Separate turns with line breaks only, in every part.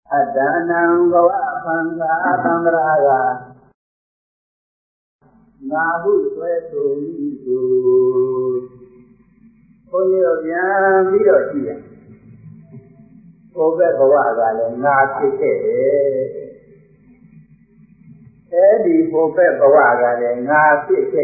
Adanam bawa bangga tamraga nahu suetu itu koyo yang tidak dia kobe bawa gale ngapike di kobe bawa gale ngapike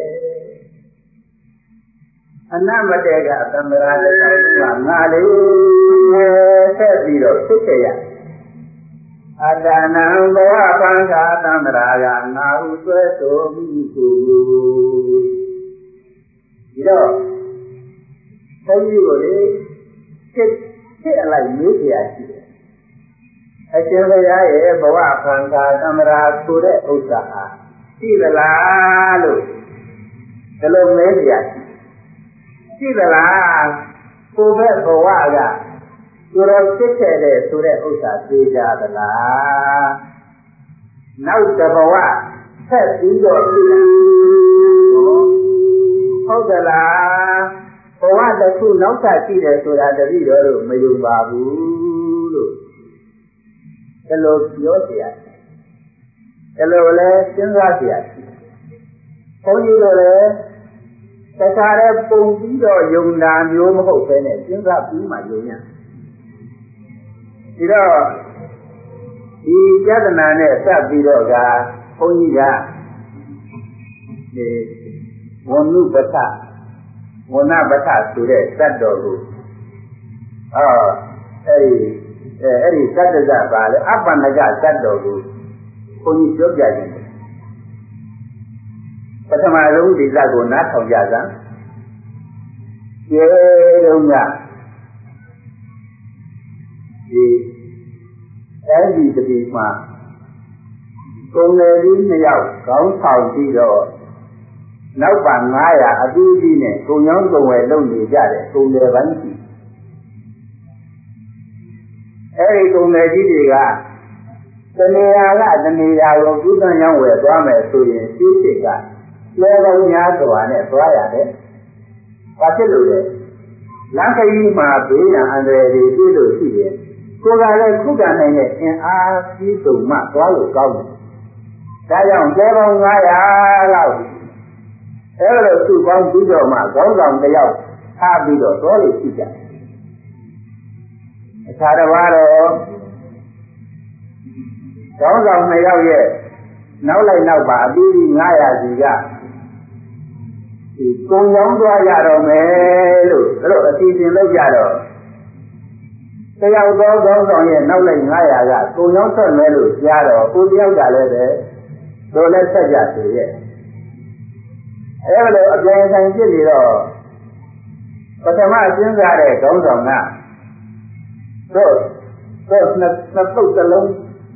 anamate ga tamraga ngale sebiro sikya Adanam bawa bangga tamraga nahu suetu itu. Yo, saya boleh cek lagi media sih. Asalnya ya bawa bangga tamraga sudah usaha. Tidak lalu, kalau media tidak lalu, sudah bawa ga. Surau kecil surat usah tidak adalah nau bawa setiap tidak oh adalah bawa itu nau tidak surat dari dulu menyumbabu kalau biasa kalau oleh tinggal biasa kau ni oleh sekarang pun tidak yung dan yung mau kene tinggal cuma yungnya Tidak, di jadana ne sabi doga, poniga, wonu bata, wona bata sudah sadogu. Eri sadoga bale, apa naga sadogu, poni jogja jenis. Pertama lu di zagona kau jaga, ye rumah. Di tepi mah, kongleri ni yau kau tahu tidak, nampak ngaya adu di ni, konyol kongwe long di jari, kongleri banci. Kongleri dia, teniaga lo kita yang we tua mesuye, sih kan, lewatnya tua ni tua ya deh, pasti lu deh, langkah ini mah bina andre di situ sih deh. Kugale kugane ne itu mak selalu kau. Saya orang ngaya lau. Kalau tu kau juga mak kau dia habis tu selalu tidak. Cara baru kau dia ye. Nau lai nau babi ngaya juga. Kau yang dua jaro melu, kalau asing lu jaro. Saya tahu ye, nau lai ngaya ga, kau yang tu melu jaro, kau dia jale deh, boleh saja tu ye. Kalau apa yang saya jadi lo, pertama tinggal deh kau na, terus nak tolong,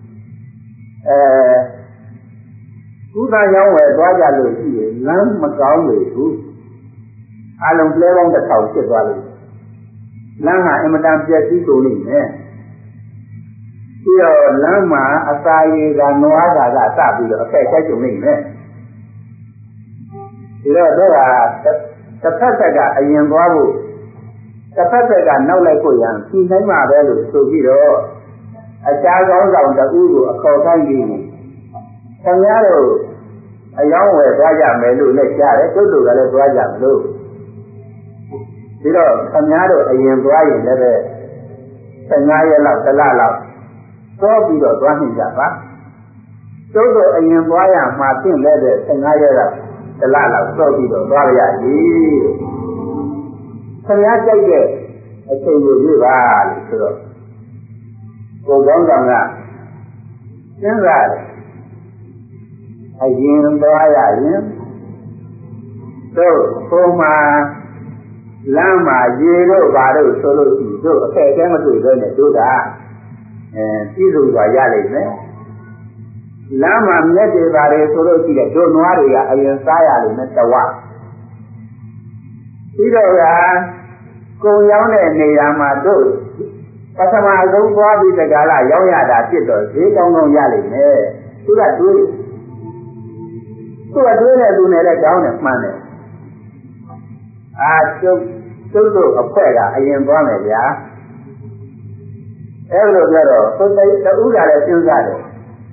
sudah yang dua jalo ye, lang macam itu, alam pelawang dah tahu sebalik. Lama emadam jadi tu ni, Iyo lama asai dan nuada dah tak bila saya tu ni, Iyo doa cepat saja ayam babu, cepat saja nak lekuk yang sini mah belu sugiro, ajar orang dah uru kau kan gini, sengaja ayam belajar melu lejar, tu kalau belajar melu. Tidak, sengaja ayam buaya lebe, sengaja lau, so tidak tuan siapa. So ayam buaya mati lebe, sengaja lau, so tidak buaya ni. Sengaja je, macam juga, so. Kau jangan, jangan. Ayam buaya ni, so koma. Lama jero baru solo itu, saya macam itu ni tu dah, itu saja ni. Lama menjadi baru solo tidak, do nuari ya, ayam saya ni tawa. Tidak dah, kau yang ni lama tu, pasal kau buat di segala yang ada itu, kau yang ni, sudah tu ni tu ni dah jauh ni mana. Cuk apa dah ayam buang ya? အဲ့လိုပြောတော့ကိုယ်တူကလည်းစဉ်းစားတယ်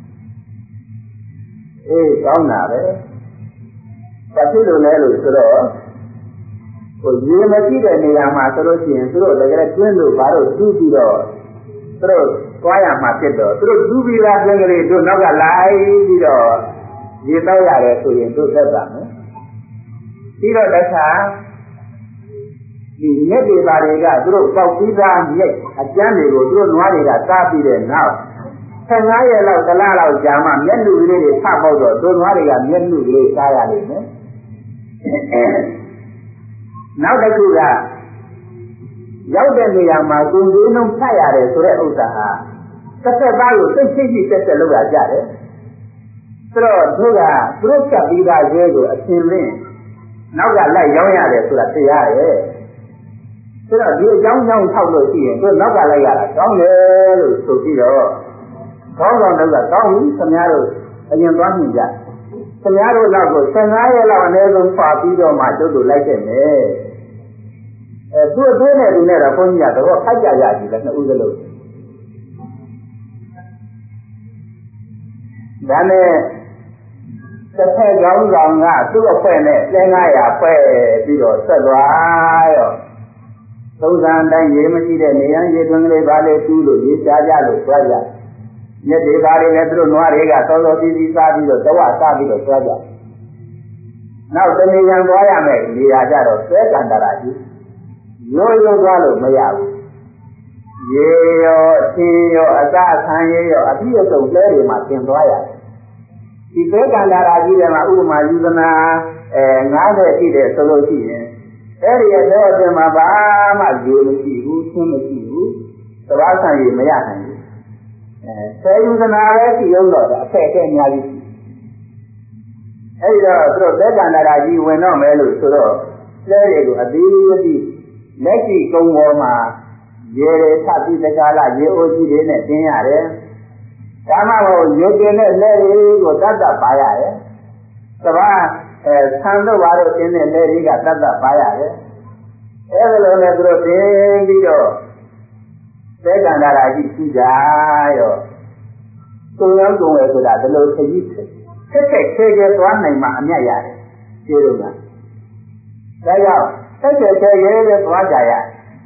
အေးကောင်းတာပဲဘာဖြစ်လို့လဲလို့ဆိုတော့ကိုရေမရှိတဲ့နေရာမှာဆိုလို့ရှိရင်သူတို့တကယ်တွင်းလို့ဘာလို့တူးပြီးတော့သူတို့သွားရမှာဖြစ်တော့သူတို့တူးပြီးသားတွင်းကလေးတို့နောက်ကလိုက်ပြီးတော့ရေတောက်ရတယ်ဆိုရင်တို့သက်သာမယ်ပြီးတော့တခါဒီမြက်တွေပါတွေကသူတို့ပေါက်ပြီးသားမြက်အကျန်းတွေကိုသူတို့နွားတွေကစားပြီးတဲ့နောက်15ရက်လောက်တစ်လလောက်ကြာမှမျက်နှာကလေးတွေဖတ်ပေါက်တော့သူနွားတွေကမျက်နှာကလေးစားရလိမ့်မယ်နောက်တစ်ခုကရောက်တဲ့နေရာမှာကိုယ်ရင်းနှုံးဖတ်ရတယ်ဆိုတဲ့ဥစ္စာဟာတစ်သက်သားကိုသိသိကြီးတက်တက်လောက်ရကြတယ်ဆိုတော့သူကသူတို့ချက်ပြီးသားရဲကိုအရှင်လင်းနောက်ကလိုက်ရောင်းရတယ်ဆိုတာသိရတယ်ဆိုတော့ဒီအကြောင်းကြောင့်ထောက်လို့ရှိရင်သူနောက်ကလိုက်ရတာကောင်းတယ်လို့ဆိုပြီးတော့ကောင်းတော့ကကောင်းပြီခင်ဗျားတို့အရင်သွားမြင်ကြခင်ဗျားတို့တော့ကို15ရက်လောက်အနည်းဆုံးပါပြီးတော့မှတို့တို့လိုက်ခဲ့မယ်သူ့အတွင်းနဲ့သူနဲ့တော့ဘုန်းကြီးကတော့ဖိုက်ကြရကြည့်လဲနှစ်ဦးစလုံးဒါနဲ့တစ်ဖက်ကောင်းဆောင်ကသူ့အဖွဲ့နဲ့900ဖွဲ့ပြီးတော့ဆက်သွားရောသုံးစံတိုင်းရေမရှိတဲ့နေရန်ရေတွင်းကလေးပါလေတူးလို့ရေရှားကြလို့သွားကြမြက်တွေပါလေလည်းသူတို့နွားတွေကစောစောစီးစီးစားပြီးတော့တဝစားပြီးတော့သွားကြနောက်တနေရန်သွားရမယ်နေရာကြတော့သဲကန္တရာကြီးရိုးရိုးသွားလို့မရဘူးရေရောသင်ရောအသာခံရေရောအပြည့်အစုံလဲတွေမှာသင်သွားရတယ်ဒီသဲကန္တရာကြီးတွေမှာဥပမာယူသနာ90ရှိတယ်ဆိုလို့ရှိရင်အဲ့ဒီရဲ့တော့အပြင်မှာဘာမှရေမရှိဘူးသင်မရှိဘူးသဘာဝဆံရေမရနိုင်ဘူးဆယ်ယူသနာပဲရှိအောင်တော့အခက်အခဲအများကြီးရှိအဲ့ဒီတော့သူတို့သဲကန္တရာကြီးဝင်တော့မယ်လို့ဆိုတော့လဲတွေကိုအသေးအသေးလက်ရှိကုန်းပေါ်မှာရေတွေထပ်ပြီးတကားလားရေအိုးကြီးတွေနဲ့တင်းရတယ်။ဒါမှမဟုတ်ရေတင်တဲ့လက်တွေကိုတတ်တတ်ပါရတယ်။သဘာဆံတို့ဘာလို့တင်းတဲ့လက်တွေကတတ်တတ်ပါရတယ်။အဲဒါလိုနဲ့သူတို့တင်းပြီးတော့သဲကန္တာရာကြီးရှိကြရော။ကိုယ်ရောကိုယ်ဝယ်ဆိုတာဒီလိုခကြီးဆက်ခဲသွားနိုင်မှအမြတ်ရတယ်။ကျေလို့လား။ဒါကြောင့်ဆက်ခဲပဲသွားကြရ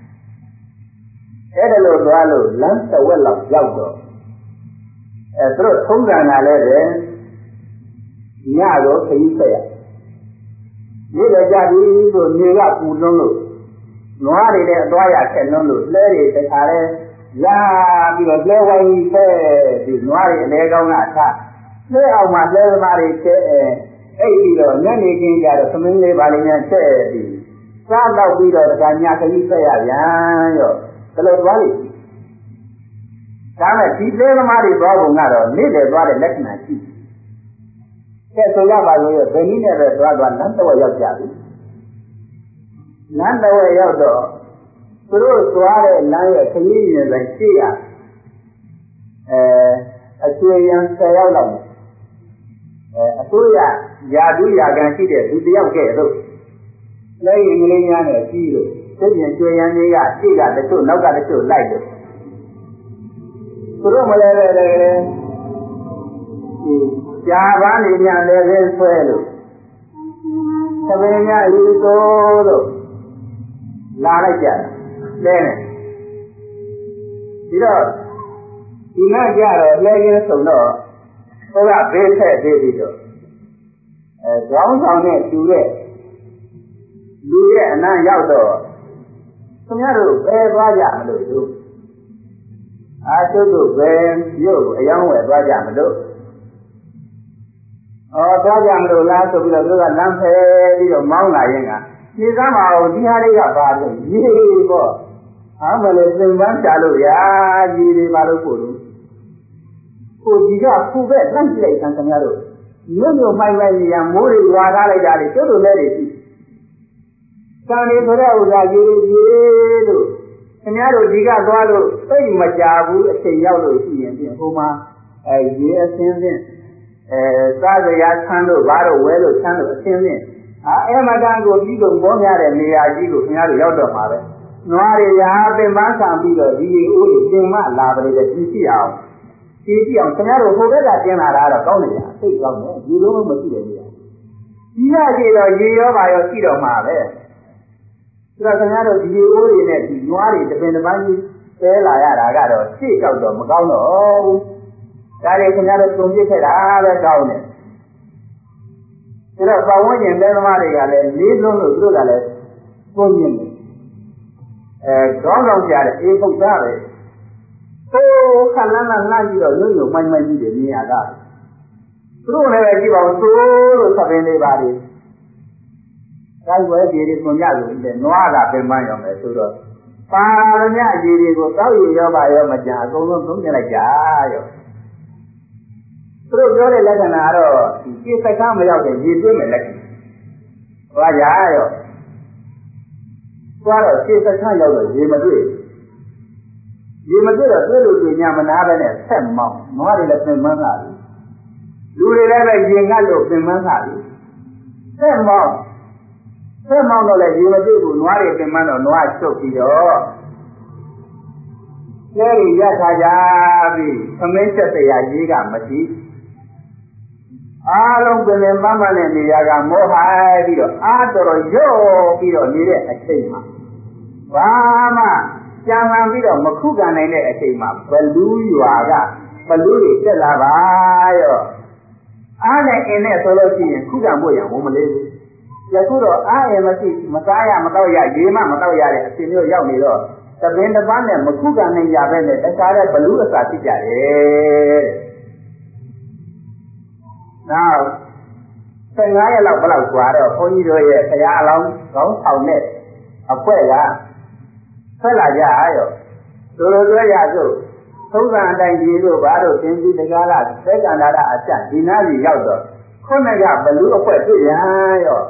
အဲ့ဒါလို့သွားလို့လမ်းတစ်ဝက်လောက်ရောက်တော့သူတို့ထုံးစံတာလည်းပဲညတော့ခရီးဆက်ရနေ့တော့ကြပြီဆိုနေကပူလွန်းလို့နွားတွေလည်းအသွားရခက်လွန်းလို့လဲတွေတခါလဲရပြီးတော့လဲဝိုင်းကြီးပဲဒီနွားတွေအလဲကောင်းကအထားလဲအောင်မှလဲသမားတွေကျဲအဲ့ဒီတော့ညနေခင်းကြတော့သမင်းလေးပါလိမ့်များချက်ပြီးစားတော့ပြီးတော့တခါညခရီးဆက်ရပြန်ရောဘယ်လိုသွားလိမ့်ဒါမဲ့ဒီလဲသမားတွေသွားပုံကတော့နေ့လည်သွားတဲ့လက္ခဏာရှိတယ်ဆိုရပါလို့ဘယ်နည်းနဲ့ပဲသွားလမ်းတစ်ဝက်ရောက်ကြပြီလမ်းတစ်ဝက်ရောက်တော့သူတို့သွားတဲ့လမ်းရဲ့ခရီးရင်ဆိုင်ရှိရအကျွေးရန်10ရောက်လောက်အစိုးရယာတူးယာကန်ရှိတဲ့သူတယောက်ကဲလို့လဲရင်ကလေးများနဲ့ပြီးလို့သိရင်ကျွေးရန်ကြီးကရှိကတချို့နောက်ကတချို့လိုက်လို့သူတို့မလဲတဲ့ကြာပန်းနေများလည်းပဲဆွဲလို့သမင်းများဤသို့လို့လာလိုက်ကြလဲနေဒီတော့ဒီကကြတော့လဲရင်းဆုံးတော့ဘုရားဘေးထက်သေးပြီးတော့ခေါင်းဆောင်နဲ့တူတဲ့လူရဲ့အနံ့ရောက်တော့ခင်ဗျားတို့ဘယ်သွားကြမလို့သူအာတုတို့ပဲမြို့ကိုအယောင်းဝယ်သွားကြမလို့သွားကြမလို့လားဆိုပြီးတော့သူကလမ်းဖယ်ပြီးတော့မောင်းလာရင်ကဒီကမ်းမှာဒီဟာလေးကပါလို့ရေပေါ့အားမလို့သင်္ပန်းချလို့ရာကြီးတွေပါလို့ပို့လို့ကိုကြီးကခုပဲလန့်ကြည့်လိုက်ဆံခင်ဗျားတို့မြို့မိုက်နေရမိုးတွေရွာထားလိုက်တာလေကျုပ်တို့လည်းတွေရှိကံတွေဆိုတဲ့ဥစ္စာကြီးလို့ခင်ဗျားတို့ဒီကသွားလို့သိမကြဘူးအချိန်ရောက်လို့ရှိရင်ပြင်ဟိုမှာရေအစင်းစင်းစားစရာဆန်းလို့ဘာလို့ဝဲလို့ဆန်းလို့အစင်းစင်းအဲမတန်ကိုပြီးကုန်ပေါ်များတဲ့နေရာကြီးကိုခင်ဗျားတို့ရောက်တော့မှာပဲ nua de ya pe man san pi do di o de tin ma la ba le de ti siအောင်ti siအောင်ခင်ဗျားတို့ဟိုဘက်ကတင်လာတာတော့ကောင်းနေရသိကောင်းတယ်ဒီလိုမှမရှိတယ်ကြီးဒီကကြည့်တော့ရေရောပါရောရှိတော့မှာပဲဆိုတော့ခင်ဗျားတို့ဒီအိုးတွေနဲ့ဒီနွားတွေတပင်တပန်းကြီးဆဲလာရတာကတော့ရှေ့ကြောက်တော့မကောင်းတော့ဘူးဒါတွေခင်ဗျားတို့သုံးပြခဲ့တာပဲကောင်းတယ်ဒါတော့ပတ်ဝန်းကျင်တဲသမားတွေကလည်းလေးလုံးလို့သူတို့ကလည်းပုံမြင်တယ်ခေါင်းဆောင်ကြတဲ့အေးပုတ်သားပဲဟိုးခလန်းလန်းလှမ်းပြီးတော့ညွန့်ညွန့်မိုင်းမိုင်းကြီးတွေမြင်ရတာသူတို့လည်းပဲကြည့်ပါဦးသိုးလို့ဆက်ပင်းနေပါလေတိုင်းဝဲကြီးတွေပုံရလို့တဲ့နွားကပင်ပန်းရောမယ်ဆိုတော့ပါရမအကြီးတွေကိုတောက်ရရောပါရောမကြအကုန်လုံးသုံးပြလိုက်ကြရောသူတို့ပြောတဲ့လက္ခဏာကတော့ဒီစိတ်ကမ်းမရောက်တဲ့ရေသွင်းမဲ့လက္ခဏာဘာကြရောသွားတော့စိတ်ကမ်းရောက်တော့ရေမတွေ့ရေမတွေ့တော့တွေ့လို့တွေ့ညာမနာပဲနဲ့ဆက်မောင်းနွားတွေလည်းပင်ပန်းလာတယ်လူတွေလည်းပဲရင်ငတ်လို့ပင်ပန်းလာတယ်ဆက်မောင်းတော့လည်းရေမတွေ့ဘူးနွားတွေပင်ပန်းတော့နွားချုပ်ပြီးတော့ကျဲရီရထားကြပြီးသမင်းချက်တရားရေးကမရှိအားလုံးပင်ပန်းပန်းနဲ့နေရာကမောဟပြီးတော့အားတော်ရော့ပြီးတော့နေတဲ့အချိန်မှာဘာမှကြံမှန်ပြီးတော့မခုခံနိုင်တဲ့အချိန်မှာဘလူးရွာကဘလူးတွေတက်လာပါရောအားနဲ့အင်းနဲ့ဆိုလို့ရှိရင်ခုခံဖို့ရဝန်မလေးဘူးယခုတော့အားရင်မရှိမစားရမတော့ရရေမှမတော့ရတဲ့အချိန်မျိုးရောက်နေတော့သပင်တစ်ပန်းနဲ့မခုခံနိုင်ကြပဲနဲ့တခါတည်းဘလူးအစာဖြစ်ကြတယ်နောက်15ရက်လောက်ဘလောက်กว่าတော့ဘုန်းကြီးတို့ရဲ့ဆရာအလောင်းခေါင်းဆောင်တဲ့အဖွဲ့ကဆက်လာကြရောသူတို့ပြောရစို့သုံးဆံအတိုင်းကြီးတို့ဘာတို့သင်္ကြန်တကားလားသေကန္တာရအကျဒီနားကြီးရောက်တော့ခုနကဘလူးအဖွဲ့တွေ့ရရော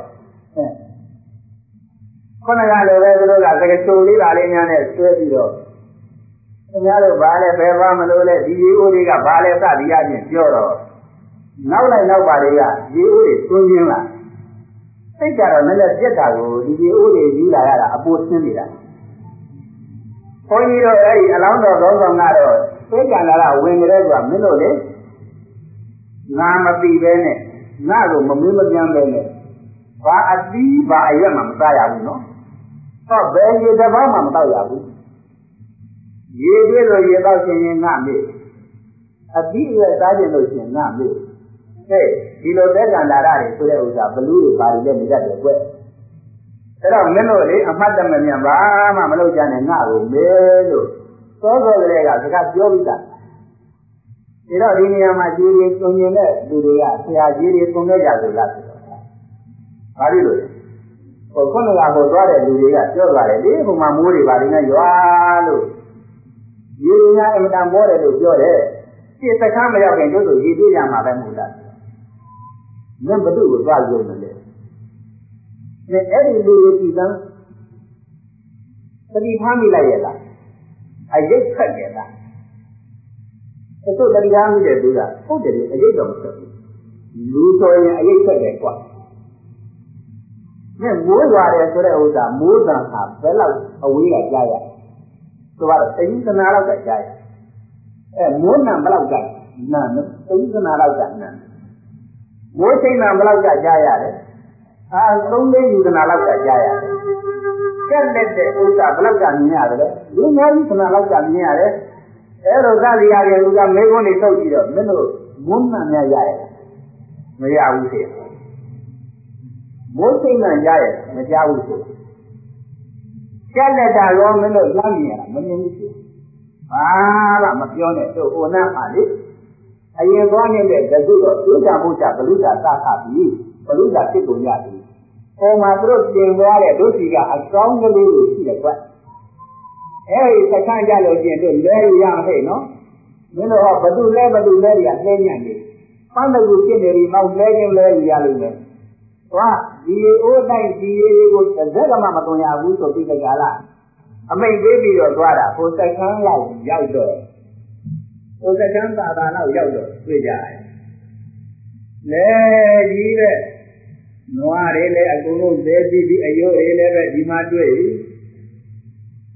ခုနကလည်းပဲသူတို့ကသကချိုလေးပါလေးများနဲ့ဆွဲပြီးတော့ခင်ဗျားတို့ဘာလဲဘယ်ပါမလို့လဲဒီရေအိုးတွေကဘာလဲစသည်အချင်းပြောတော့နောက်လိုက်နောက်ပါတွေကရေအိုးတွေသွင်းခြင်းလားစိတ်ကတော့လည်းပြက်တာကိုဒီရေအိုးတွေယူလာရတာအပိုးဆင်းနေတာဘုန်းကြီးတို့အဲ့ဒီအလောင်းတော်ကောင်းဆောင်ကတော့သေကန္တာရဝင်ကြတဲ့ကမင်းတို့လေငါမသိပဲနဲ့ငါ့ကိုမမင်းမပြန်ပဲနဲ့ဘာအသီးဘာအရက်မှမစားရဘူးနော်ဟောဘယ်ရေတစ်ပေါက်မှမတော့ရဘူးရေတွေ့လို့ရေတော့ရှင်ရင်ငါမေ့အသီးအရက်စားခြင်းလို့ရှင်ငါမေ့ဟဲ့ဒီလိုသေကန္တာရတွေဆိုတဲ့ဥစ္စာဘလူးတွေဘာတွေလဲမရတဲ့ကွအဲ့တော့မင်းတို့လေအမှတ်တမဲ့မြန်ပါမှမလုပ်ကြနဲ့ငါ့ကိုမဲလို့သောသောကလေးကစကားပြောပြီးသားဒါတော့ဒီနေရာမှာခြေရည်သွန်နေတဲ့လူတွေကဆရာကြီးတွေသွန်ခဲ့ကြလို့လားဆိုတော့ဘာဖြစ်လို့လဲဟိုခုနကဟိုသွားတဲ့လူတွေကပြောသွားတယ်လေဟိုမှာမိုးတွေပါနေရွာလို့ရေရင်းကအမတန်ပေါ်တယ်လို့ပြောတယ်ပြစ်စခန်းမရောက်ခင်တို့ဆိုရေတွေ့ရမှာပဲမဟုတ်လားမင်းဘသူ့ကိုသွားရုံနဲ့လေအဲ့ဒီလူတွေကြည်စမ်းသတိထားမိလိုက်ရလားအယိတ်ဖက်တယ်လားသူတို့တရားမှုတဲ့သူကဟုတ်တယ်လေအယိတ်တော့မဆက်ဘူးလူဆိုရင်အယိတ်ဖက်တယ်ကွာနဲ့မိုးရွာတယ်ဆိုတဲ့ဥစ္စာမိုးသံဟာဘယ်လောက်အဝေးကကြားရသူကတော့တယုသနာလောက်ကကြားရမိုးနံဘယ်လောက်ကနာနော်တယုသနာလောက်ကနာမိုးချိန်နံဘယ်လောက်ကကြားရတယ်3-4ယူသနာလောက်ကကြားရတယ်ကျက်လက်တဲ့ဥစ္စာဘယ်လောက်ကမြင်ရတယ်လဲလူများယူသနာလောက်ကမြင်ရတယ်အဲ့လိုသတိရတယ်လူကမေခွန်းတွေထုတ်ကြည့်တော့မင်းတို့မွန်းမှန်များရရဲ့မရဘူးစေမိုးစိတ်မှန်ရရဲ့မကြားဘူးစေကျက်လက်တာရောမင်းတို့လမ်းမြင်ရတာမမြင်ဘူးစေဘာမှမပြောနဲ့တို့ဟိုနားပါလေအရင်သွားနေတဲ့တကုတော့သိကြမှုချဘလူတာသခပြီးဘလူတာဖြစ်ကုန်ကြပြီဟိုမှာသူတို့ပြင်သွားတဲ့ဒုစီကအကောင်းကလေးတွေရှိတယ်ကွအဲဒီစခန်းကြလို့ပြင်တို့လဲရမဟဲ့နော်မင်းတို့ဟောဘသူလဲတွေကလဲညံ့နေပန်းတကူဖြစ်နေပြီမောက်လဲခြင်းလဲရလိမ့်မယ်သွားဒီအိုးတိုင်းဒီကိုတစ်စက်ကမှမသွန်ရဘူးဆိုပြီးတကလားအမိတ်ပေးပြီးတော့သွားတာဟိုစခန်းလောက်ရောက်တော့ဟိုစခန်းသာသာလောက်ရောက်တော့တွေ့ကြတယ်လဲကြီးတဲ့နွားတွေလည်းအကုန်လုံးသေးပြီးအယိုးတွေလည်းပဲဒီမှာတွေ့ပြီ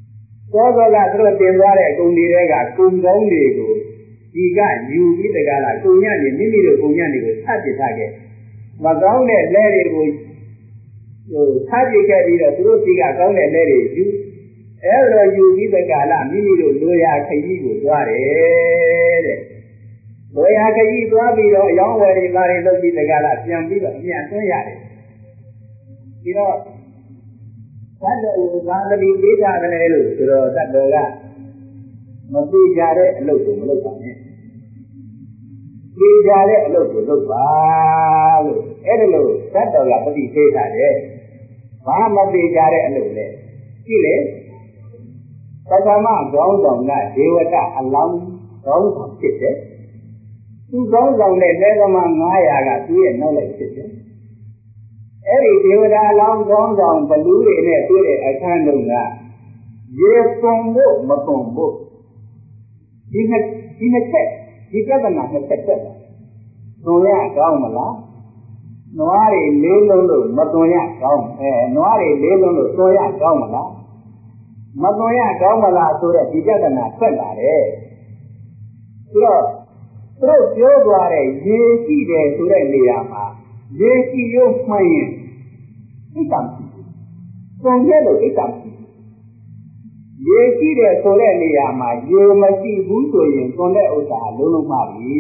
သောသောကသူတို့တင်သွားတဲ့ကုံတွေကကုံကောင်းတွေကိုဒီကယူပြီးတကားလားကုံညံ့နေမိမိတို့ကုံညံ့တွေကိုဆတ်ပစ်ထားခဲ့မကောင်းတဲ့လဲတွေကိုဆတ်ပစ်ခဲ့ပြီးတော့သူတို့ဒီကကောင်းတဲ့လဲတွေယူအဲ့လိုယူပြီးတကားလားမိမိတို့လိုရာခကြီးကိုသွားတယ်တဲ့လိုရာခကြီးသွားပြီးတော့အယောင်းဝယ်တွေပါတွေလုပ်ပြီးတကားလားပြန်ပြီးတော့အမြန်သွင်းရတယ်ဒီတော့သတ္တဝါဘာသတိပေးတာကလေးလို့ဆိုတော့သတ္တဝါကမသိကြတဲ့အလုပ်ကိုမလုပ်ပါနဲ့သိကြတဲ့အလုပ်ကိုလုပ်ပါလို့အဲ့ဒါလို့သတ္တဝါကသတိပေးတာတဲ့ဘာမသိကြတဲ့အလုပ်လဲကြည့်လေပထမခေါင်းဆောင်ကဒေဝတာအလောင်းခေါင်းဆောင်ဖြစ်တယ်သူခေါင်းဆောင်တဲ့လက်သမား900ကသူ့ရဲ့နောက်လိုက်ဖြစ်တယ်အဲ့ဒီဒေဝတာအလောင်းခေါင်းဆောင်ဘလူးတွေနဲ့တွေ့တဲ့အခန်းတုန်းကရေသွန်ဖို့မသွန်ဖို့ဒီနှစ်ချက်ဒီပြဿနာနှစ်ချက်တက်တာသွန်ရကောင်းမလားနွားတွေလေးလုံးလို့မသွန်ရကောင်းနွားတွေလေးလုံးလို့သွန်ရကောင်းမလားမသွန်ရကောင်းမလားဆိုတဲ့ဒီပြဿနာထွက်လာတယ်ဆိုတော့သူတို့ပြောသွားတဲ့ရေရှိတယ်ဆိုတဲ့နေရာမှာရေရှိရုံမှန်ရင်ဣတ္တံသွန်ခဲ့လို့ဣတ္တံရေရှိတယ်ဆိုတဲ့နေရာမှာရေမရှိဘူးဆိုရင်သွန်တဲ့ဥစ္စာလုံးလုံးမှားပြီ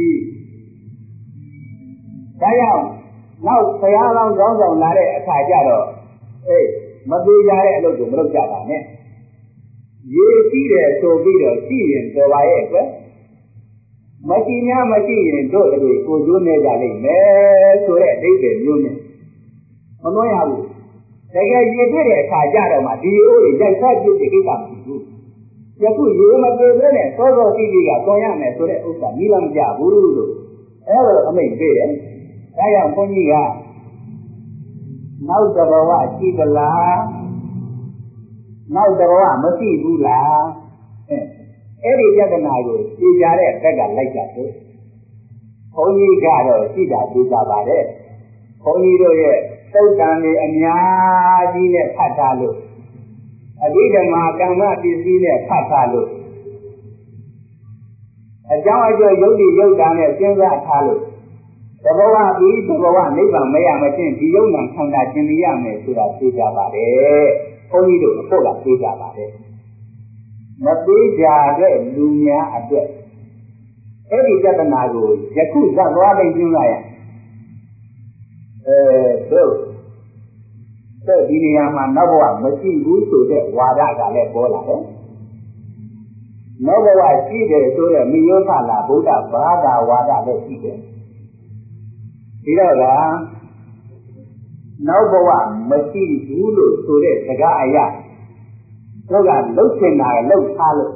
ဒါကြောင့်နောက်ဘုရားလောင်းကောင်းဆောင်လာတဲ့အခါကျတော့မသေးကြတဲ့အလုပ်ကိုမလုပ်ကြပါနဲ့ရေရှိတယ်ဆိုပြီးတော့ရှိရင်တော်ပါရဲ့အတွက်မရှိများမရှိရင်တို့တွေကိုကျိုးနေကြလိမ့်မယ်ဆိုတဲ့အဓိပ္ပာယ်မျိုးနဲ့မနှောရဘူးတကယ်ရေတွေ့တဲ့အခါကျတော့မှဒီအိုးတွေရိုက်ခတ်ပြစ်တဲ့ကိစ္စမရှိဘူးယခုရေမတွေ့ဘဲနဲ့စောစောစီးစီးကသွန်ရမယ်ဆိုတဲ့ဥစ္စာမိမကြဘူးလို့အဲ့လိုအမိန့်ပေးတယ်ဒါကြောင့်ဘုန်းကြီးကနောက်တဘဝရှိသလားနောက်တဘဝမရှိဘူးလားအဲ့ဒီပြဿနာကိုသိကြတဲ့ဘက်ကလိုက်ကြတယ်ဘုန်းကြီးကတော့ရှိတာသိကြပါတယ်ဘုန်းကြီးတို့ရဲ့သုတ်တန်တွေအများကြီးနဲ့ဖတ်ထားလို့အဘိဓမ္မာကမ္မပစ္စည်းနဲ့ဖတ်ထားလို့အကြောင်းအကျိုးယုတ်တိယုတ်တာနဲ့စဉ်းစားထားလို့သဘဝပြီးသဘဝနိဗ္ဗာန်မရမချင်းဒီယုံနာခန္ဓာကျင်ရမယ်ဆိုတာသိကြပါတယ်ဘုန်းကြီးတို့အဖို့ကသိကြပါတယ်မသိကြတဲ့လူများအတွက်အဲ့ဒီပြဿနာကိုယခုဇတ်သွားတိုင်းကျင်းလာရတို့ဒီနေရာမှာနောက်ဘဝမရှိဘူးဆိုတဲ့ဝါဒကလည်းပေါ်လာတယ်နောက်ဘဝရှိတယ်ဆိုတဲ့မိယောသလာဗုဒ္ဓဘာသာဝါဒလည်းရှိတယ်ဒီတော့ကနောက်ဘဝမရှိဘူးလို့ဆိုတဲ့စကားအရာတို့ကလှုပ်ရှင်တာလှုပ်ထားလို့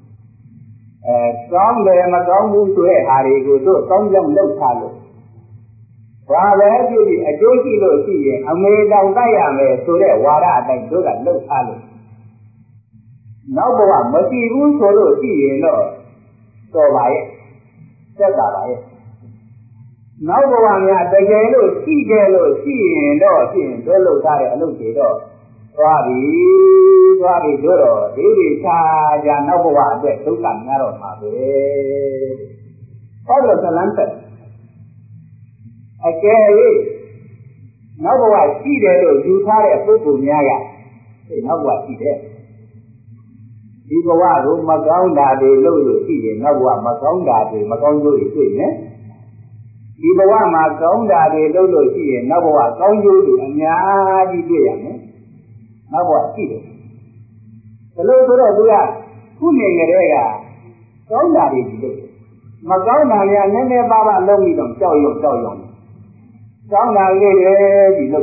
ကောင်းတယ်မကောင်းဘူးဆိုတဲ့ဟာတွေကိုတို့ကောင်းကြောင်းလှုပ်ထားလို့ဘာပဲဖြစ်ဖြစ်အကျိုးရှိလို့ရှိရင်အမေတောင်တိုက်ရမယ်ဆိုတဲ့ဝါဒအတိုင်းတို့ကလှုပ်ထားလို့နောက်ဘဝမရှိဘူးဆိုလို့ရှိရင်တော့တော်ပါရဲ့သက်သာပါရဲ့နောက်ဘဝများတကယ်လို့ရှိတယ်လို့ရှိရင်တော့ဖြင့်တို့လှုပ်ထားတဲ့အလုပ်တွေတော့သွားပြီတို့တော့ဒီချာကြနောက်ဘဝအတွက်ဒုက္ခများတော့မှာပဲဟောတော့ဇလန်းသက်အကယ်၍နောက်ဘဝရှိတယ်လို့ယူထားတဲ့ပုဂ္ဂိုလ်များကနောက်ဘဝရှိတယ်ဒီဘဝကိုမကောင်းတာတွေလုပ်လို့ရှိရင်နောက်ဘဝမကောင်းတာတွေမကောင်းကျိုးတွေတွေ့မယ်ဒီဘဝမှာကောင်းတာတွေလုပ်လို့ရှိရင်နောက်ဘဝကောင်းကျိုးတွေအများကြီးတွေ့ရမယ်နောက်ဘဝရှိတယ်ဒါလို့ဆိုတော့သူကခုနေကြတဲ့ကကောင်းတာတွေဒီလုပ်မကောင်းတာများနည်းနည်းပါးပါးလုပ်ပြီးတော့ကြောက်ရွံ့ကောင်းတာလေးတွေဒီလုပ်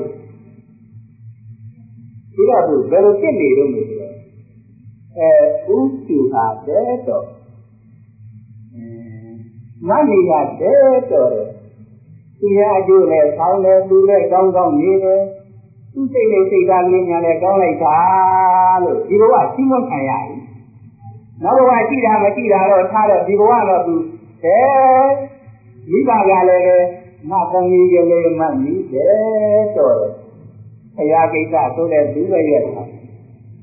ဒီတော့သူဘယ်လိုဖြစ်နေတော့လဲဆိုတော့ဥစုဟာတဲ့တော့မနေရတဲ့တော့သူရအကျိုးနဲ့ဆောင်းတယ်သူလည်းကောင်းကောင်းနေတယ်သူစိတ်နဲ့စိတ်ဓာတ်ကလေးများလည်းကောင်းလိုက်တာလို့ဒီဘဝရှင်းမခံရဘူးနောက်ဘဝရှိတာမရှိတာတော့ထားတော့ဒီဘဝတော့သူမိဘကလည်းပဲငါသမီးကလေးမှမိတယ်တော့ဘုရားကိစ္စဆိုတဲ့သူပဲရဲ့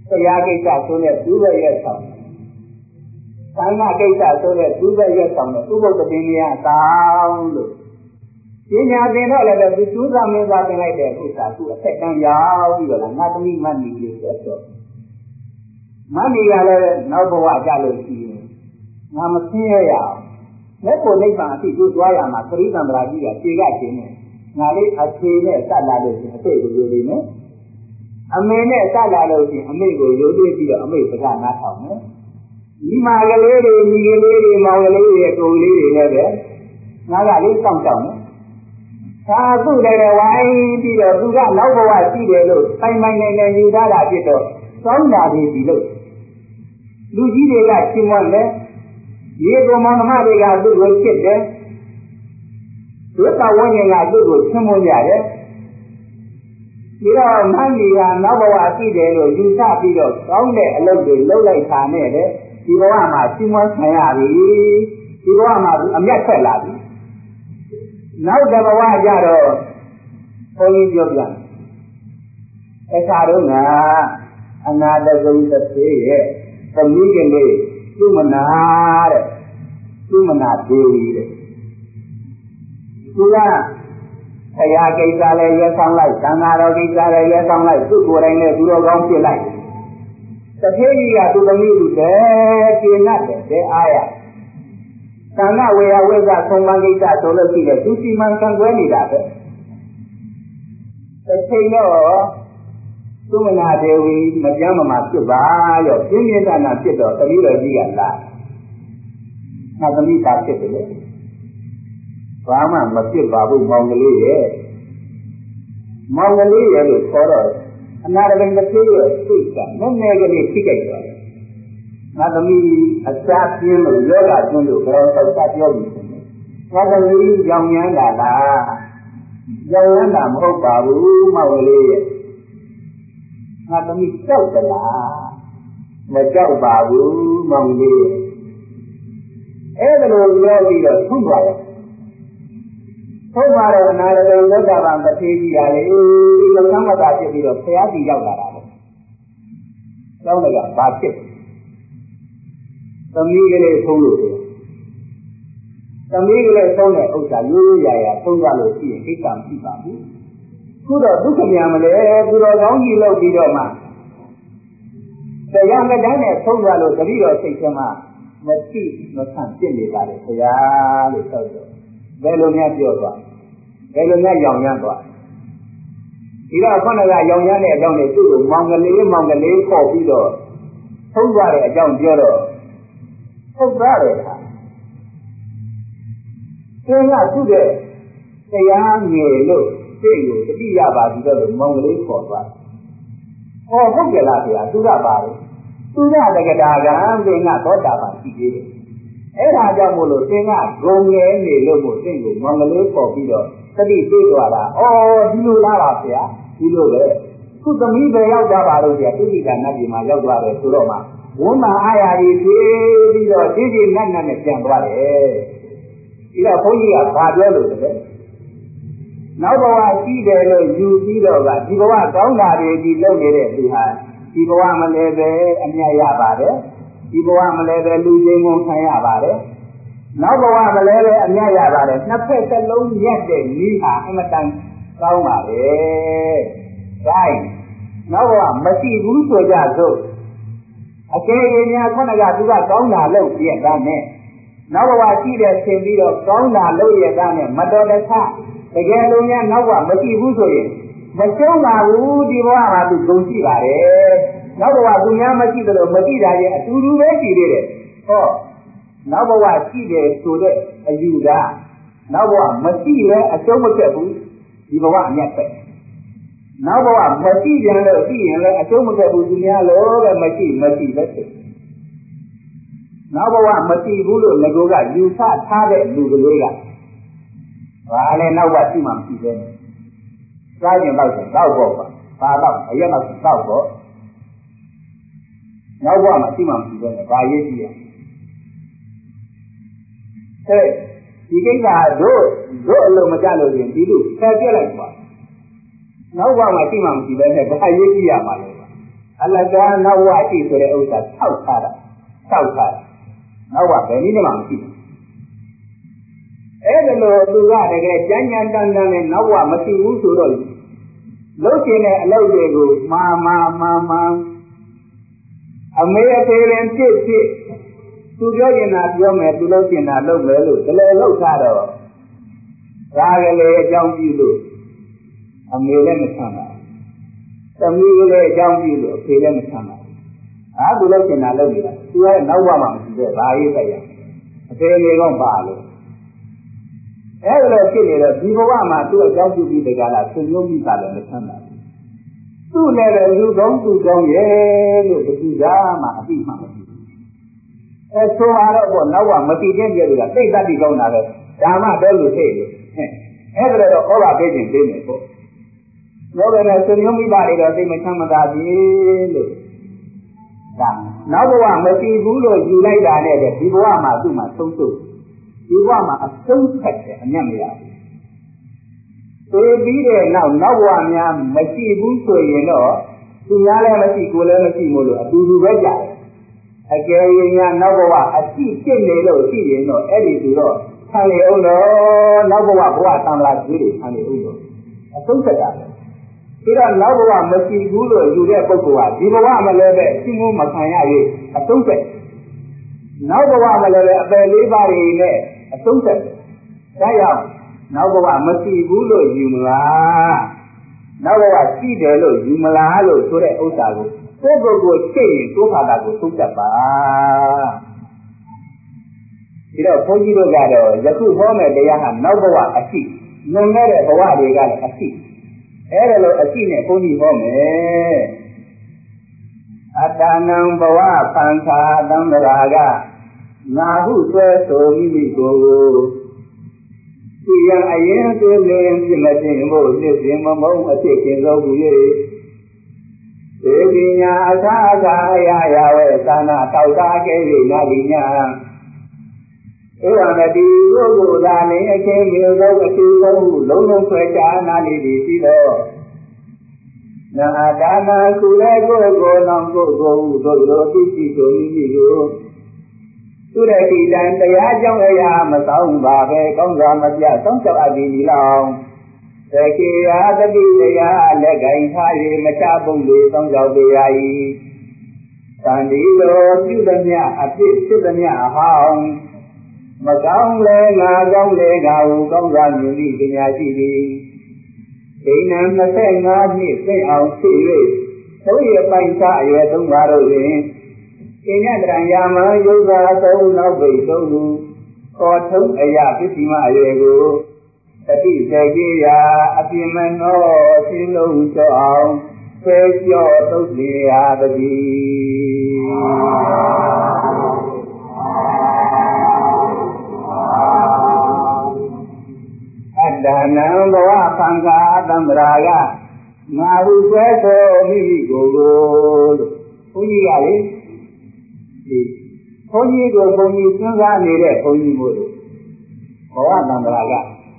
တရားကိစ္စဆိုတဲ့ဒုဘရဲ့ဆောင်သံဃာကိစ္စဆိုတဲ့ဒုဘရဲ့ဆောင်တဲ့ဥပုသ္တပင်များတောင်းလို့ပညာသင်တော့လည်းသူကျူးစာမင်းသားသင်လိုက်တဲ့ဥစ္စာသူအထက်တန်းရောက်ပြီးတော့ငါသမီးမမီလေးဆိုတော့မမီကလည်းနောက်ဘဝကြလို့ရှိရင်ငါမဆင်းရရအောင်လက်ကိုနိဗ္ဗာန်အဖြစ်ကျိုးသွားရမှာပရိသံဗရာကြီးကခြေကခြင်းနဲ့ငါလေးအခြေနဲ့စက်လာလို့ရှိရင်အဖေကိုယူနေမယ်အမေနဲ့စက်လာလို့ရှိရင်အမေကိုယူသွေးပြီးတော့အမေစကားနားထောင်မယ်ဒီမာကလေးတွေညီကလေးတွေမောင်ကလေးတွေကိုလေးတွေလည်းပဲငါကလေးစောင့်ရှောက်မယ်သာသူလည်းဝိုင်းပြီးတော့သူကနောက်ဘဝရှိတယ်လို့ပိုင်ပိုင်နိုင်နိုင်ယူထားတာဖြစ်တော့စောင်းတာတွေဒီလို့လူကြီးတွေကရှင်းမလဲရေကောင်မောင်နှမတွေကသူ့ကိုချစ်တယ်ဒုက္ခဝိညာဉ်ကသူ့ကိုဆင်းမွကြတယ်ဒီတော့မန်းကြီးကနောက်ဘဝရှိတယ်လို့ယူဆပြီးတော့ကောင်းတဲ့အလုပ်တွေလုပ်လိုက်တာနဲ့လေဒီဘဝမှာရှင်းမခံရပြီဒီဘဝမှာအမျက်ထွက်လာပြီနောက်တစ်ဘဝကျတော့ဘုန်းကြီးပြောပြန်အခါတော့ကအနာတကုံတစ်သေးရဲ့သမီးကလေးသူမနာတဲ့သူမနာသေးဘူးတဲ့သူကတရားကိစ္စလည်းရွေးဆောင်လိုက်သံဃာတော်ကိစ္စလည်းရွေးဆောင်လိုက်သူ့ကိုယ်တိုင်လည်းသူတော်ကောင်းဖြစ်လိုက်တထေးကြီးကသူသမီးသူတဲ့ကျင့်တ်တဲ့အားရသံဃာဝေယဝိဇ္ဇသုံးပါးကိစ္စဆိုလို့ရှိတယ်သူစီမံကံကွဲနေတာပဲတစ်ချိန်တော့သူမနာဒေဝီမကြမ်းမမာဖြစ်ပါရောပြင်းပြင်းထန်ထန်ဖြစ်တော့သမီးတော်ကြီးကလာငါသမီးသာဖြစ်တယ်လေဘာမှမဖြစ်ပါဘူးမောင်ကလေးရဲ့မောင်ကလေးရဲ့လို့ခေါ်တော့အနာရကတစ်သေးရဲ့စိတ်ကနည်းနည်းကလေးထိကြိုက်သွားတယ်ငါသမီးအစာပြင်းလို့ယောဂပြင်းလို့ကြောင်းသောက်ပြောပြီးငါသမီးရောင်ရမ်းတာလားရောင်ရမ်းတာမဟုတ်ပါဘူးမောင်ကလေးရဲ့ငါသမီးကြောက်သလားမကြောက်ပါဘူးမောင်လေးရဲ့အဲ့ဒါလိုပြောပြီးတော့ဆုံးသွားတယ်ဆုံးသွားတော့အနာရကလောကဗံတစ်သေးကြီးရလေဒီလိုသံဃာဖြစ်ပြီးတော့ဖရာကြီးရောက်လာတာပဲကျောင်းကဘာဖြစ်သမီးကလေးဆုံးလို့သမီးကလေးဆုံးတဲ့ဥစ္စာရိုးရိုးရာရာဆုံးသွားလို့ရှိရင်ကိစ္စမရှိပါဘူးခုတော့ဒုက္ခများမလဲသူတော်ကောင်းကြီးလောက်ပြီးတော့မှတရားကတည်းကဆုံးသွားလို့တတိတော်စိတ်ထဲမှာမရှိမဆန့်ဖြစ်နေပါလေဆရာလို့ဆိုတော့ဘယ်လိုများပြောသွားဘယ်လိုများရောင်ရမ်းသွားဒီတော့ခုနကရောင်ရမ်းတဲ့အကြောင်းနဲ့သူ့ကိုမောင်ကလေးခေါ်ပြီးတော့ဆုံးသွားတဲ့အကြောင်းပြောတော့ဟုတ်ပါတယ်ဟာသင်ကသူ့တဲ့တရားငယ်လို့သိကိုတတိယပါပြီးတော့မောင်ကလေးခေါ်သွားဟောဟုတ်ကြလားဗျာသူကပါလေသူကတက္ကတာကံသင်ကသောတာပန်ရှိသေးတယ်အဲ့ဒါကြောင့်မို့လို့သင်ကဂုံငယ်နေလို့မို့သင်ကိုမောင်ကလေးခေါ်ပြီးတော့တတိသိသွားတာဩဒီလိုလားပါဗျာဒီလိုပဲခုသမီးပဲရောက်သွားပါလို့ဗျာသူတိကနတ်ပြည်မှာရောက်သွားတယ်ဆိုတော့မှဝန်းမှာအားရကြီးပြေးပြီးတော့ဒီနတ်နဲ့ပြန်သွားတယ်ဒီတော့ဘုန်းကြီးကဘာပြောလို့လဲနောက်ဘဝရှိတယ်လို့ယူပြီးတော့ကဒီဘဝကောင်းတာတွေဒီလုပ်နေတဲ့သူဟာဒီဘဝမလဲပဲအမြတ်ရပါတယ်ဒီဘဝမလဲပဲလူချင်းကိုခံရပါတယ်နောက်ဘဝမလဲပဲအမြတ်ရပါတယ်နှစ်ဖက်စလုံးညက်တဲ့ဤဟာအမတန်ကောင်းပါလေဒါနောက်ဘဝမရှိဘူးဆိုကြစို့အကယ်၍များခုနကသူကကောင်းတာလုပ်ပြတဲ့နဲ့နောက်ဘဝရှိတဲ့ဆင်ပြီးတော့ကောင်းတာလုပ်ရတဲ့နဲ့မတော်တဆတကယ်လို့များနောက်ဘဝမရှိဘူးဆိုရင်မကျုံးပါဘူးဒီဘဝမှာသူဂုဏ်ရှိပါတယ်နောက်ဘဝသူများမရှိသလိုမရှိတာရဲ့အတူတူပဲရှိသေးတယ်ဟောနောက်ဘဝရှိတယ်ဆိုတဲ့အယူကနောက်ဘဝမရှိလဲအကျုံးမပြတ်ဘူးဒီဘဝအမြတ်ပဲနောက်ဘဝမရှိပြန်လို့ရှိရင်လည်းအကျုံးမပြတ်ဘူးသူများလို့ပဲမရှိပဲဖြစ်နောက်ဘဝမရှိဘူးလို့ငကိုကယူဆထားတဲ့လူကလေးကဘာလဲနောက်ဘဝရှိမှမရှိသေးဘူးစားရင်တော့ပေါ့ပါဘာတော့အရက်တော့တော့ပေါ့နောက်ဘဝမှာရှိမှမရှိသေးဘူးဘာရေးကြည့်ရဒီကိစ္စတို့အလုံးမကြလို့ရင်ဒီလိုဖယ်ပြလိုက်ပါနောက်ဘဝမှာရှိမှမရှိသေးဘူးဘာရေးကြည့်ရမှာလဲအလကားနောက်ဝရှိဆိုတဲ့ဥစ္စာထောက်ထားတာနောက်ဝဘယ်နည်းမှမရှိဘူးအဲ့ဒါလို့သူကတကယ်ကြမ်းကြမ်းတမ်းတမ်းနဲ့နောက်ဝမရှိဘူးဆိုတော့လုပ်ကျင်တဲ့အလုပ်တွေကိုမှာအမေအဖေရင်ဖြစ်သူပြောကျင်တာပြောမယ်သူလုပ်ကျင်တာလုပ်မယ်လို့ဒီလိုလုပ်ထားတော့ဒါကလေးအကြောင်းပြုလို့အမေလည်းမဆန်းပါဘူးသမီးကလေးအကြောင်းပြုလို့အဖေလည်းမဆန်းပါဘူးသူလုပ်ကျင်တာလုပ်နေတာသူကနောက်ဘဝမှာမရှိတဲ့ဘာရေးဆိုင်ရအဖေလေးကောပါလို့အဲ့လိုဖြစ်နေတော့ဒီဘဝမှာသူ့အကြောင်းပြုပြီးတကလားဆွေမျိုးမိသားလည်းမဆန်းပါဘူးသူ့လည်းလူကောင်းသူကောင်းရဲ့လို့ဘယ်သူကမှအသိမှမရှိဘူးဆိုတော့နောက်ဘဝမတည်တဲ့ပြည်တွေကသိတတ်ပြီးကောင်းတာပဲဒါမှတော့လို့သိတယ်အဲ့ဒါတော့ဩဘာပေးခြင်းပေးမယ်ပေါ့လောကနဲ့ဆွေမျိုးမိသားတွေတော့သိမချမ်းမသာဘူးလို့ဒါနောက်ဘဝမတည်ဘူးလို့ယူလိုက်တာနဲ့ဒီဘဝမှာသူ့မှာဆုံးရှုံးဒီဘဝမှာအဆုံးဖြတ်တယ်အမျက်မရဘူးသိပြီးတဲ့နောက်ဘဝများမရှိဘူးဆိုရင်တော့သူများလည်းမရှိကိုယ်လည်းမရှိမို့လို့အတူတူပဲကြတယ်အကယ်၍များနောက်ဘဝအရှိဖြစ်နေလို့ရှိရင်တော့အဲ့ဒီသူတော့ဆံလေအောင်တော့နောက်ဘဝသံဃာကြီးတွေဆံလေအောင်တော့အဆုံးဖြတ်တာပဲပြီးတော့နောက်ဘဝမရှိဘူးလို့ယူတဲ့ပုဂ္ဂိုလ်ကဒီဘဝမလဲပဲရှိမှုမခံရ၍အဆုံးဖြတ်နောက်ဘဝမလဲပဲအပယ်လေးပါးတွေနဲ့အဆုံးဖြတ်ဒါကြောင့်နောက်ဘဝမရှိဘူးလို့ယူမလားနောက်ဘဝရှိတယ်လို့ယူမလားလို့ဆိုတဲ့ဥစ္စာကိုကိုယ့်ကိုယ်ကိုချိန်ရင်ကိုယ့်ဘာသာကိုသုံးသပ်ပါဒီတော့ဘုန်းကြီးတို့ကတော့ယခုဟောမယ့်တရားဟာနောက်ဘဝအရှိလွန်ခဲ့တဲ့ဘဝတွေကလည်းအရှိအဲ့ဒါလို့အရှိနဲ့ဘုန်းကြီးဟောမယ်အတ္တနံဘဝပံခာသံဃာကငါဟုဆွဲဆိုမိမိကိုယ်သူရန်အရင်သွေးလင်းပြမတင်ဖို့နှစ်စဉ်မမုန်းအဖြစ်ခင်ဆုံးသူ၍သေပညာအခါအခါအရာရာဝဲသာနာတောက်တာကဲ၍နာလိညာဧဝံတတိကိုယ်ကိုယ်သာလင်အချင်းမျိုးသောအတူဆုံးလုံးလုံးဆွဲချနာလိသည်ရှိသောနာဒါနာကုလေကိုယ်ကိုယ်နောင်ကိုယ်ကိုယ်သို့သောသိရှိဆိုမိမိကိုသူရတိတံတရားကြောင့်အရာမဆောင်ပါပဲကောင်းစွာမပြဆုံးချအပ်သည်နီလောင်သကေယတတိတရားလက်ကင်ထား၍မချပုံလေဆောင်ကြောက်ပေရ၏သံဒီလိုပြုသည်မြအဖြစ်ဖြစ်သည်မြအဟောင်းမကောင်းလေငါကောင်းလေငါဟုကောင်းစွာမြင်သည့်ပညာရှိသည်ဒိဏံ25နှစ်သိအောင်ဖြစ်၍သုံးရပိုင်စားအရွယ်သုံးပါတို့တွင်အင်းရတံယာမယုဇာသုံးနောက်ပိတ်သုံးခုခေါ်ထုံးအရာပစ္စည်းမအရွယ်ကိုတတိစေကြီးရာအပြင်းမနှောရှင်းလုံးကျော်အောင်ဆွဲကြော့သုတ်ပြရာတည်းအတ္တနံဘဝသံဃာသံဃာကငါဟုဆွဲဆိုမိမိကိုယ်လို့ဘုန်းကြီးကလေဘုန်းကြီးကိုဘုန်းကြီးစဉ်းစားနေတဲ့ဘုန်းကြီးမို့လို့ဘဝသံဃာက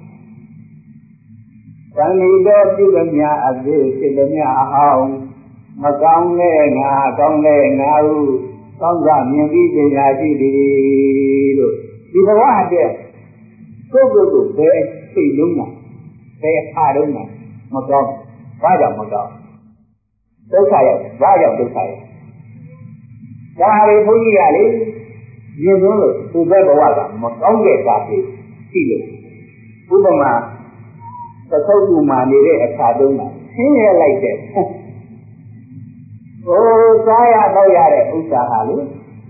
သံဃိတော်ပြုသမျှအသေးဖြစ်သမျှအဟောင်းမကောင်းလဲငါကောင်းလဲငါဟုကောင်းစွာမြင်ပြီးပညာရှိသည်လို့ဒီဘဝအတွက်ကိုယ့်ကိုယ်ဘယ်စိတ်လုံးမှာဘယ်အားလုံးမှာမကောင်းဘာကြောင့်မကောင်းဒုက္ခရောက်ဘာကြောင့်ဒုက္ခရောက်ဒါရီဘုန်းကြီးကလေမြင်လို့ဘုဘဘဝကမကောင်းတဲ့သာဖြစ်ရှိလို့ဥပမာသသုတ်ကူမှာနေတဲ့အခါတုန်းကဆင်းရဲလိုက်တဲ့စားရတော့ရတဲ့ဥစ္စာဟာလေ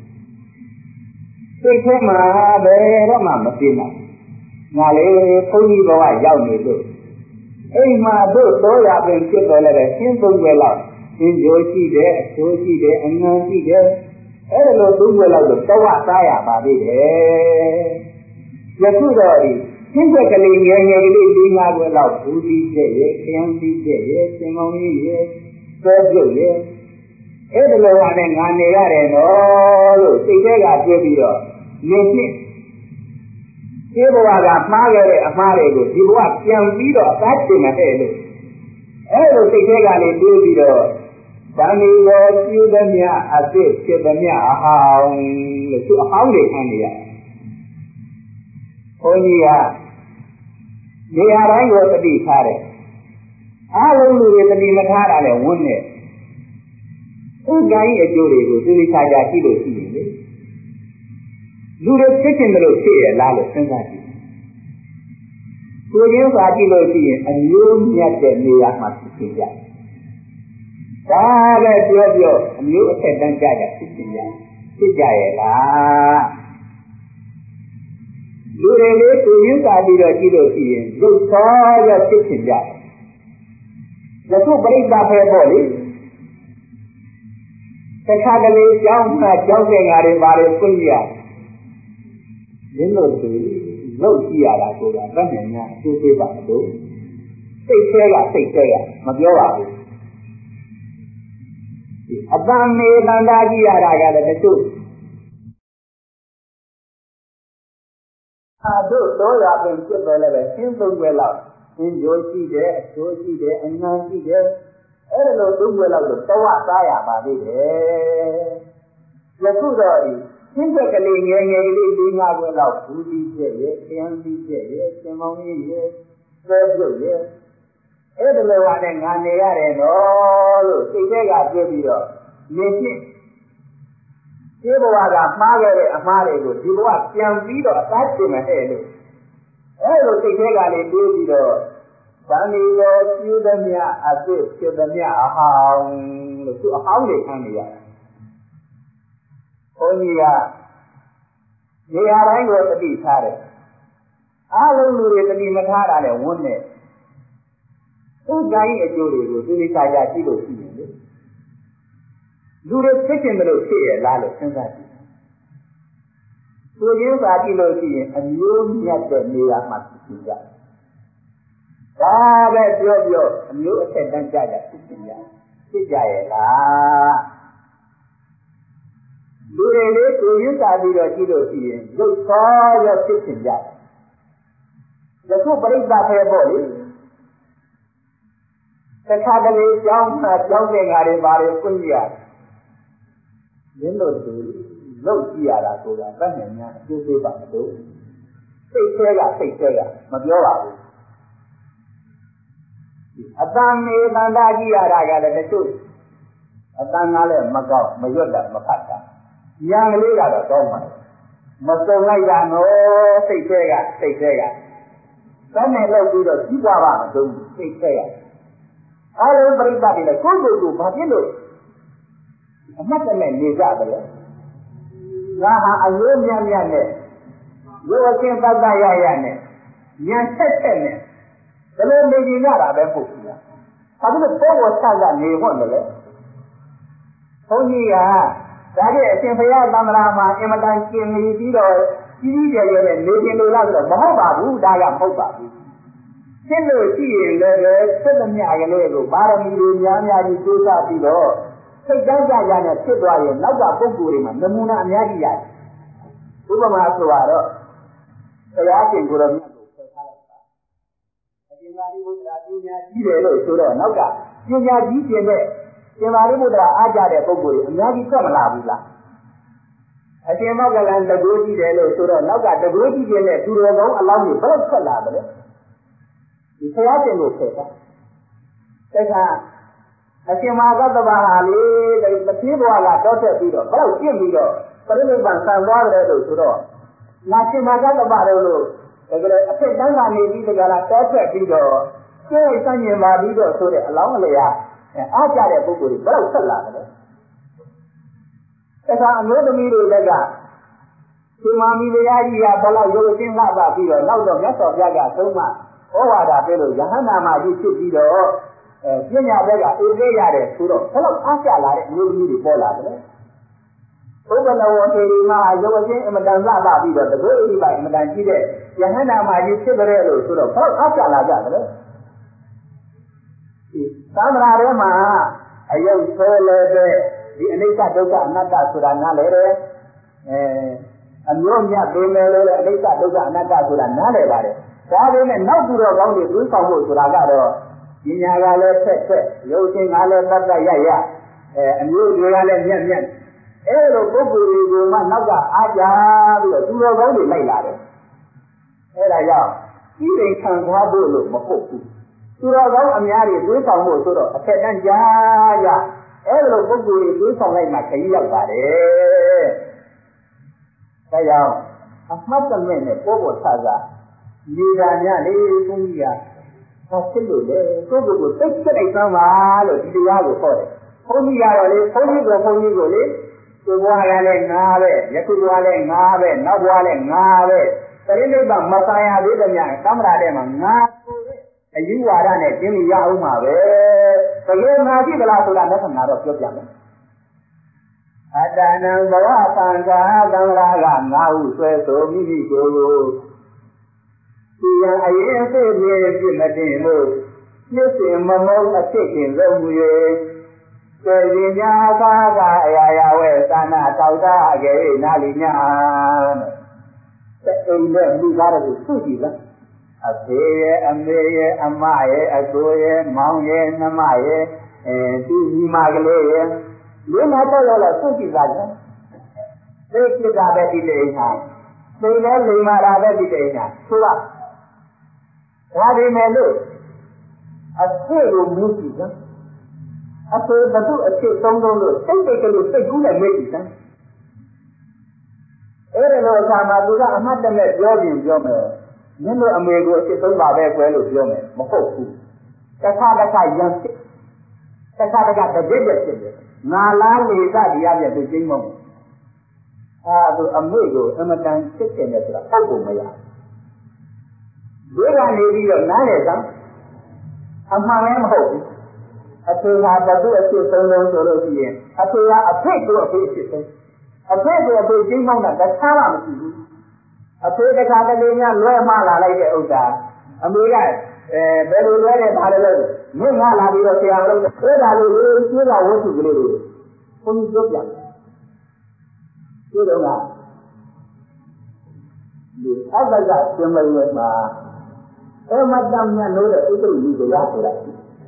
စိတ်ထဲမှာဘယ်တော့မှမသိနိုင်ငါလေဘုန်းကြီးဘဝရောက်နေလို့အိမ်မှာတို့တော်ရပင်ဖြစ်တော်လည်းရှင်းသုံးွယ်လောက်ရှင်းကြိုးရှိတယ်အချိုးရှိတယ်အငံရှိတယ်အဲ့ဒါလိုသုံးွယ်လောက်တော့တဝစားရပါသေးတယ်ယခုတော့ဒီရှင်းချက်ကလေးငယ်ငယ်ကလေး၄-၅ွယ်လောက်ဘူးပြီးတဲ့ရဲ့ခရမ်းပြီးတဲ့ရဲ့သင်္ကောင်းကြီးရဲ့သောပြုတ်ရဲ့အဲ့ဒါလိုဟာနဲ့ငါနေရတယ်နော်လို့စိတ်ထဲကတွေးပြီးတော့နေဖြစ်ဒီဘဝကမှားခဲ့တဲ့အမှားတွေကိုဒီဘဝပြန်ပြီးတော့အသားတင်မယ်လို့အဲ့လိုစိတ်ထဲကလေးတွေးပြီးတော့တဏှိရောပြုသမျှအသစ်ဖြစ်သမျှအဟောင်းလို့သူအဟောင်းတွေခံနေရတယ်ဘုန်းကြီးကနေရာတိုင်းကိုတတိထားတယ်အားလုံးလူတွေတတိမထားတာနဲ့ဝန်းနဲ့ဥက္ကိုင်းအကျိုးတွေကိုသူဒီခြားခြားကြည့်လို့ရှိရင်လေလူတွေဖြစ်ချင်တယ်လို့ဖြစ်ရလားလို့စဉ်းစားကြည့်ကိုရင်းစာကြည့်လို့ရှိရင်အမျိုးမြတ်တဲ့နေရာမှာဖြစ်ကြတယ်ဒါပဲပြောအမျိုးအဆက်တန်းကြကြဖြစ်ကြရဲ့လားလူတွေလေးကိုရင်းစာပြီးတော့ကြည့်လို့ရှိရင်ရုပ်သောရဖြစ်ချင်ကြတယ်ယခုပြိဿဖဲပေါ့လေတခါတလေကြောင်းတဲ့ငါတွေပါလေပြည့်ရရင်းလို့သူရုပ်ကြည့်ရတာဆိုတာတတ်နိုင်များအကျိုးပေးပါမလို့စိတ်သေးကမပြောပါဘူးအတန်မေတန်တာကြည့်ရတာကလည်းတချို့တို့တော့ရပင်ဖြစ်တယ်လည်းပဲရှင်းသုံးွယ်လောက်ရှင်းကြိုးရှိတယ်အကျိုးရှိတယ်အနံရှိတယ်အဲ့ဒါလိုသုံးွယ်လောက်တော့တဝသားရပါသေးတယ်ယခုတော့ဒီရှင်းချက်ကလေးငယ်လေး၄-၅ွယ်လောက်ဘူးပြီးချက်ရဲ့ကျန်းပြီးချက်ရဲ့ကျင်မောင်းကြီးရဲ့သဲပြုတ်ရဲ့အဲ့ဒါလိုဟာနဲ့ငါနေရတယ်နော်လို့စိတ်ထဲကပြောပြီးတော့နေဖြင့်ဒီဘဝကမှားခဲ့တဲ့အမှားတွေကိုဒီဘဝပြန်ပြီးတော့အသားတင်မယ်ဟဲ့လို့အဲ့လိုစိတ်ထဲကလေးတွေးပြီးတော့ဗန္ဒီရောပြုသမျှအသစ်ဖြစ်သမျှအဟောင်းလို့သူအဟောင်းတွေခံနေရတယ်ဘုန်းကြီးကနေရာတိုင်းကိုတတိထားတယ်အားလုံးလူတွေတတိမထားတာနဲ့ဝန်းနဲ့ဥက္ကိုင်းအကျိုးတွေကိုသူဒီခြားခြားကြည့်လို့ရှိရင်လေလူတွေဖြစ်ချင်တယ်လို့ဖြစ်ရလားလို့စဉ်းစားကြည့်ကိုရင်းစာကြည့်လို့ရှိရင်အမျိုးမြတ်တဲ့နေရာမှာဖြစ်ကြတယ်ဒါပဲပြောအမျိုးအဆက်တန်းကြဖြစ်ကြရဲ့လားလူတွေလေးကိုရင်းစာပြီးတော့ကြည့်လို့ရှိရင်ရုပ်သောရဖြစ်ချင်ကြတယ်ယခုပြိဿဖဲပေါ့လေတခါတလေကြောင်းတဲ့ငါတွေပါလေပြည့်ရရင်းလို့သူရုပ်ကြည့်ရတာဆိုတာတတ်နိုင်များအကျိုးပေးပါမလို့စိတ်သေးကမပြောပါဘူးအတန်မေတန်တာကြည့်ရတာကလည်းတချို့အတန်ကလည်းမကောက်မရွတ်တာမဖတ်တာဉာဏ်ကလေးကတော့ကောင်းပါလေမစုံလိုက်တာနော်စိတ်သေးကတတ်နိုင်လို့ပြီးတော့ကြီးပွားပါမလို့စိတ်သေးကအားလုံးပြိဿတွေလည်းကိုယ့်ကိုယ်ဘာဖြစ်လို့အမှတ်တမဲ့နေကြတယ်လေငါဟာအယိုးမြတ်နဲ့ရုပ်အချင်းသတ္တရနဲ့ဉာဏ်ဆက်နဲ့ဘယ်လိုနေကြတာပဲပုတ်ဘူးလားဘာဖြစ်လို့ပေါ်ပေါ်ဆဆနေဝတ်မလဲဘုန်းကြီးကဒါကြည့်အရှင်ဘုရားသံဃာမှာအင်မတန်ကျင်ပြီးတော့ကြီးကျယ်ကျယ်နဲ့နေခြင်းလို့လားဆိုတော့မဟုတ်ပါဘူးဒါကမဟုတ်ပါဘူးဖြစ်လို့ရှိရင်လည်းသက်သမျှကလေးကိုပါရမီတွေများကြီးကျိုးစားပြီးတော့စိတ်ကြကြနဲ့ဖြစ်သွားရင်နောက်ကပုဂ္ဂိုလ်တွေမှာနမူနာအများကြီးရတယ်ဥပမာဆိုတော့တရားရှင်ကိုယ်တော်မြတ်ကိုဖယ်ထားလိုက်ပါအရှင်သာရိပုတ္တရာပညာကြီးတယ်လို့ဆိုတော့နောက်ကပညာကြီးကျင်တဲ့ရှင်သာရိပုတ္တရာအားကြတဲ့ပုဂ္ဂိုလ်တွေအများကြီးထွက်မလာဘူးလားအရှင်မောက္ကလန်တကူကြီးတယ်လို့ဆိုတော့နောက်ကတကူကြီးကျင်တဲ့သူတော်ကောင်းအလောင်းတွေဘယ်လောက်ထွက်လာတယ်လဲဒီဘုရားရှင်ကိုဖယ်ထားတဲ့အခါအရှင်မဟာသဗ္ဗဟာလေတတိဘဝကတောထက်ပြီးတော့ဘယ်လောက်ကျင့်ပြီးတော့ပရိနိဗ္ဗာန်ဆံသွားတယ်လို့ဆိုတော့ငါရှင်မဟာသဗ္ဗတို့လို့ဒါကြတဲ့အဖြစ်တန်းကနေပြီးဒီကလာတောထက်ပြီးတော့ကျင့်စံကျင်ပါပြီးတော့ဆိုတဲ့အလောင်းအလျာအားကြတဲ့ပုဂ္ဂိုလ်တွေဘယ်လောက်ဆက်လာတယ်လဲဒါကအမျိုးသမီးတွေလည်းကရှင်မာမီဘုရားကြီးကဘယ်လောက်ရုပ်ရှင်းလှပပြီးတော့နောက်တော့မြတ်စွာဘုရားကသုံးမှဩဝါဒပေးလို့ယဟန္တာမကြီးဖြစ်ပြီးတော့ပညာဘက်ကအေးသေးရတယ်ဆိုတော့ဘယ်လောက်အားကျလာတဲ့အမျိုးသမီးတွေပေါ်လာတယ်ဥပနဝေဒီမှာရုပ်ချင်းအမတန်လှပပြီးတော့တကုအိပိုင်အမတန်ကြီးတဲ့ယဟန္တာမကြီးဖြစ်ကြတယ်လို့ဆိုတော့ဘယ်လောက်အားကျလာကြတယ်သံဃာထဲမှာအယုတ်ဆိုးလည်းပဲဒီအနိစ္စဒုက္ခအနတ္တဆိုတာနားလည်တယ်အမျိုးမြတ်ပေမယ်လို့လည်းအနိစ္စဒုက္ခအနတ္တဆိုတာနားလည်ပါတယ်ဒါပေမဲ့နောက်သူတော်ကောင်းတွေသွေးဆောင်ဖို့ဆိုတာကတော့ပညာကလည်းဆက်ရုပ်ရှင်ကလည်းတတ်ရအမျိုးတွေကလည်းမြတ်မြတ်အဲ့လိုပုဂ္ဂိုလ်တွေကိုမှနောက်ကအားကြပြီးတော့သူတော်ကောင်းတွေလိုက်လာတယ်အဲ့ဒါကြောင့်ဤတိမ်ခံသွားဖို့လို့မဟုတ်ဘူးသူတော်ကောင်းအများကြီးသွေးဆောင်ဖို့ဆိုတော့အထက်တန်းကြားကြအဲ့လိုပုဂ္ဂိုလ်တွေသွေးဆောင်လိုက်မှခရီးရောက်ပါတယ်ဒါကြောင့်အမှတ်တမဲ့နဲ့ပေါ်ပေါ်ဆဆနေတာများလေဘုန်းကြီးကဘာဖြစ်လို့လဲကိုယ့်ကိုယ်ကိုသိချက်လိုက်သမ်းပါလို့ဒီတရားကိုဟောတယ်ဘုန်းကြီးကတော့လေဘုန်းကြီးကိုလေဒီဘဝကလည်းငါပဲယခုဘဝလည်းငါပဲနောက်ဘဝလည်းငါပဲပရိနိဗ္ဗာန်မဆိုင်ရသေးတဲ့များသမ္မာတဲ့မှာငါကိုအယူဝါဒနဲ့ကျင်းပြီးရအောင်မှာပဲတကယ်ငါရှိသလားဆိုတာလက်ခံတော့ပြောပြမယ်အတ္တနံဘဝသံဃာသံဃာကငါဟုဆွဲဆိုမိမိကိုယ်ကိုဒီရန်အရင်အဖြစ်ပြည့်မတင်လို့နှစ်စဉ်မမုန်းအဖြစ်ခင်ဆုံးမူ၍စေရင်ညာသာကအရာရာဝဲသာနာတောက်တာအကယ်၍နာလီညာတဲ့အိမ်နဲ့မိသားစုစုကြည့်လားအဖေရဲ့အမေရဲ့အမရဲ့အကိုရဲ့မောင်ရဲ့နှမရဲ့သူညီမကလေးရဲ့လူမတော့တော့စုကြည့်ပါလားသိကိစ္စပဲဒီတိမ်ဟာသိလဲလိမ္မာတာပဲဒီတိမ်ဟာဆိုတော့ဒါဒီမဲ့လို့အဖေကိုမူးကြည့်စမ်းအဖေဘသူအဖြစ်သုံးလို့စိတ်ကလေးစိတ်ကူးနဲ့မေ့ကြည့်စမ်းအဲ့ဒါလို့အခါမှာသူကအမှတ်တမဲ့ပြောမယ်မင်းတို့အမေကိုအဖြစ်သုံးပါပဲကွယ်လို့ပြောမယ်မဟုတ်ဘူးတစ်ခါရံဖြစ်တစ်ခါတည်းဖြစ်တယ်ငါလားလေကဒီရပြည့်သူကျင်းမုံသူအမေကိုအမတန်ချစ်တယ်နဲ့ဆိုတာဟုတ်ပုံမရဒီကနေပြီးတော့နားလေစမ်းအမှန်လည်းမဟုတ်ဘူးအဖေဟာဘသူအဖြစ်သုံးလို့ဆိုလို့ရှိရင်အဖေကအဖေကိုအဖေအဖြစ်သုံးအဖေကိုအဖေကျင်းမောင်းတာတခြားမှမရှိဘူးအဖေတခါတလေများလွဲမှားလာလိုက်တဲ့ဥစ္စာအမေကဘယ်လိုလွဲတဲ့ဘာလဲမင်းငါလာပြီးတော့ဆရာလို့အဲ့ဒါလေးကိုကျိုးတာဝတ္ထုကလေးတွေဘုန်းကြီးပြောပြကျိုးတော့ကဒီအဘကရှင်မရဲ့မှာအမတ္တမြတ်လို့တဲ့ဥပ္ပရိဒီတရားဆိုလိုက်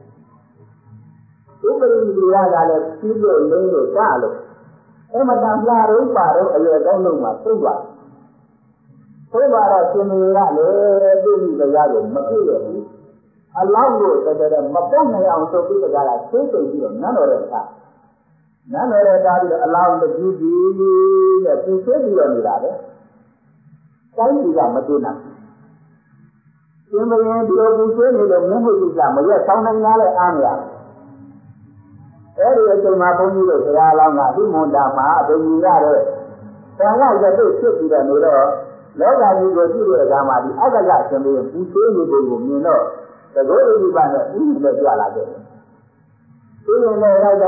ဥပ္ပရိဒီတရားကလည်းပြီးလို့လင်းလို့ကြားလို့အမတ္တလှတော့ပါတော့အရွယ်ကောင်းလို့မှသိသွားသိသွားတော့ရှင်မကလည်းသူ့မိတရားကိုမပြည့်ရဘူးအလောင်းကိုတကယ်မပုတ်နိုင်အောင်ဆိုပြီးတကလားသိသိပြီးတော့နန်းတော်ရဲ့အခါနန်းတော်ရဲ့သားပြီးတော့အလောင်းတကြီးကြီးနဲ့ပူဆွေးပြီးတော့နေတာလေတိုင်းပြည်ကမတွေ့နိုင်ရှင်မင်းဒီလိုပူဆွေးနေလို့မြတ်မှုကိစ္စမရက်ဆောင်းနိုင်လားလဲအားမရအဲ့ဒီအချိန်မှာဘုန်းကြီးတို့ဆရာလောင်းကဒီမွန်တာမှာဘုံကြီးရတဲ့ဆံရရတဲ့ဖြစ်ပြီးတော့နေတော့လောကကြီးကိုကြည့်တဲ့အခါမှာဒီအက္ခကရှင်မင်းပူဆွေးနေပုံကိုမြင်တော့သဘောဥပ္ပါနဲ့ဥပ္ပါနဲ့ကြွလာခဲ့တယ်။ဒီလိုနဲ့တော့ဥပ္ပါ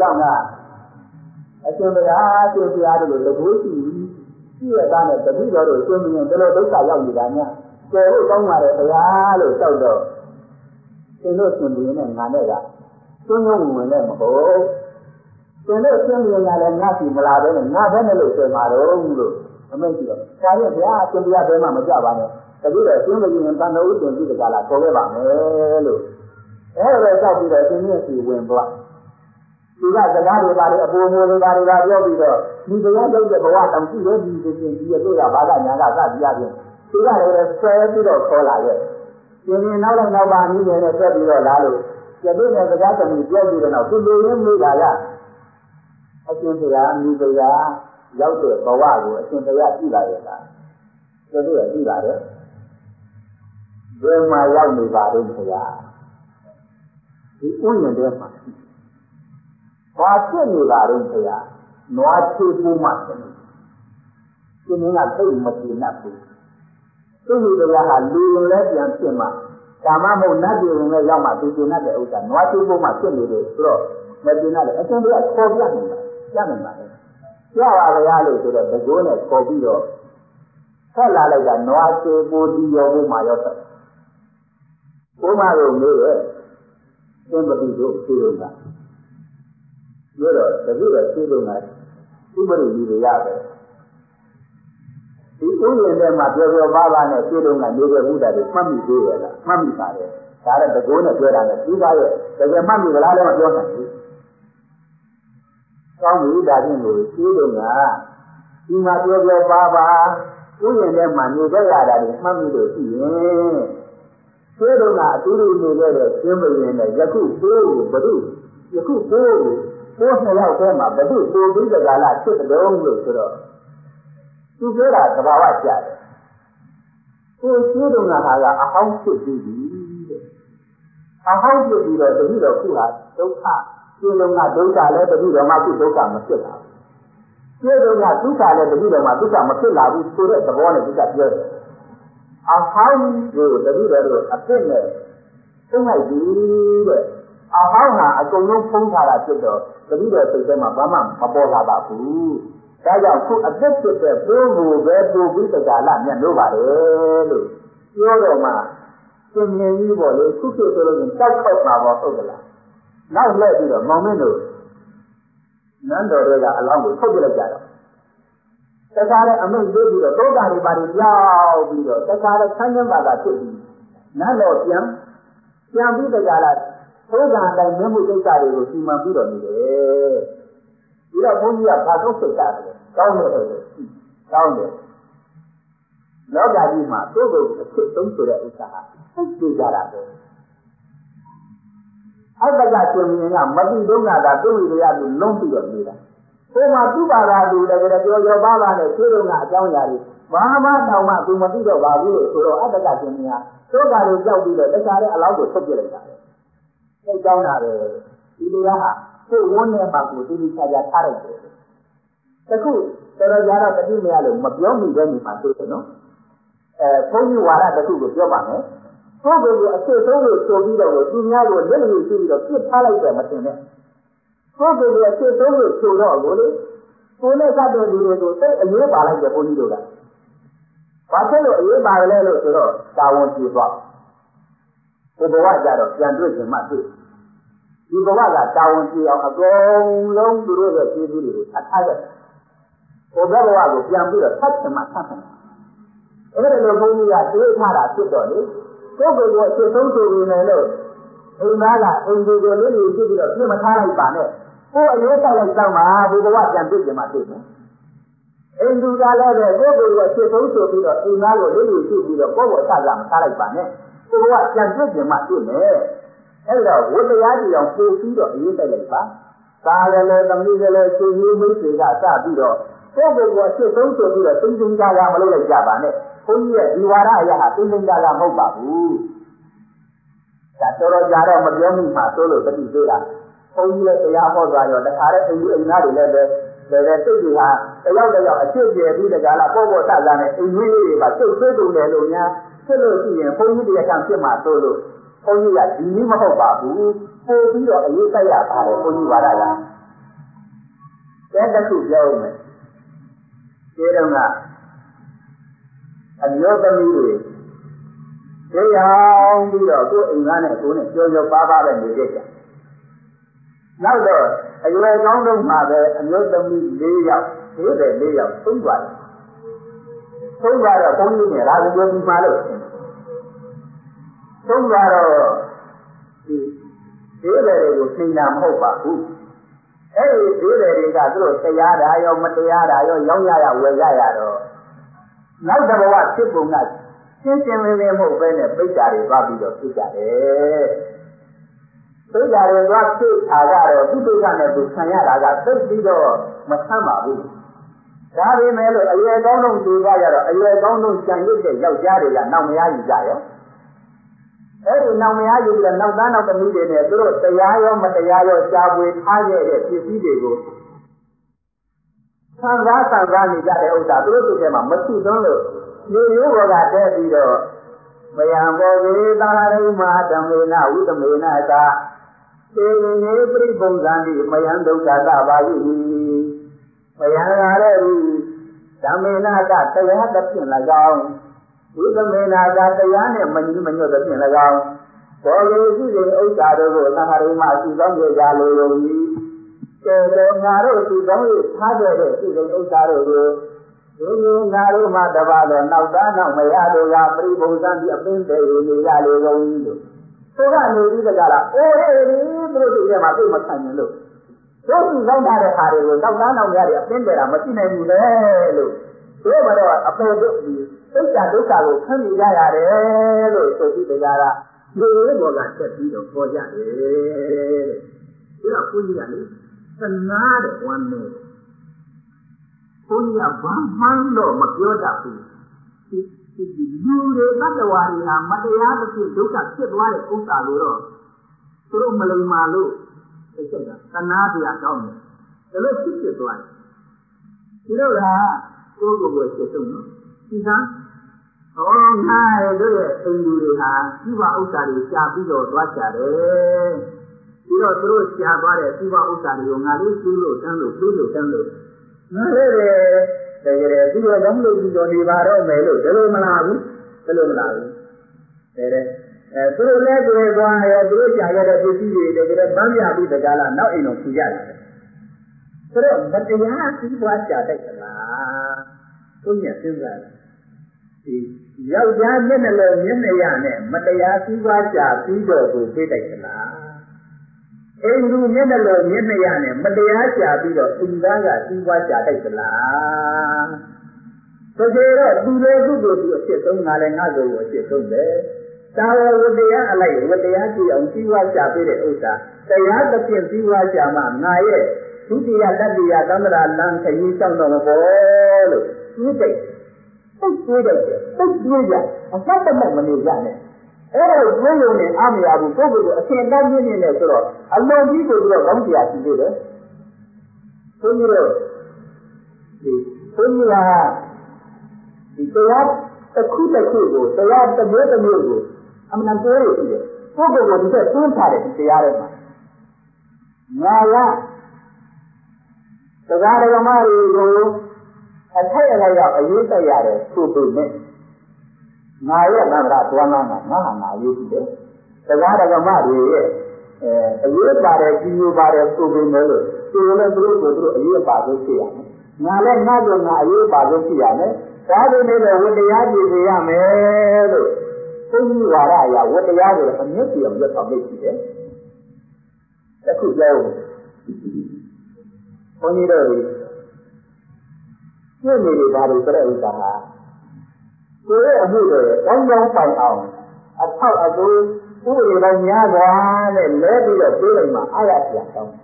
ကအရှင်ဘုရားရှင်ဘုရားတို့တကူရှိရတဲ့နဲ့တတိတော်တို့ရှင်မင်းတို့ဒုက္ခရောက်နေတာများကျေလို့ကောင်းပါလေဘုရားလို့တောက်တော့ရှင်တို့ရှင်မင်းနဲ့ငါနဲ့ကသွန်းဝင်နဲ့မဟုတ်ရှင်တို့ရှင်မင်းကလည်းငါ့စီမလာပဲနဲ့ငါပဲနဲ့လို့ဆိုမှာတော့လို့အမိတ်ကြီးတော့ဒါရင်ဘုရားရှင်ဘုရားဘယ်မှမကြပါနဲ့တတိတော်ရှင်မင်းတန်တော်ဥရှင်ကြည့်ကြလားခေါ်ခဲ့ပါမယ်လို့အဲ့ဒါတော့ကြောက်ပြီးတော့ရှင်မင်းစီဝင်သွားသူကစကားတွေပါတယ်အပေါ်မိုးတွေပါတယ်ပြောပြီးတော့ဒီတရားရုပ်တဲ့ဘဝတောင်ရှိတယ်ဒီဆိုရင်ဒီရဲ့တို့ကဘာကညာကစပြရပြင်သူကလည်းဆွဲပြီးတော့ခေါ်လာရဲ့ရှင်ရင်နောက်လိုက်နောက်ပါမိနေနဲ့ဆက်ပြီးတော့လာလို့ကျတို့နဲ့စကားသမီးပြောပြီးတော့သူလူရင်းမေးတာကအရှင်ဘုရားမိဘရာရောက်တဲ့ဘဝကိုအရှင်ဘုရားကြည့်လာရဲ့လားကျတို့ရကြည့်ပါတယ်ဘယ်မှာရောက်နေပါလဲဘုရားဒီဥယျာဉ်ထဲမှာဘာဖြစ်နေပါလဲဘုရားနွားချေပိုးမှတယ်ရှင်ကသိမကြည့်နိုင်ဘူးသူ့လူတရားဟာလူရင်လည်းပြန်ဖြစ်မှကာမမုတ်နတ်ပြည်ဝင်လည်းရောက်မှသူကျင်တဲ့ဥစ္စာနွားချေပိုးမှဖြစ်နေတယ်ဆိုတော့မကျင်တဲ့အရှင်ဘုရားခေါ်ပြနေတာကြားနိုင်ပါလေကြားပါဗျာလို့ဆိုတော့တကိုးနဲ့ခေါ်ပြီးတော့ဆက်လာလိုက်တာနွားချေပိုးဒီရောဘုမှရောက်တယ်ဘုမတို့မေးရဲ့သင်္ပတိတို့ဖြေလို့ကပြောတော့တပည့်တော်ဖြေလို့ကဥပရိဒီတွေရတယ်ဒီဥယျာဉ်ထဲမှာပြောပါပါနဲ့ဖြေလို့ကနေခဲ့ဘူးတာတွေမှတ်မိသေးရဲ့လားမှတ်မိပါတယ်ဒါလည်းတကိုးနဲ့ပြောတာနဲ့ပြီးပါရဲ့တကယ်မှတ်မိကြလားလည်းမပြောနိုင်ဘူးကောင်းပြီဒါချင်းကိုရှင်းတော့ကဒီမှာပြောပြောပါပါဥယျာဉ်ထဲမှာနေကြရတာတွေမှတ်မိလို့ရှိရင်ရှင်းတော့ကအတူတူနေခဲ့တဲ့ရှင်းမရင်နဲ့ယခုပိုးကိုဘုရုယခုပိုးကိုနှစ်ယောက်ထဲမှာဘုရုပိုးပြီးတဲ့ကာလဖြစ်တဲ့တုံးလို့ဆိုတော့သူပြောတာသဘာဝကျတယ်ကိုရှင်းတော့ကအဟောင်းဖြစ်ပြီးပြီတဲ့အဟောင်းဖြစ်ပြီးတော့တတိတော်ခုဟာဒုက္ခရှင်းတော့ကဒုက္ခလည်းတတိတော်မှခုဒုက္ခမဖြစ်လာဘူးရှင်းတော့ကဒုက္ခလည်းတတိတော်မှဒုက္ခမဖြစ်လာဘူးဆိုတဲ့သဘောနဲ့သူကပြောတယ်အဟောင်းကိုတတိတော်တို့အပြစ်နဲ့ဖုံးလိုက်ပြီတဲ့အဟောင်းဟာအကုန်လုံးဖုံးထားတာဖြစ်တော့တတိတော်စိတ်ထဲမှာဘာမှမပေါ်လာပါဘူးဒါကြောင့်ခုအသက်ဖြစ်တဲ့ဘိုးကိုပဲပို့ပြီးတက္ကလာမြတ်လို့ပါတယ်လို့ပြောတော့မှသင်မြင်ကြီးပေါ့လေခုဖြစ်ဆိုလို့ရင်တောက်ခောက်မှာပေါ့ဟုတ်ကလားနောက်လှည့်ပြီးတော့မောင်မင်းတို့နန်းတော်တွေကအလောင်းကိုထုတ်ပြလိုက်ကြတော့တခါတည်းအမိတ်ပေးပြီးတော့သောတာတွေပါပြီးကြောက်ပြီးတော့တခါတည်းဆန်းကျမ်းပါတာဖြစ်ပြီးနန်းတော်ပြန်ပြီးတက္ကလာသောတာအတိုင်းမြတ်မှုကိစ္စတွေကိုစီမံပြီးတော့နေတယ်ဒီတော့ဘုန်းကြီးကဘာတော့စိတ်တာလဲကောင်းတယ်ကောင်းတယ်လောကကြီးမှာကိုယ့်ကိုယ်အဖြစ်သုံးဆိုတဲ့ဥစ္စာဟာသိကြကြတာပဲအတ္တကရှင်မြင်ကမတိတုံးကသာသူ့ဝိရိယကိုလုံးပြီးတော့နေတာဟိုမှာသူ့ဘာသာသူလည်းကြောပါပါနဲ့ခြေတုံးကအကြောင်းအရာတွေဘာမှတောင်မှသူမသိတော့ပါဘူးလို့ဆိုတော့အတ္တကရှင်မြင်ကသောတာတွေကြောက်ပြီးတော့တခါတည်းအလောင်းကိုထုတ်ပြလိုက်တာပဲသိကြောင်းတာပဲဒီလိုကကိုယ်ဝန်းထဲမှာကိုသူချာချာထားလိုက်တယ်တခုတော်တော်ကြာတော့တတိမရလို့မပြောမိတဲ့နေမှာသိတယ်နော်ဘုန်းကြီးဝါဒတစ်ခုကိုပြောပါမယ်ကိုယ်ကိုယ်အစ်စ်ဆုံးလို့ဆိုပြီးတော့သူများကိုလက်ရည်ရှိပြီးတော့ပြစ်ထားလိုက်တယ်မတင်နဲ့ကိုယ်ကိုယ်အစ်စ်ဆုံးလို့ဆိုတော့ကိုလေကိုယ်နဲ့စတဲ့လူတွေကိုသိအရေးပါလိုက်တယ်ဘုန်းကြီးတို့ကဘာဖြစ်လို့အရေးပါလဲလို့ဆိုတော့တာဝန်ကျေသွားဘုဘဝကြတော့ပြန်တွေ့ခြင်းမှတွေ့ဒီဘဝကတာဝန်ကျေအောင်အကုန်လုံးသူတို့ရဲ့ကျေးဇူးတွေကိုအထားရတယ်ဘုဘဝကိုပြန်ပြီးတော့သတ်ချင်မှသတ်တယ်အဲ့ဒါလိုဘုန်းကြီးကတွေးထားတာဖြစ်တော့လေကိုယ်ကိုယ်ကိုအစ်ဆုံးဆိုနေတယ်လို့အိမ်သားကအိမ်ကိုလေးလေးပြစ်ပြီးတော့ပြစ်မထားလိုက်ပါနဲ့ကိုယ်အရေးတိုက်လိုက်စမ်းပါဘုဘဝပြန်တွေ့ကြမှာတွေ့မယ်အိမ်သူကလည်းပဲကိုယ်ကိုယ်ကိုအစ်ဆုံးဆိုပြီးတော့အိမ်သားကိုလေးလေးပြစ်ပြီးတော့ကိုယ်ကိုယ်ဆက်လာမထားလိုက်ပါနဲ့ဘုဘဝပြန်တွေ့ကြမှာတွေ့မယ်အဲ့တော့ဝိတရားကြီးအောင်ပို့ပြီးတော့အရေးတိုက်လိုက်ပါသာလည်းသမီးလည်းရှင်ကြီးမိတ်ဆွေကစပြီးတော့ကိုယ်ကိုယ်ကိုအစ်ဆုံးဆိုပြီးတော့သိသိကြမလုပ်လိုက်ကြပါနဲ့ဘုန်းကြီးရဲ့ဒီဝါဒအရာဟာသိသိကြမဟုတ်ပါဘူးဒါတော်တော်ကြာတော့မပြောမိမှသို့လို့တတိသေးတာဘုန်းကြီးလည်းတရားဟောသွားရောတခါတည်းအိမ်သားတွေလည်းပဲတိတ်ကြီးဟာတယောက်အချစ်ကျယ်ပြီးတကားလားပေါ့ပေါ့ဆဆနဲ့အိမ်ကြီးတွေပါကျုပ်သေးကုန်တယ်လို့များဖြစ်လို့ရှိရင်ဘုန်းကြီးတရားခံဖြစ်မှသို့လို့ဘုန်းကြီးကဒီနည်းမဟုတ်ပါဘူးပို့ပြီးတော့အရေးတိုက်ရပါတယ်ဘုန်းကြီးဝါဒရာတဲ့တစ်ခုပြောဦးမယ်ဒီတော့ကအမျိုးသမီးတွေတရားပြီးတော့ကိုယ်အိမ်သားနဲ့ကိုယ်နဲ့ကြောပါပါပဲနေကြတယ်နောက်တော့အရွယ်ကောင်းဆုံးမှာပဲအမျိုးသမီး၄ယောက်၄ယောက်သုံးသွားတယ်သုံးသွားတော့ဘုန်းကြီးနဲ့ရာဇဂိုဒီမှာလို့သုံးသွားတော့ဒီတွေကိုသိတာမဟုတ်ပါဘူးအဲ့ဒီတွေကသူတို့တရားဓာရောမတရားဓာရောရောင်းရဝယ်ရတော့နောက်တစ်ဘဝဖြစ်ပုံကရှင်းရှင်းလင်းလင်းမဟုတ်ပဲနဲ့ပိဋကတွေသွားပြီးတော့ဖြစ်ကြတယ်ပိဋကတွေသွားဖြစ်တာကတော့သူပိဋကနဲ့သူခံရတာကသိပြီးတော့မဆမ်းပါဘူးဒါပေမဲ့လို့အရွယ်ကောင်းဆုံးသူကကြတော့အရွယ်ကောင်းဆုံးကြံရစ်တဲ့ယောက်ျားတွေကနောက်မရယူကြရောအဲ့ဒီနောက်မရယူပြီးတော့နောက်သားနောက်သမီးတွေနဲ့သူတို့တရားရောမတရားရောရှားပွေထားခဲ့တဲ့ပစ္စည်းတွေကိုဆန်းစားနေကြတဲ့ဥစ္စာသူတို့စိတ်ထဲမှာမရှိသွန်းလို့ရေရိုးဘောကတဲပြီးတော့မယံဘောဂေသာရိမာဓမ္မေနဝိတမေနသာသေရေပြိပုံဇံတိမယံဒုက္ခတဘာယိမယံရတဲ့ဒီဓမ္မေနကတရားတစ်ဖြင့်၎င်းဝိတမေနကတရားနဲ့မညီမညွတ်တစ်ဖြင့်၎င်းဘောဂေရှိတဲ့ဥစ္စာတို့ကိုသဟရိမရှိကောင်းကြကြလိုယုံဤကဲတော့ငါတို့ရှိကောင်း၍ထားခဲ့တဲ့ရှိတဲ့ဥစ္စာတို့ကိုဒီငါတို့မှတပါတော့နောက်သားနောက်မရတို့ကပြိပုံစံပြီးအပင်းသေးနေရလေကုန်လို့သူကနေပြီးတကလားအိုးဟေးသူတို့ဒီထဲမှာပြိမခံရင်လို့တို့သူလောက်ထားတဲ့ခါတွေကိုတောက်တန်းအောင်များတွေအပင်းတယ်တာမရှိနိုင်ဘူးလေလို့တို့ဘာတော့အဖေတို့ဒီစိတ်ဓာတ်ဒုက္ခကိုခံယူကြရတယ်လို့ဆိုပြီးတရားကဒီလိုဘောကတက်ပြီးတော့ပေါ်ကြတယ်တဲ့ဒါကဘုန်းကြီးကလေသနာတဲ့ဝမ်းနဲ့ဘုန်းကြီးကဘာမှန်းတော့မပြောတတ်ဘူးလူတွေတတ္တဝါတွေဟာမတရားသဖြင့်ဒုက္ခဖြစ်သွားတဲ့ဥစ္စာလို့တော့သူတို့မလိမ္မာလို့သိချက်ကသနာတရားကောင်းတယ်ဒါလို့ဖြစ်သွားတယ်ဒီလိုကကိုယ့်ကိုယ်ကိုဖြစ်ဆုံးနော်ဒီကဟောငါတို့ရဲ့အိမ်လူတွေဟာဒီဘဥစ္စာတွေရှားပြီးတော့သွားကြတယ်ပြီးတော့သူတို့ရှားသွားတဲ့ဒီဘဥစ္စာတွေကိုငါလေးကျူးလို့တန်းလို့ကျူးလို့တန်းလို့ငါလေးတွေတကယ်ပြီးတော့ကောင်းလို့ပြီးတော့နေပါတော့မယ်လို့ဒါလို့မလားဘူးဒါလို့မလားဘူးသူတို့လည်းတွေ့သွားရောသူတို့ရှားရတဲ့ပစ္စည်းတွေတကယ်ဗန်းပြပြီးတကားလားနောက်အိမ်တော်ဖြူကြတယ်ဆိုတော့မတရားစီးပွားရှားတတ်သလားကိုယ့်ရဲ့စဉ်းစားဒီယောက်ျားမျက်နှာလုံးမျက်နှာရနဲ့မတရားစီးပွားရှားပြီးတော့ကိုပေးတတ်သလားအိမ်လူမျက်နှာလုံးမျက်နှာရနဲ့မတရားရှားပြီးတော့အိမ်သားကစီးပွားရှားတတ်သလားတကယ်တော့သူလည်းသူ့ကိုယ်သူအဖြစ်ဆုံးငါလည်းငါ့ကိုယ်ကိုအဖြစ်ဆုံးပဲသာဝဝတ္တရားအလိုက်ဝတ္တရားကြည့်အောင်စီးပွားရှားပေးတဲ့ဥစ္စာတရားသဖြင့်စီးပွားရှားမှငါရဲ့ဒုတိယတတိယသံဃာလမ်းခရီးဆောင်တော့မပေါ်လို့တွေးကြိတ်သိတွေးကြိတ်သိတွေးကြအစတမဲ့မနေကြနဲ့အဲ့တော့တွေးရုံနဲ့အားမရဘူးကိုယ့်ကိုယ်ကိုအထင်တန်းပြင်းနေတယ်ဆိုတော့အလုံးကြီးကိုပြီးတော့ကောင်းတရားရှိသေးတယ်ဘုန်းကြီးတို့ဒီဘုန်းကြီးကဒီတရားတစ်ခုတစ်ခုကိုတရားတစ်မျိုးတစ်မျိုးကိုအမှန်တရားရှိတယ်ကိုယ့်ကိုယ်ကိုဒီကသွင်းထားတယ်ဒီတရားထဲမှာငါကတရားဓမ္မတွေကိုအထက်အလိုက်ရောက်အရေးတက်ရတယ်ဆိုပေမဲ့ငါရဲ့သံဃာတွမ်းလာမှာငါဟာငါအရေးကြီးတယ်တရားဓမ္မတွေရဲ့အရေးပါတယ်ကြီးညိုပါတယ်ဆိုပေမဲ့လို့သူလည်းသူတို့ကိုသူတို့အရေးပါဆုံးဖြစ်ရမယ်ငါလည်းငါ့ကိုငါအရေးပါဆုံးဖြစ်ရမယ်ဒါပေမဲ့လည်းဝတ္တရားကြည့်ရမယ်လို့ဘုန်းကြီးဝါဒအရဝတ္တရားကိုအမြတ်ပြောင်းရက်ဆောင်လို့ရှိတယ်တစ်ခုပြောဦးဘုန်းကြီးတို့ရှင်းနေတယ်ဒါတွေဆိုတဲ့ဥစ္စာဟာကိုယ်ရဲ့အမှုတွေကောင်းကောင်းပိုင်အောင်အထောက်အကူဥပဒေတော်များစွာနဲ့လဲပြီးတော့ပြေးလိုက်မှအားရစရာကောင်း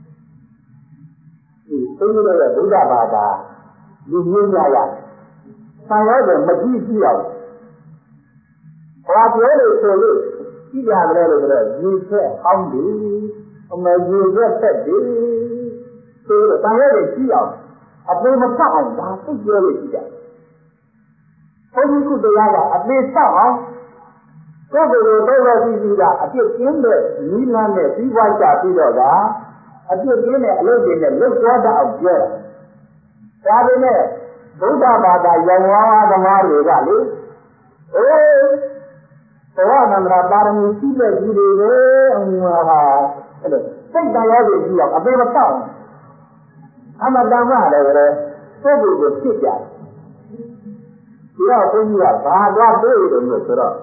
ဒီဘုန်းကြီးတို့ရဲ့ဗုဒ္ဓဘာသာလူမျိုးများရဆံရောတယ်မကြည့်ကြည့်အောင်ဘာပြောလို့ဆိုလို့ကြည့်ရတယ်လို့ဆိုတော့ရေချက်ဟောင်းတယ်အမေရေချက်ဆက်တယ်ဆိုတော့ဆံရောတယ်ကြည့်အောင်အပေမဆောက်အောင်ဒါသိပြောလို့ကြည့်ကြဘုန်းကြီးကုတရားကအပေဆောက်အောင်ကိုယ်ကိုယ်ကိုတော့ပြီးပြီးတာအပြစ်ကျင်းတဲ့နီးလန်းနဲ့ပြီးပွားကြပြီးတော့ကအပြစ်ကျင်းတဲ့အလုပ်တွေနဲ့လွတ်သွားတတ်အောင်ပြောတာဒါပေမဲ့ဗုဒ္ဓဘာသာရောင်ဝါးသမားတွေကလေဘဝနန္ဒရာပါရမီရှိတဲ့ကြီးတွေပဲဟာအဲ့ဒါစိတ်တရားတွေကြည့်အောင်အပေမဆောက်အမတန်မှလည်းပုဂ္ဂိုလ်ကိုဖြစ်ကြတယ်ဒီတော့ဘုန်းကြီးကဘာသွားတွေးတယ်လို့ဆိုတော့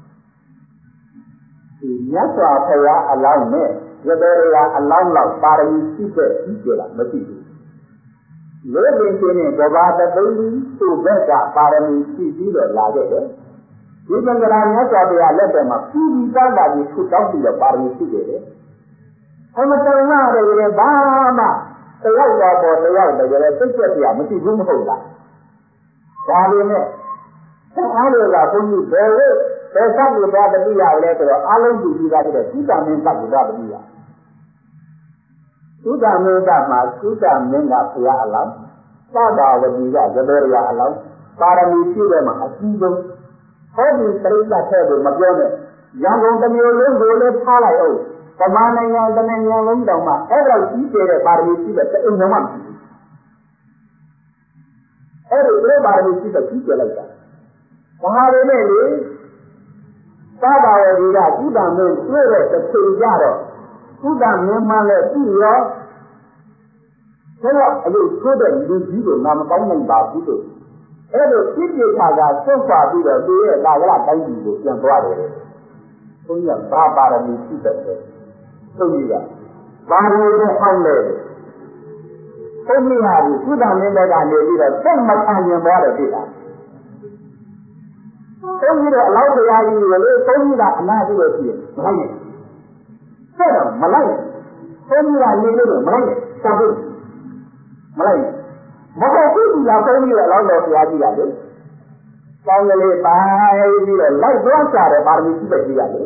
ဒီမြတ်စွာဘုရားအလောင်းနဲ့ရတရအလောင်းလောက်ပါရမီရှိတဲ့ကြီးကျယ်တာမရှိဘူးလို့ပင်ချင်းနဲ့ဘဘာတသိန်းသူ့ဘက်ကပါရမီရှိပြီးတော့လာခဲ့တယ်ဒီသံဃာမြတ်စွာဘုရားလက်ထက်မှာပြည်ပြီးသားတာကြီးထုတောင်းပြီးတော့ပါရမီရှိခဲ့တယ်အမတန်မှလည်းဘာမှတယောက်တော့ပေါ်တယောက်တကယ်သိချက်ပြမရှိဘူးမဟုတ်လားဒါပေမဲ့အားလုံးကဘုန်းကြီးဘယ်လိုဘယ်သတ်လို့သွားတတိယလဲဆိုတော့အလုံးကြည့်ပြီးသားတဲ့သုတမင်းသတ်လို့သွားတတိယသုတမင်းသတ်မှာသုတမင်းကဘုရားအလောင်းသဗ္ဗဝတိကသဘေရအလောင်းပါရမီပြည့်တဲ့မှာအကြီးဆုံးဟောဒီပြိဿထဲကိုမပြောနဲ့ရန်ကုန်တစ်မျိုးလုံးကိုလည်းထားလိုက်အောင်ဗမာနိုင်ငံတစ်နိုင်ငံလုံးတောင်မှအဲ့ဒါကြီးကျယ်တဲ့ပါရမီရှိတဲ့တအိမ်လုံးမှမရှိဘူးအဲ့ဒီပြိပါရမီရှိတဲ့ကြီးကျယ်လိုက်တာဘာလို့လဲလေသာဘာဝတိကသုတမင်းတွေ့တဲ့တစ်ချိန်ကြတော့သုတမင်းမှလည်းသူ့ရောဒါတော့အလို့ဆိုတဲ့လူကြီးကိုငါမကောင်းနိုင်ပါဘူးလို့အဲ့လိုပြည့်ပြည့်ခါကဆွတ်ခွာပြီးတော့သူရဲ့သာဂရတိုင်းပြည်ကိုပြန်သွားတယ်ဘုန်းကြီးကဘာပါရမီရှိတဲ့ဘုန်းကြီးကပါရမီနဲ့ဟောင်းတယ်ုန်းကြီးဟာဒီကုသမင်းတွေကနေပြီးတော့စိတ်မခံကျင်သွားတယ်ဖြစ်တာဘုန်းကြီးတို့အလောက်တရားကြီးတွေလေဘုန်းကြီးကအနာပြုလို့ရှိရင်မလိုက်နဲ့ဆက်တော့မလိုက်ဘုန်းကြီးကနေလို့မလိုက်နဲ့ဆက်ဖို့မလိုက်နဲ့မဟုတ်ဘူးဒီလားဘုန်းကြီးကအလောက်တော်တရားကြီးကလေကောင်းကလေးပိုင်းပြီးတော့လိုက်သွားကြတယ်ပါရမီရှိတဲ့ကြီးကလေ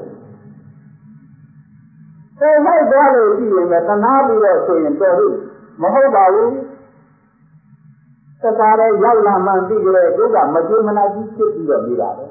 လိုက်သွားလို့ရှိရင်လည်းတနာပြီးတော့ဆိုရင်တော်ပြီမဟုတ်ပါဘူးတခါတည်းရောက်လာမှသိကြတဲ့ဒုက္ခမကျေမနာကြီးဖြစ်ပြီးတော့နေတာပဲ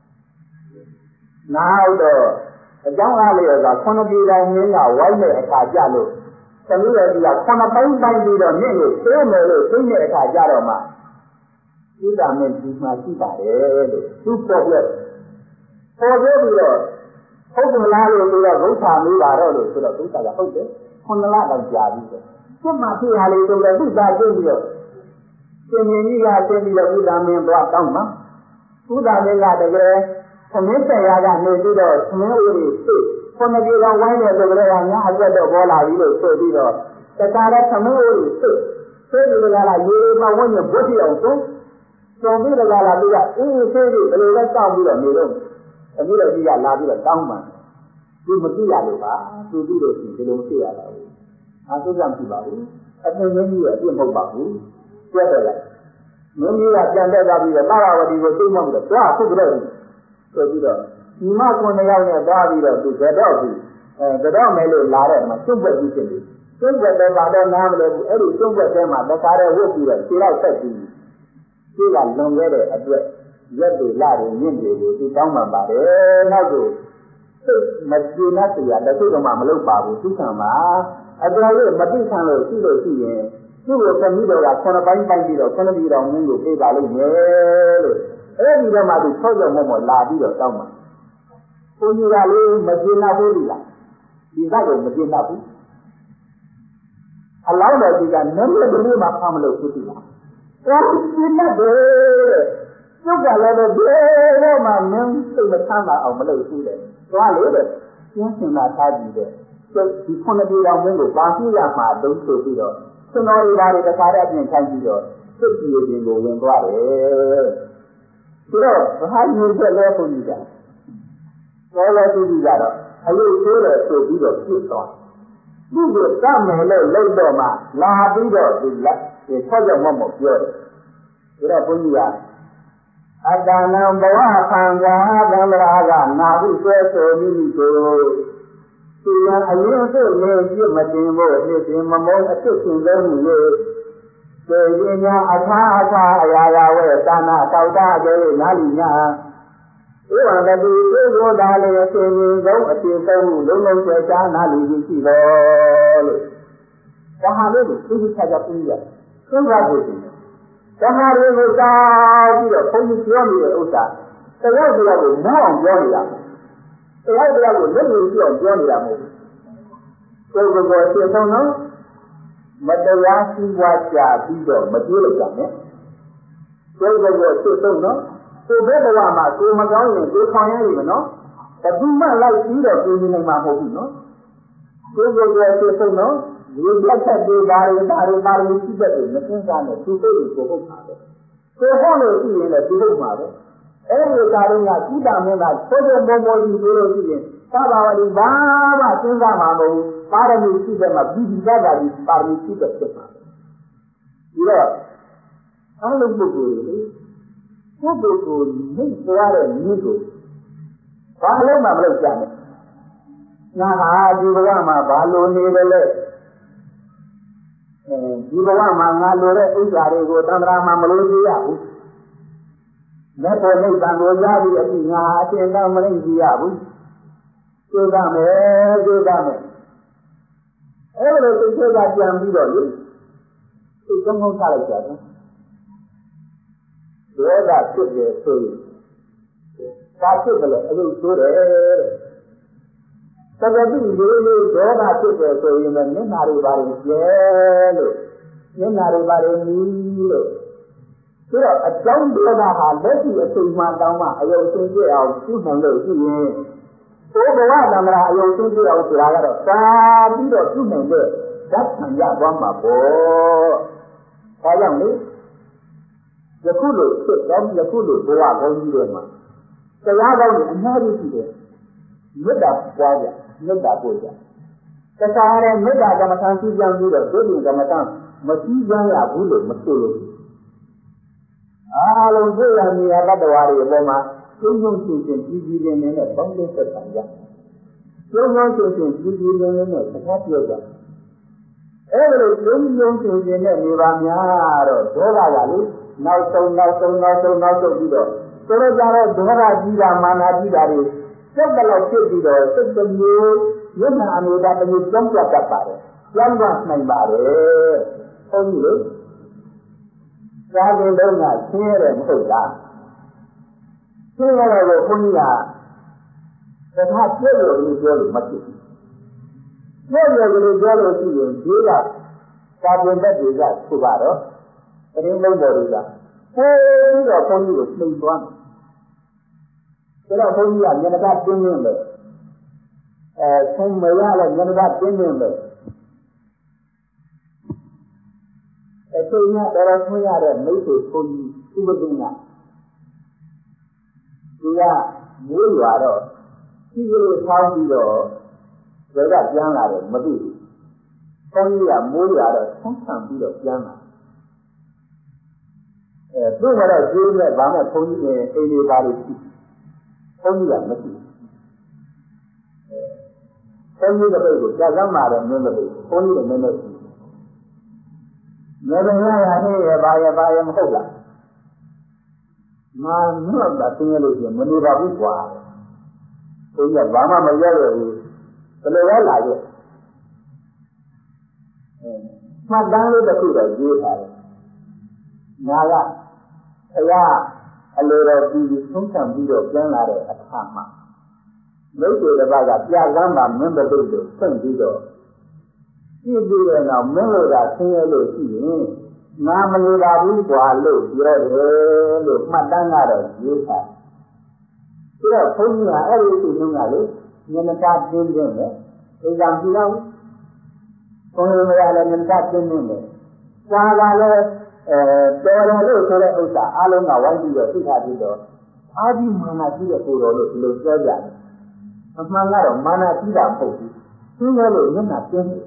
နောက်တော့အကြောင်းအားလျော်စွာ9ပြည်တော်မင်းကဝိုင်းတဲ့အခါကြလို့သမီးရဲ့ကြီးက9ပိုင်းပိုင်းပြီးတော့မြင့်ကိုသိမယ်လို့သိတဲ့အခါကြတော့မှဥဒ္ဒမင်းဒီမှာရှိပါတယ်လို့သူပေါ်ပြပြီးတော့ဟုတ်ကလားလို့ဆိုတော့ဂုဋ္ဌာမေးပါတော့လို့ဆိုတော့ဂုဋ္ဌာကဟုတ်တယ်9လတော့ကြာပြီဆိုစစ်မှဖြစ်ဟာလေးဆိုတော့သူ့သားကျင်းပြီးတော့ရှင်မြင်းကြီးကကျင်းပြီးတော့ဥဒ္ဒမင်းသွားတောင်းမှာဥဒ္ဒမင်းကတကယ်သမင်းဆက်ရာကနေပြီးတော့သမင်းဦးတွေသိ9ပြေတော်ဝိုင်းတဲ့ဆိုကြတဲ့များအသက်တော့ပေါ်လာပြီလို့ဆိုပြီးတော့တခါတော့သမင်းဦးတွေသိပြီးတော့လာရေမဝန်းကျင်ဘုတ်ပြအောင်ဆိုကျော်ပြီးတော့လာပြီးတော့အေးအေးသေးသေးဘယ်လိုလဲတောင်းပြီးတော့နေတော့သမီးတော်ကြီးကလာပြီးတော့တောင်းပန်သူမကြည့်ရလို့ပါသူကြည့်လို့ရှိရင်ဒီလိုမကြည့်ရတော့ဘူးအာသုကမကြည့်ပါဘူးအသင်မင်းကြီးရဲ့အပြစ်မဟုတ်ပါဘူးပြတ်တယ်လားမင်းကြီးကပြန်တက်သွားပြီးတော့သာဝတိကိုသိမှပြီးတော့သွားအခုကြတော့ဆိုပြီးတော့ဒီမ9ယောက်နဲ့သွားပြီးတော့သူကတော့ပြီးကတော့မယ်လို့လာတဲ့မှာကျွတ်ွက်ကြီးဖြစ်နေကျွတ်ွက်တော့ပါတော့နားမလဲဘူးအဲ့ဒီကျွတ်ွက်ထဲမှာတခါတည်းဝတ်ပြီးတော့ခြေလောက်ဆက်ပြီးခြေကလွန်ခဲ့တဲ့အတွက်ရက်တွေလာတွေမြင့်တွေကိုသူတောင်းပန်ပါတယ်နောက်တော့စိတ်မကျေနပ်စရာတစ်ခုမှမလုပ်ပါဘူးသူခံပါအတော်လေးမသိခံလို့ရှိလို့ရှိရင်သူ့ကိုသမီးတော်က9ပိုင်းပိုင်းပြီးတော့9ပြည်တော်မင်းကိုပြေးပါလိမ့်မယ်လို့အဲ့ဒီတော့မှသူဆော့ကြော်မောလာပြီးတော့တောင်းပါဘုန်းကြီးကလည်းမကျေနပ်ဘူးဒီလားဒီကတော့မကျေနပ်ဘူးအလောင်းတော်ကြီးကနည်းနည်းကလေးမှဖမ်းမလို့ဖြစ်ပြီလားအဲ့ဒီကျေနပ်တယ်ကျုပ်ကလည်းဘယ်တော့မှမင်းစိတ်မချမ်းသာအောင်မလုပ်ဘူးတဲ့သွားလို့တဲ့ကျင်းစင်လာထားကြည့်တဲ့ဒီ9ပြည်တော်မင်းကိုပါပြရမှာတုံးဆိုပြီးတော့ကျွန်တော်တွေဘာတွေတခါတည်းအပြင်ခိုင်းပြီးတော့စိတ်ကြည်ခြင်းကိုဝင်သွားတယ်ဆိုတော့ဘာညိုချက်လဲဘုန်းကြီးကတော်တော်သူကြီးကတော့အလို့ဆိုးတယ်ဆိုပြီးတော့ပြစ်သွားသူ့ကိုတတ်မယ်လို့လုပ်တော့မှလာပြီးတော့ဒီလက်ဒီဆော့ကြောင့်မပြောတယ်ဆိုတော့ဘုန်းကြီးကအတ္တနံဘဝခံစားသံဃာကနာဟုဆွဲဆိုမိမိကိုသူရအလင်းစိတ်နဲ့ပြစ်မတင်ဖို့ဖြစ်ခြင်းမမုန်းအဖြစ်ရှင်လို့မူ၍စေရင်ညာအခါအခါအရာရာဝဲသာနာတောက်တာကျဲနာလီညာဧဝံတတိဧကိုသာလည်းအရှင်ကြီးဆုံးအရှင်ဆုံးမှုလုံးလုံးကျချာနာလီကြီးရှိတော်လို့ဒါဟာလေးကိုသိချာချာပြရတယ်သိပါဖို့ရှင်ဓမ္မတွေကိုတောင်းပြီးတော့ဘုန်းကြီးပြောနေတဲ့ဥစ္စာတရားတရားကိုနားအောင်ပြောနေတာတရားတရားကိုလက်တွေ့ကြည့်အောင်ပြောနေတာမဟုတ်ဘူးကိုယ်ကိုယ်ကိုရှင်းဆုံးတော့မတရားစီးပွားကြပြီးတော့မပြေးလိုက်ကြနဲ့ကိုယ်ကိုယ်ကိုရှင်းဆုံးတော့ကိုယ်ဘက်ဘဝမှာကိုယ်မကောင်းရင်ကိုယ်ခေါင်းရည်မနော်ဘယ်သူမှလိုက်ပြီးတော့ပြင်နေနိုင်မှာမဟုတ်ဘူးနော်ကိုယ်ကိုယ်ကိုရှင်းဆုံးတော့ဒီလက်ချက်တွေပါရင်ပါရင်ရှိတတ်တယ်မသိစားနဲ့သူ့ကိုယ်ကိုဟုတ်ပါပဲကိုဟုတ်လို့ရှိရင်လည်းသူဟုတ်ပါပဲအဲ့ဒီကာရင်းကကုသမင်းကသိုးသိုးမောမောကြီးပြောလို့ရှိရင်သာဘာဝတိဘာမှစဉ်းစားမှာမဟုတ်ဘူးပါရမီရှိတဲ့မှာပြီးပြီးသားတာဒီပါရမီရှိတဲ့ဖြစ်မှာဒီတော့အားလုံးပုဂ္ဂိုလ်တွေပုဂ္ဂိုလ်ကိုနှိမ့်သွားတဲ့နည်းကိုဘာလို့မှမလုပ်ကြနဲ့ငါဟာဒီဘဝမှာဘာလို့နေတယ်လဲဒီဘဝမှာငါလိုတဲ့ဥစ္စာတွေကိုသံဃာမှာမလို့ကြည့်ရဘူး။လက်ပေါ်နိဗ္ဗာန်ကိုရပြီးအပြီးငါအရှင်သာမရကြည့်ရဘူး။ကျိုးသားမယ်။အဲ့လိုသိချက်ကပြန်ပြီးတော့လေသိကောင်းထားလိုက်ကြတယ်။ဒေါသဖြစ်တယ်ဆိုရင်ဒါဖြစ်တယ်လေအလို့ဆိုတယ်တဲ့။သက္ကတိလေးလေးဒေါသဖြစ်တယ်ဆိုရင်လည်းမျက်နှာတွေပါရင်ကျဲလို့မျက်နှာတွေပါရင်နီးလို့ဆိုတော့အကြောင်းဒေါသဟာလက်ရှိအချိန်မှတောင်းမှအယုံရှင်းပြအောင်ပြုနိုင်လို့ရှိရင်ဘုရားသံဃာအယုံရှင်းပြအောင်ဆိုတာကတော့သာပြီးတော့ပြုနိုင်တဲ့ဓာတ်ခံရသွားမှာပေါ့ဒါကြောင့်လေယခုလိုဖြစ်တော့ယခုလိုဘဝကောင်းကြီးတွေမှာတရားကောင်းတွေအများကြီးရှိတယ်မေတ္တာပွားကြမေတ္တာပို့ကြတခါရဲမေတ္တာကမ္မထံရှိကြပြီးတော့ဒုတိယကမ္မထံမရှိကြရဘူးလို့မဆိုလို့အားလုံးတွေ့ရနေရတ္တဝါတွေအပေါ်မှာကျုံကျုံချင်းချင်းကြီးကြီးလင်းလင်းနဲ့ပေါင်းသိဆက်ဆံကြကျုံကျုံချင်းချင်းကြီးကြီးလင်းလင်းနဲ့စကားပြောကြအဲ့ဒါလိုကျုံကျုံချင်းချင်းနဲ့နေပါများတော့ဒေါသကလေနောက်ဆုံးပြီးတော့ဆိုတော့ကြတော့ဒေါသကြီးတာမာနကြီးတာတွေစိတ်ကလေးဖြစ်ပြီးတော့စိတ်တစ်မျိုးမျက်နှာအနေနဲ့တစ်မျိုးကြောင်းပြတ်တတ်ပါတယ်ကြောင်းပြနိုင်ပါတယ်ဟုတ်ပြီလေသာသင်တော်ကဆင်းရဲတယ်မဟုတ်လားဆင်းရဲတယ်ကိုဘုန်းကြီးကတခါပြည့်လို့ဒီပြောလို့မဖြစ်ဘူးပြည့်လို့ဒီပြောလို့ရှိရင်ဒီကသာသင်တဲ့တွေကဆိုပါတော့တရင်လုံးတော်တွေကပိုးပြီးတော့ဘုန်းကြီးကိုနှိမ်သွားတယ်ဒါတော့ဘုန်းကြီးကမျက်နှာကတင်းနေတယ်ဆုံးမရလဲမျက်နှာကတင်းနေတယ်အချိန်ကတော်ဆွေးရတဲ့မိတ်ဆွေဘုန်းကြီးဥပဒေကသူကမိုးရွာတော့ဒီလိုဆောင်းပြီးတော့ဒါကပြန်လာတယ်မသိဘူးဘုန်းကြီးကမိုးရွာတော့ဆန်းဆန်းပြီးတော့ပြန်လာသူ့မှာတော့ကျိုးနဲ့ဗာမဲ့ဘုန်းကြီးအိမ်လေးပါလို့ရှိဘုန်းကြီးကမသိဘူးဘုန်းကြီးတဲ့ဘက်ကိုကြာစမ်းပါတယ်မင်းတဲ့ဘက်ဘုန်းကြီးလည်းနည်းနည်းရှိတယ်ငယ်ငယ်ရရဟဲ့ရပါရမဟုတ်လားငါမြတ်တာသင်ရလို့ရှိရင်မနေပါဘူးကွာဘုန်းကြီးကဘာမှမပြောရဘူးဘယ်လိုလဲလာရဲ့မှတ်တမ်းလေးတစ်ခုတော့ရေးထားတယ်ငါကဘုရားအလိုတော်ပြီးဆုံးခံပြီးတော့ပြန်လာတဲ့အခါမှာမိတ်ဆွေတစ်ပါးကပြကမ်းပါမင်းတဲ့ဘက်ကိုဖွင့်ပြီးတော့ကြည့်ပြီးတဲ့နောက်မင်းတို့ကဆင်းရဲလို့ရှိရင်ငါမနေပါဘူးကွာလို့ပြောတယ်လို့မှတ်တမ်းကတော့ရေးထားတယ်။ဒါတော့ဘုန်းကြီးကအဲ့ဒီအချိန်ကလေဉာဏ်ကားတင်းတင်းနဲ့အိမ်ဆောင်ကြည့်တော့ဘုန်းကြီးမရလည်းဉာဏ်ကားတင်းတင်းနဲ့ကွာလာလဲတော်တယ်လို့ဆိုတဲ့ဥစ္စာအလုံးကဝိုင်းပြီးတော့သိထားပြီးတော့အာဒီမာနကြီးတဲ့ကိုယ်တော်လို့ဒီလိုပြောကြတယ်။အမှန်ကတော့မာနကြီးတာမဟုတ်ဘူး။သူ့ရဲ့လို့မျက်နှာတင်းတယ်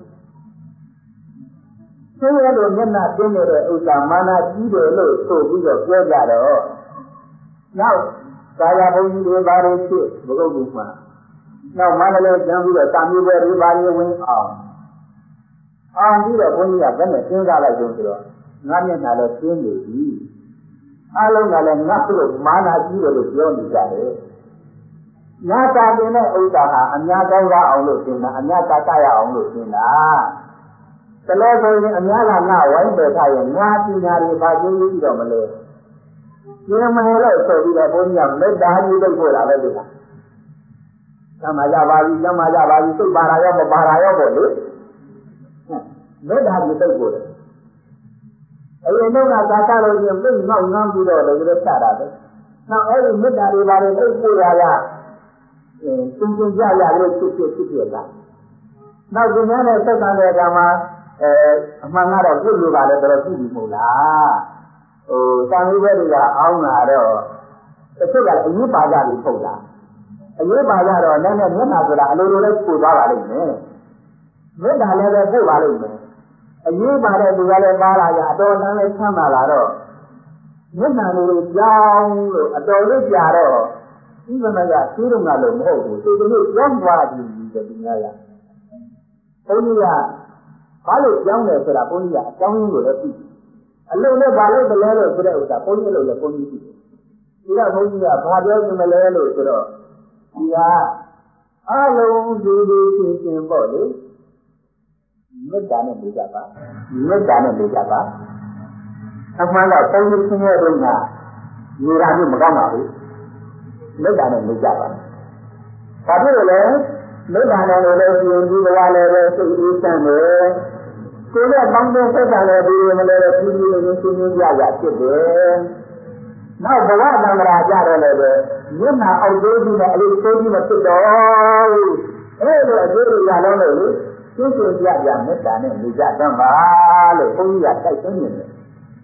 ဆင်းရဲလို့မျက်နှာတင်းနေတဲ့ဥစ္စာမာနကြီးတယ်လို့ဆိုပြီးတော့ပြောကြတော့နောက်သာယာဘုန်းကြီးတွေဘာတွေဖြစ်ဘုဂုတ်ကူမှာနောက်မန္တလေးကျမ်းပြီးတော့တာမျိုးပဲတွေဘာတွေဝင်အောင်ပြီးတော့ဘုန်းကြီးကဘယ်နဲ့စဉ်းစားလိုက်တော့ဆိုတော့ငါမျက်နှာလည်းကျင်းနေပြီအလုံးကလည်းငါ့လို့မာနကြီးတယ်လို့ပြောနေကြတယ်ငါတာတင်တဲ့ဥစ္စာဟာအများကောင်းစားအောင်လို့ထင်တာအများသာတရအောင်လို့ထင်တာတလို့ဆိုရင်အများကငါဝိုင်းပယ်ထားရင်ငါပညာတွေဘာကျင်းပြီးတော့မလဲဒီမယ်လို့ဆိုပြီးတော့ဘုန်းကြီးကမေတ္တာကြီးလုပ်ဖို့လာပဲဒီကသမာကြပါပြီသမာကြပါပြီစိတ်ပါတာရောမပါတာရောပေါ့လေမေတ္တာကြီးလုပ်ဖို့တယ်အရင်တော့ကသာသလို့ချင်းပြိငေါငမ်းပြီးတော့လည်းချတာပဲနောက်အဲ့ဒီမေတ္တာတွေပါလေသိပို့ရတာသင်ကြရလို့ဖြစ်လာနောက်ဒီများနဲ့သက်သာတဲ့အခါမှာအမှန်ကတော့ပြုလို့ပါလေတော်ကြည့်ပြီမဟုတ်လားတာမီးဘဲတွေကအောင်းလာတော့တစ်ချို့ကအရေးပါကြပြီဟုတ်လားအရေးပါကြတော့နည်းနည်းမျက်နှာဆိုတာအလိုလိုလေးပို့သွားပါလိမ့်မယ်မေတ္တာလည်းပဲပို့ပါလိမ့်မယ်အရေးပါတဲ့သူကလည်းပါလာကြအတော်တန်းလေးဆမ်းလာတော့မျက်နှာလေးကြောင်းလို့အတော်လေးကြာတော့ဒီကနေ့ကသိတော့ငါလို့မဟုတ်ဘူးဒီကနေ့ကြောင်းသွားပြီတဲ့ဒီများကဘုန်းကြီးကဘာလို့ကြောင်းလဲဆိုတာဘုန်းကြီးကအကြောင်းရင်းကိုလည်းသိအလုံးနဲ့ဘာလို့တလဲလို့ဆိုတဲ့ဥစ္စာဘုန်းကြီးလို့လည်းဘုန်းကြီးသိတယ်ဒီကဘုန်းကြီးကဘာပြောနေမလဲလို့ဆိုတော့ဒီကအလုံးဒီချင်းပေါ့လေမေတ္တာနဲ့နေကြပါမေတ္တာနဲ့နေကြပါအမှန်တော့ဘုန်းကြီးဆင်းရဲတုန်းကနေရာမျိုးမကောင်းပါဘူးမေတ္တာနဲ့နေကြပါဘာဖြစ်လို့လဲမေတ္တာနဲ့လည်းရှင်ဒီဘဝလည်းပဲစိတ်အေးချမ်းတယ်ကိုယ်နဲ့ပေါင်းတဲ့သက်သာတဲ့ဒီလိုမလဲတဲ့ပြည်ပြည်လေးရှင်းရှင်းပြပြဖြစ်တယ်နောက်ဘဝတန္တရာကြတော့လည်းပဲမျက်နှာအောက်သေးကြီးနဲ့အလေးသေးကြီးမဖြစ်တော့ဘူးအဲ့လိုအကျိုးတွေရလုံးလို့ရှင်းရှင်းပြပြမေတ္တာနဲ့နေကြတတ်ပါလို့ဘုန်းကြီးကတိုက်တွန်းနေတယ်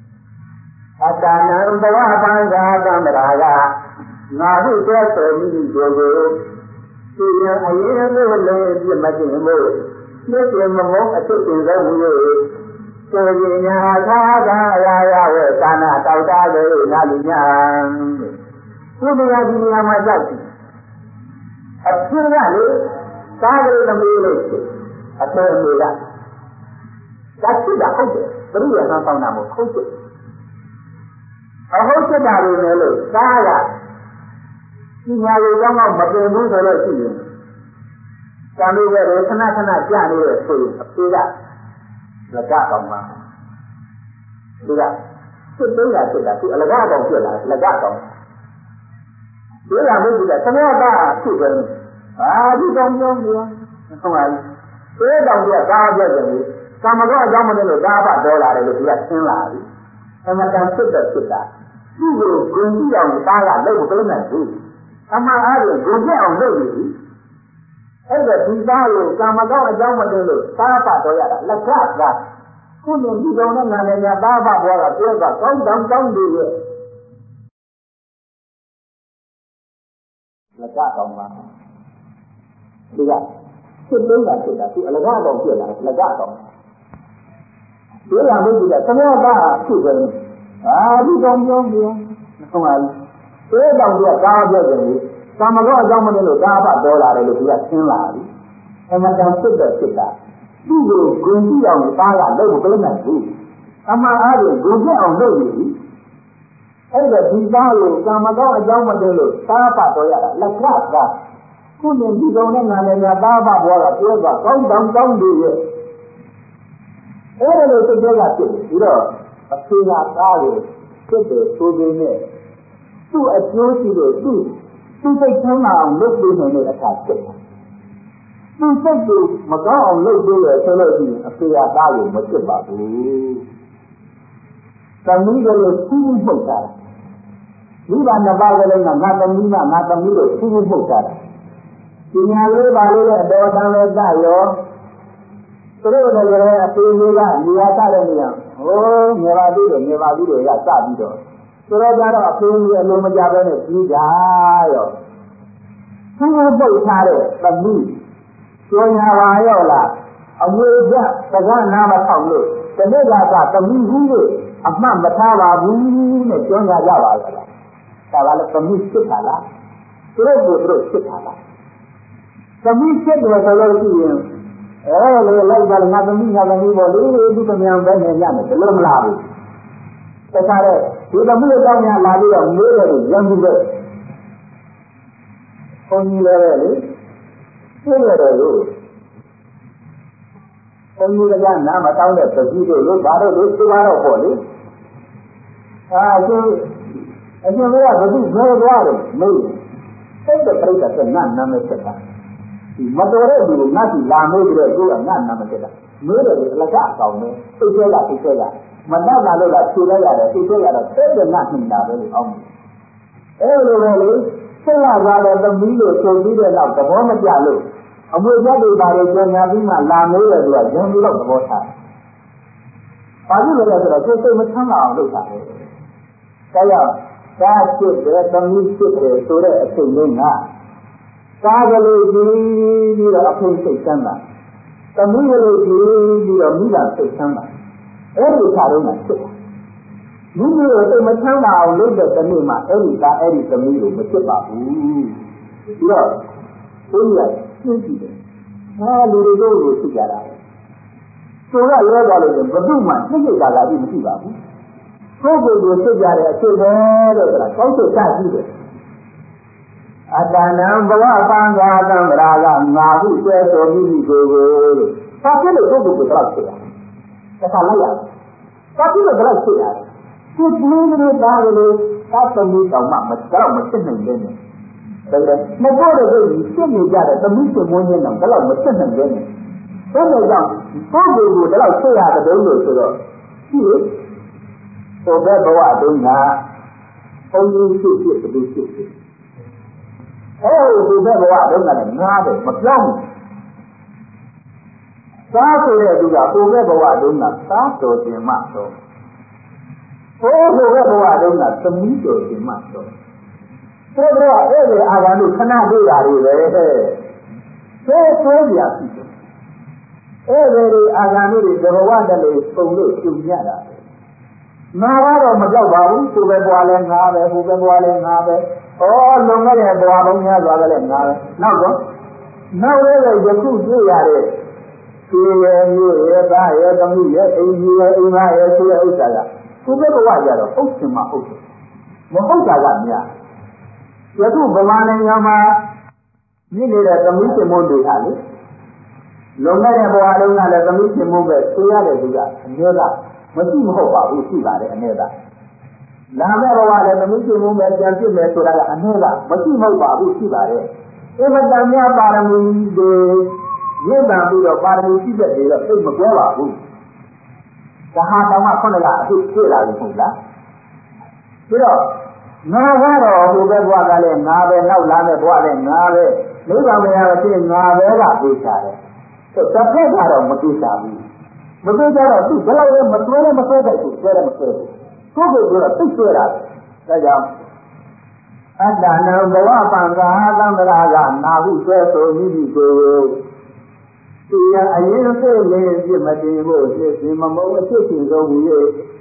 Atana bawa bangga kameraga ngahu keso ni jogo siya ayen le di majin mo ne mo atu tin ga mu ye so nya tha ga ya we kana tau ta le na lu nya ku ya di nya ma jao ti atu ga le ta ga le me le atu me ga ta ti ga ho de bari ya na ta na mo ho deအဟုတ်ဖြစ်တာတွေနဲ့လို့သားကဒီညာလေးကောင်းကောင်းမပြင်ဘူးဆိုလို့ရှိရင်တန်လေးရဲ့ခဏခဏကြနေတဲ့ဆိုရင်အဖေကလက်ကတော့မှာသူကစစ်သိမ်းတာဖြစ်တာသူအလကားကောင်ဖြစ်လာလက်ကတော့ဒီကဘုရားကသမောတာဖြစ်တယ်ဒီကောင်ပြောနေဟုတ်ပါဘူးသေတောင်ကကားပြည့်တယ်ကာမကောအကြောင်းမလို့ကားပါတော်လာတယ်လို့သူကရှင်းလာပြီအမှန်တန်ဖြစ်တဲ့ဖြစ်တာသူ့ကိုဂုဏ်ကြည့်အောင်သားကလုပ်မပေးနိုင်ဘူးအမှန်အားဖြင့်ဂုဏ်ကြည့်အောင်လုပ်နေပြီအဲ့ဒါဒီသားကိုကာမကောအကြောင်းမလို့သားပါတော်ရတာလက်ကကခုလိုဒီကောင်နဲ့ငါလည်းညာသားပါဘောကပြောတာကောင်းတောင်းတောင်းနေရဲ့လက်ကတော့မှာဒီကစစ်သိမ်းတာဖြစ်တာသူအလကားတော့ဖြစ်လာလက်ကတော့ဒီကဘုရားသမောတာဖြစ်တယ်ဒီကောင်ပြောနေဟုတ်ပါဘူးသေတောင်ကကားပြောတယ်ကာမကောအကြောင်းမလို့ကားပါတော်လာတယ်လို့သူကရှင်းလာပြီအမှန်တန်ဖြစ်တဲ့ဖြစ်တာသူ့ကိုဂုဏ်ကြည့်အောင်သားကလုပ်မပေးနိုင်ဘူးအမှန်အားဖြင့်ဂုဏ်ကြည့်အောင်လုပ်နေပြီအဲ့ဒါဒီသားကိုကာမကောအကြောင်းမလို့သားပါတော်ရတာလက်ကကခုနေဒီကောင်နဲ့ငါလည်းညာသားပါဘောကပြောတာကောင်းတောင်းတောင်းနေရဲ့အဲ့ဒါလို့သူကဖြစ်ပြီးတော့အဖေကသားကိုဖြစ်တယ်ဆိုပေမဲ့သူ့အကျိုးရှိလို့သူ့စိတ်ထဲမှာအောင်လုပ်ပေးနေတဲ့အခါဖြစ်တယ်။သူ့စိတ်ကိုမကောင်းအောင်လုပ်ပေးရဆိုလို့ရှိရင်အဖေကသားကိုမဖြစ်ပါဘူး။သမီးကလေးသူ့မှုတ်တာ။ဒီကနှစ်ပါးကလေးကငါသမီးနဲ့ငါသမီးတို့သူ့မှုတ်တာ။ဒီညာလေးပါလေးနဲ့တော်တန်လဲကြရောသူတို့လည်းအဖေကြီးကနေရာကြတဲ့နေရာဟိုးငယ်ပါသေးတယ်ငယ်ပါသေးတယ်ကစပြီးတော့ဆိုတော့ကြတော့အဖေကြီးအလုံးမကြပဲနဲ့ပြီးကြရောသူ့ပုတ်ထားတဲ့သမီးကျော်ညာပါရောလားအဝေးကစကားနားမဆောင်လို့ဒီနေ့ကသမီးကြီးလို့အမှတ်မထားပါဘူးနဲ့ကျော်ညာကြပါလားဒါကလည်းသမီးဖြစ်တာလားသူတို့ဖြစ်တာလားသမီးဖြစ်တယ်ဆိုလို့ရှိရင်လေလိုက်ပါငါသမီးပေါ့လေဒီကမြန်ပဲနေရမယ်ဘယ်လိုမလားဘူးတခါတော့ဒီသမီးတောင်းရလာပြီးတော့မေးတယ်ရံပြီးတော့ဘုန်းကြီးလည်းလေသိရတယ်လို့ဘုန်းကြီးကနားမတောင်းတဲ့ပစ္စည်းတို့လို့ဘာလို့လို့သူကတော့ပေါ့လေအရှင်ကဘယ်သူဘယ်သွားတယ်မေးစိတ်တပြိတ္တကနာမည်ဖြစ်တာမတော်တဲ့လူကငါ့စီလာမေးပြီးတော့သူကငါ့နာမဖြစ်တာမေးတယ်လကအကောင်ပဲသိဆွဲလာမတတ်လာလို့လားဖြေလိုက်ရတယ်သိဆွဲရတော့တဲ့ကငါ့နှင်တာပဲလို့အောင်းတယ်အဲလိုပဲလေဆက်ရသွားတဲ့သမီးလို့ဆိုပြီးတဲ့နောက်သဘောမကျလို့အမွေပြတ်တွေပါလေကျော်ညာပြီးမှလာမေးတယ်သူကရံပြီးတော့သဘောထားဘာလို့လဲဆိုတော့စိတ်မချမ်းသာအောင်လုပ်တာပဲဒါကြောင့်ဒါဖြစ်တယ်သမီးဖြစ်တယ်ဆိုတဲ့အချိန်လုံးကသားကလေးကြီးပြီးတော့အဖေစိတ်ချမ်းသာသမီးကလေးကြီးပြီးတော့မိဘစိတ်ချမ်းသာအဲ့ဒီခါတော့ဖြစ်တာမိမိတို့စိတ်မချမ်းသာအောင်လုပ်တဲ့တနေ့မှာအဲ့ဒီသားအဲ့ဒီသမီးကိုမဖြစ်ပါဘူးပြီးတော့ဘုရားရှင်းကြည့်တယ်လူတွေကိုသိကြတာဆိုတော့လဲသွားလို့ဘယ်သူမှသိကြတာလားဒီမရှိပါဘူးကိုယ်ကိုသိကြတဲ့အဖြစ်ပဲလို့ဆိုတာကောင်းချုပ်ချကြည့်တယ်အတ္တနံဘဝပံဃာသံဗရာကငါဟုကျဲတော်မိမိကိုလို့ဘာဖြစ်လို့ကိုယ်ကိုတော့ဖြစ်တာတစ်ခါလိုက်ရဘာဖြစ်လို့တော့ဖြစ်တာသူ့ပြင်းနေတဲ့သားကလေးသတ်သမီးတော်မှမကြောက်မဖြစ်နိုင်တဲ့နဲ့ဒါလည်းမပေါ်တဲ့ကိုဖြစ်နေကြတဲ့သမီးရှင်မွေးနေတော့တော့မဖြစ်နိုင်တဲ့နဲ့ဘယ်လိုကြောင့်ကိုယ်ကိုတော့ဖြစ်ရတဲ့လို့ဆိုတော့ဒီဟိုဘက်ဘဝတုန်းကဘုံကြီးဖြစ်ဖြစ်အဲဒီဘက်ဘဝတုန်းကလည်းငားတယ်မပြောင်းဘူးသားဆိုတဲ့သူကဟိုဘက်ဘဝတုန်းကသားတော်တင်မှတော့ဘဝတုန်းကသမီးကျော်ရှင်မှတော့ဆိုတော့အဲ့ဒီအာဂန္တုခဏတွေ့တာတွေပဲဆိုးပြဖြစ်တယ်အဲ့ဒီအာဂန္တုတွေဘဝတည်းပုံလို့ကျုံရတာငါကတော့မကြောက်ပါဘူးသူပဲဘွားလဲငါပဲဟိုပဲဘွားလဲငါပဲလုံခဲ့တဲ့ဘွားပေါင်းများစွာပဲလဲငါပဲနောက်လည်းယခုတွေ့ရတဲ့ဒီရဲ့မျိုးရဲ့သားရဲ့သမီးရဲ့အိမ်ကြီးရဲ့အိမ်မရဲ့ဆိုတဲ့ဥစ္စာကသူပဲဘဝကြတော့ဟုတ်ချင်မှဟုတ်တယ်မဟုတ်တာကများယခုဗမာနိုင်ငံမှာမြင့်နေတဲ့သမီးရှင်မုန်းတွေကလေလုံခဲ့တဲ့ဘဝလုံးကလည်းသမီးရှင်မုန်းပဲဆွေးရတဲ့သူကအမျိုးသားမရှိမဟုတ်ပါဘူးရှိပါတယ်အမျိုးသားလာမဲ့ဘဝလည်းသမီးရှင်မုန်းပဲကြံပြစ်မယ်ဆိုတာကအမျိုးသားမရှိမဟုတ်ပါဘူးရှိပါတယ်အမတန်များပါရမီတွေရင့်တန်ပြီးတော့ပါရမီရှိတဲ့တွေတော့သိမကွဲပါဘူးဒါဟာတောင်မှခုနကအဖြစ်တွေ့လာပြီဟုတ်လားပြီးတော့ငါကတော့ဟိုဘက်ဘဝကလည်းငါပဲနောက်လာမဲ့ဘဝလည်းငါပဲနိဗ္ဗာန်မရဖြစ်ငါပဲကပြေးချတယ်တစ်ဖက်ကတော့မပြေးချဘူးမပြေးချတော့သူဘယ်လိုလဲမသွဲလည်းမသွဲတဲ့သူသွဲလည်းမသွဲဘူးကိုယ့်ကိုယ်ကတော့သိသွဲတာဒါကြောင့်အတ္တနံဘဝပံကာသံဃာကနာဟုဆွဲဆိုမိပြီကိုသူရအရင်သိနေပြမတင်ဖို့ဖြစ်စီမမုံအဖြစ်ရှင်ဆုံးမူ၍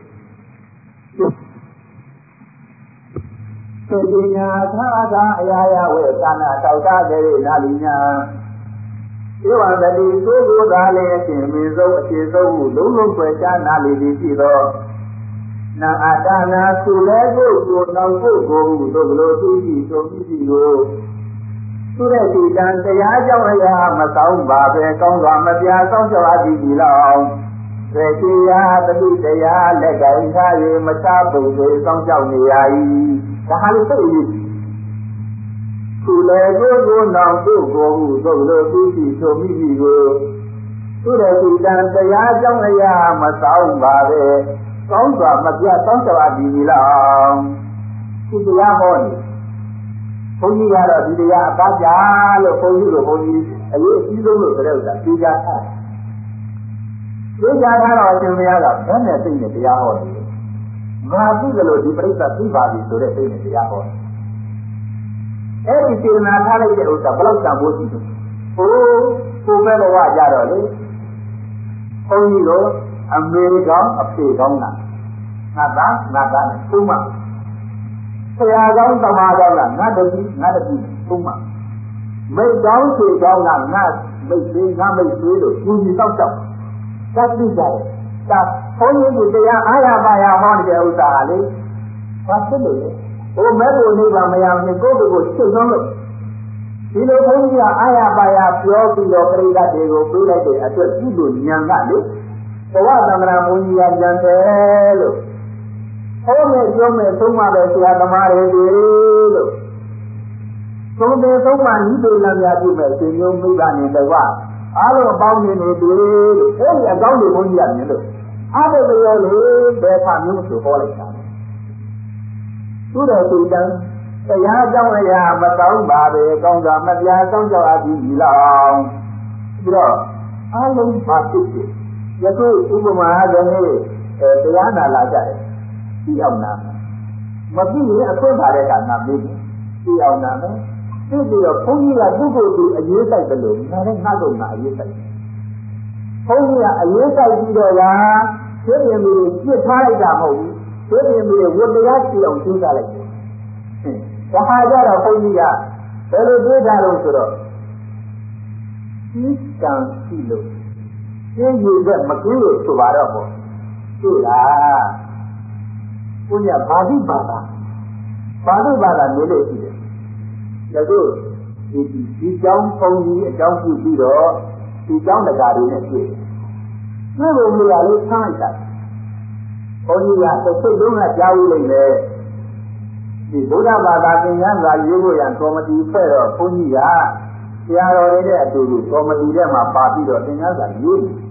သေညာသာသာအရာယဝေသာနာတောက်တာတဲ့နာလီညာဧဝံတတိသို့ကိုသာလည်းအရှင်မင်းဆုံးအရှင်ဆုံးဟုလုံးလုံးွယ်ချနာလီသည်ရှိသောနာအတ္တနာသူလည်းကိုနောက်ကိုဟုသို့လိုသူရှိဆိုပြီးကိုသူတဲ့ဒီတန်တရားကြောင့်အရာမဆောင်ပါပဲကောင်းစွာမပြဆောင်ကြောအပ်သည်လောက်သေတိယတတိတရားလက်ကိုင်ထား၍မချပုံတွေဆောင်ကြောက်နေရ၏ဒါဟာလို့သိရသူလည်းကိုနောက်ကိုဟုသို့လိုသူရှိဆိုပြီးကိုသူတဲ့ဒီတန်တရားကြောင့်အရာမဆောင်ပါပဲကောင်းစွာမပြဆောင်ကြောအပ်သည်လောက်သူတရားဟောနေဘုန်းကြီးကတော့ဒီတရားအသားကြလို့ဘုန်းကြီးအရေးအကြီးဆုံးလို့ဆိုတဲ့ဥစ္စာသိကြထားသိကြထားတော့အရှင်ဘုရားကဘယ်နဲ့သိနေတရားဟောနေလဲငါသိကြလို့ဒီပြိဿသိပါပြီဆိုတဲ့သိနေတရားဟောအဲ့ဒီစေနာထားလိုက်တဲ့ဥစ္စာဘယ်လောက်တန်ဖိုးရှိလဲကိုပဲဘဝကြတော့လေဘုန်းကြီးတို့အမေကောင်းအဖေကောင်းလားငါသားနဲ့သုံးမဆရာကောင်းသမားကောင်းလားငါတပည့်သုံးမမိတ်ကောင်းဆွေကောင်းလားငါမိတ်သေးလို့သူကြီးတောက်တတ်သိကြတယ်ဒါဘုန်းကြီးကတရားအားရပါရဟောနေတဲ့ဥစ္စာလေဘာဖြစ်လို့လဲမဲ့ကိုနိဗ္ဗာန်မရဘူးကိုယ့်ကိုယ်ရှင်းဆုံးလို့ဒီလိုဘုန်းကြီးကအားရပါရပြောပြီးတော့ပြိဿတွေကိုပြေးလိုက်တဲ့အတွက်ကုသိုလ်ဉာဏ်ကလေဘဝသံဃာဘုန်းကြီးကဉာဏ်တယ်လို့ဟောမယ်ပြောမယ်သုံးပါပဲဆရာသမားတွေလို့သုံးတယ်သုံးပါဤပေလများပြုမယ်ရှင်မျိုးမိဘနေတော့အားလုံးအပေါင်းနေတယ်လို့အဲ့ဒီအကောင်းတွေဘုန်းကြီးကမြင်လို့အားတဲ့ပြောလေဘယ်ဖာမျိုးဆိုဟောလိုက်တာသူတော်သူတန်းတရားကြောင့်အရာမကောင်းပါပဲကောင်းစွာမပြာကောင်းကြောက်အပ်ပြီးလောက်ပြီးတော့အားလုံးပါဖြစ်ဖြစ်ယခုဥပမာအားဖြင့်တရားနာလာကြတယ်သိအောင်နာမသိရင်အခွင့်ပါတဲ့ကနာပြီးသိအောင်နာမယ်သိပြီးတော့ဘုန်းကြီးကသူ့ကိုယ်သူအရေးဆိုင်တယ်လို့ငါလည်းငါ့ကိုငါအရေးဆိုင်တယ်ဘုန်းကြီးကအရေးဆိုင်ပြီးတော့ကသိပြင်းပြီးပြစ်ထားလိုက်တာမဟုတ်ဘူးသိပြင်းပြီးဝတ္တရားရှိအောင်ကျူးစားလိုက်တယ်ဒါဟာကြတော့ဘုန်းကြီးကဘယ်လိုတွေးထားလို့ဆိုတော့ဒီကံရှိလို့ကျင်းရည်တဲ့မကူးလို့ဆိုပါတော့ပေါ့တွေ့လားဘုရားဘာတိဘာသာနေလို့ရှိတယ်ဒါဆိုဒီကြောင်းဘုန်းကြီးအကြောင်းပြုပြီးတော့ဒီကြောင်းတရားတွေနဲ့တွေ့တယ်တွေ့လို့မရလို့ဆန်းလိုက်တာဘုန်းကြီးကတစ်စိတ်လုံးကကြားဦးလိုက်လေဒီဗုဒ္ဓဘာသာသင်္ကန်းစာရေးဖို့ရန်ကော်မတီဖွဲ့တော့ဘုန်းကြီးကဆရာတော်တွေနဲ့အတူတူကော်မတီထဲမှာပါပြီးတော့သင်္ကန်းစာရေးတယ်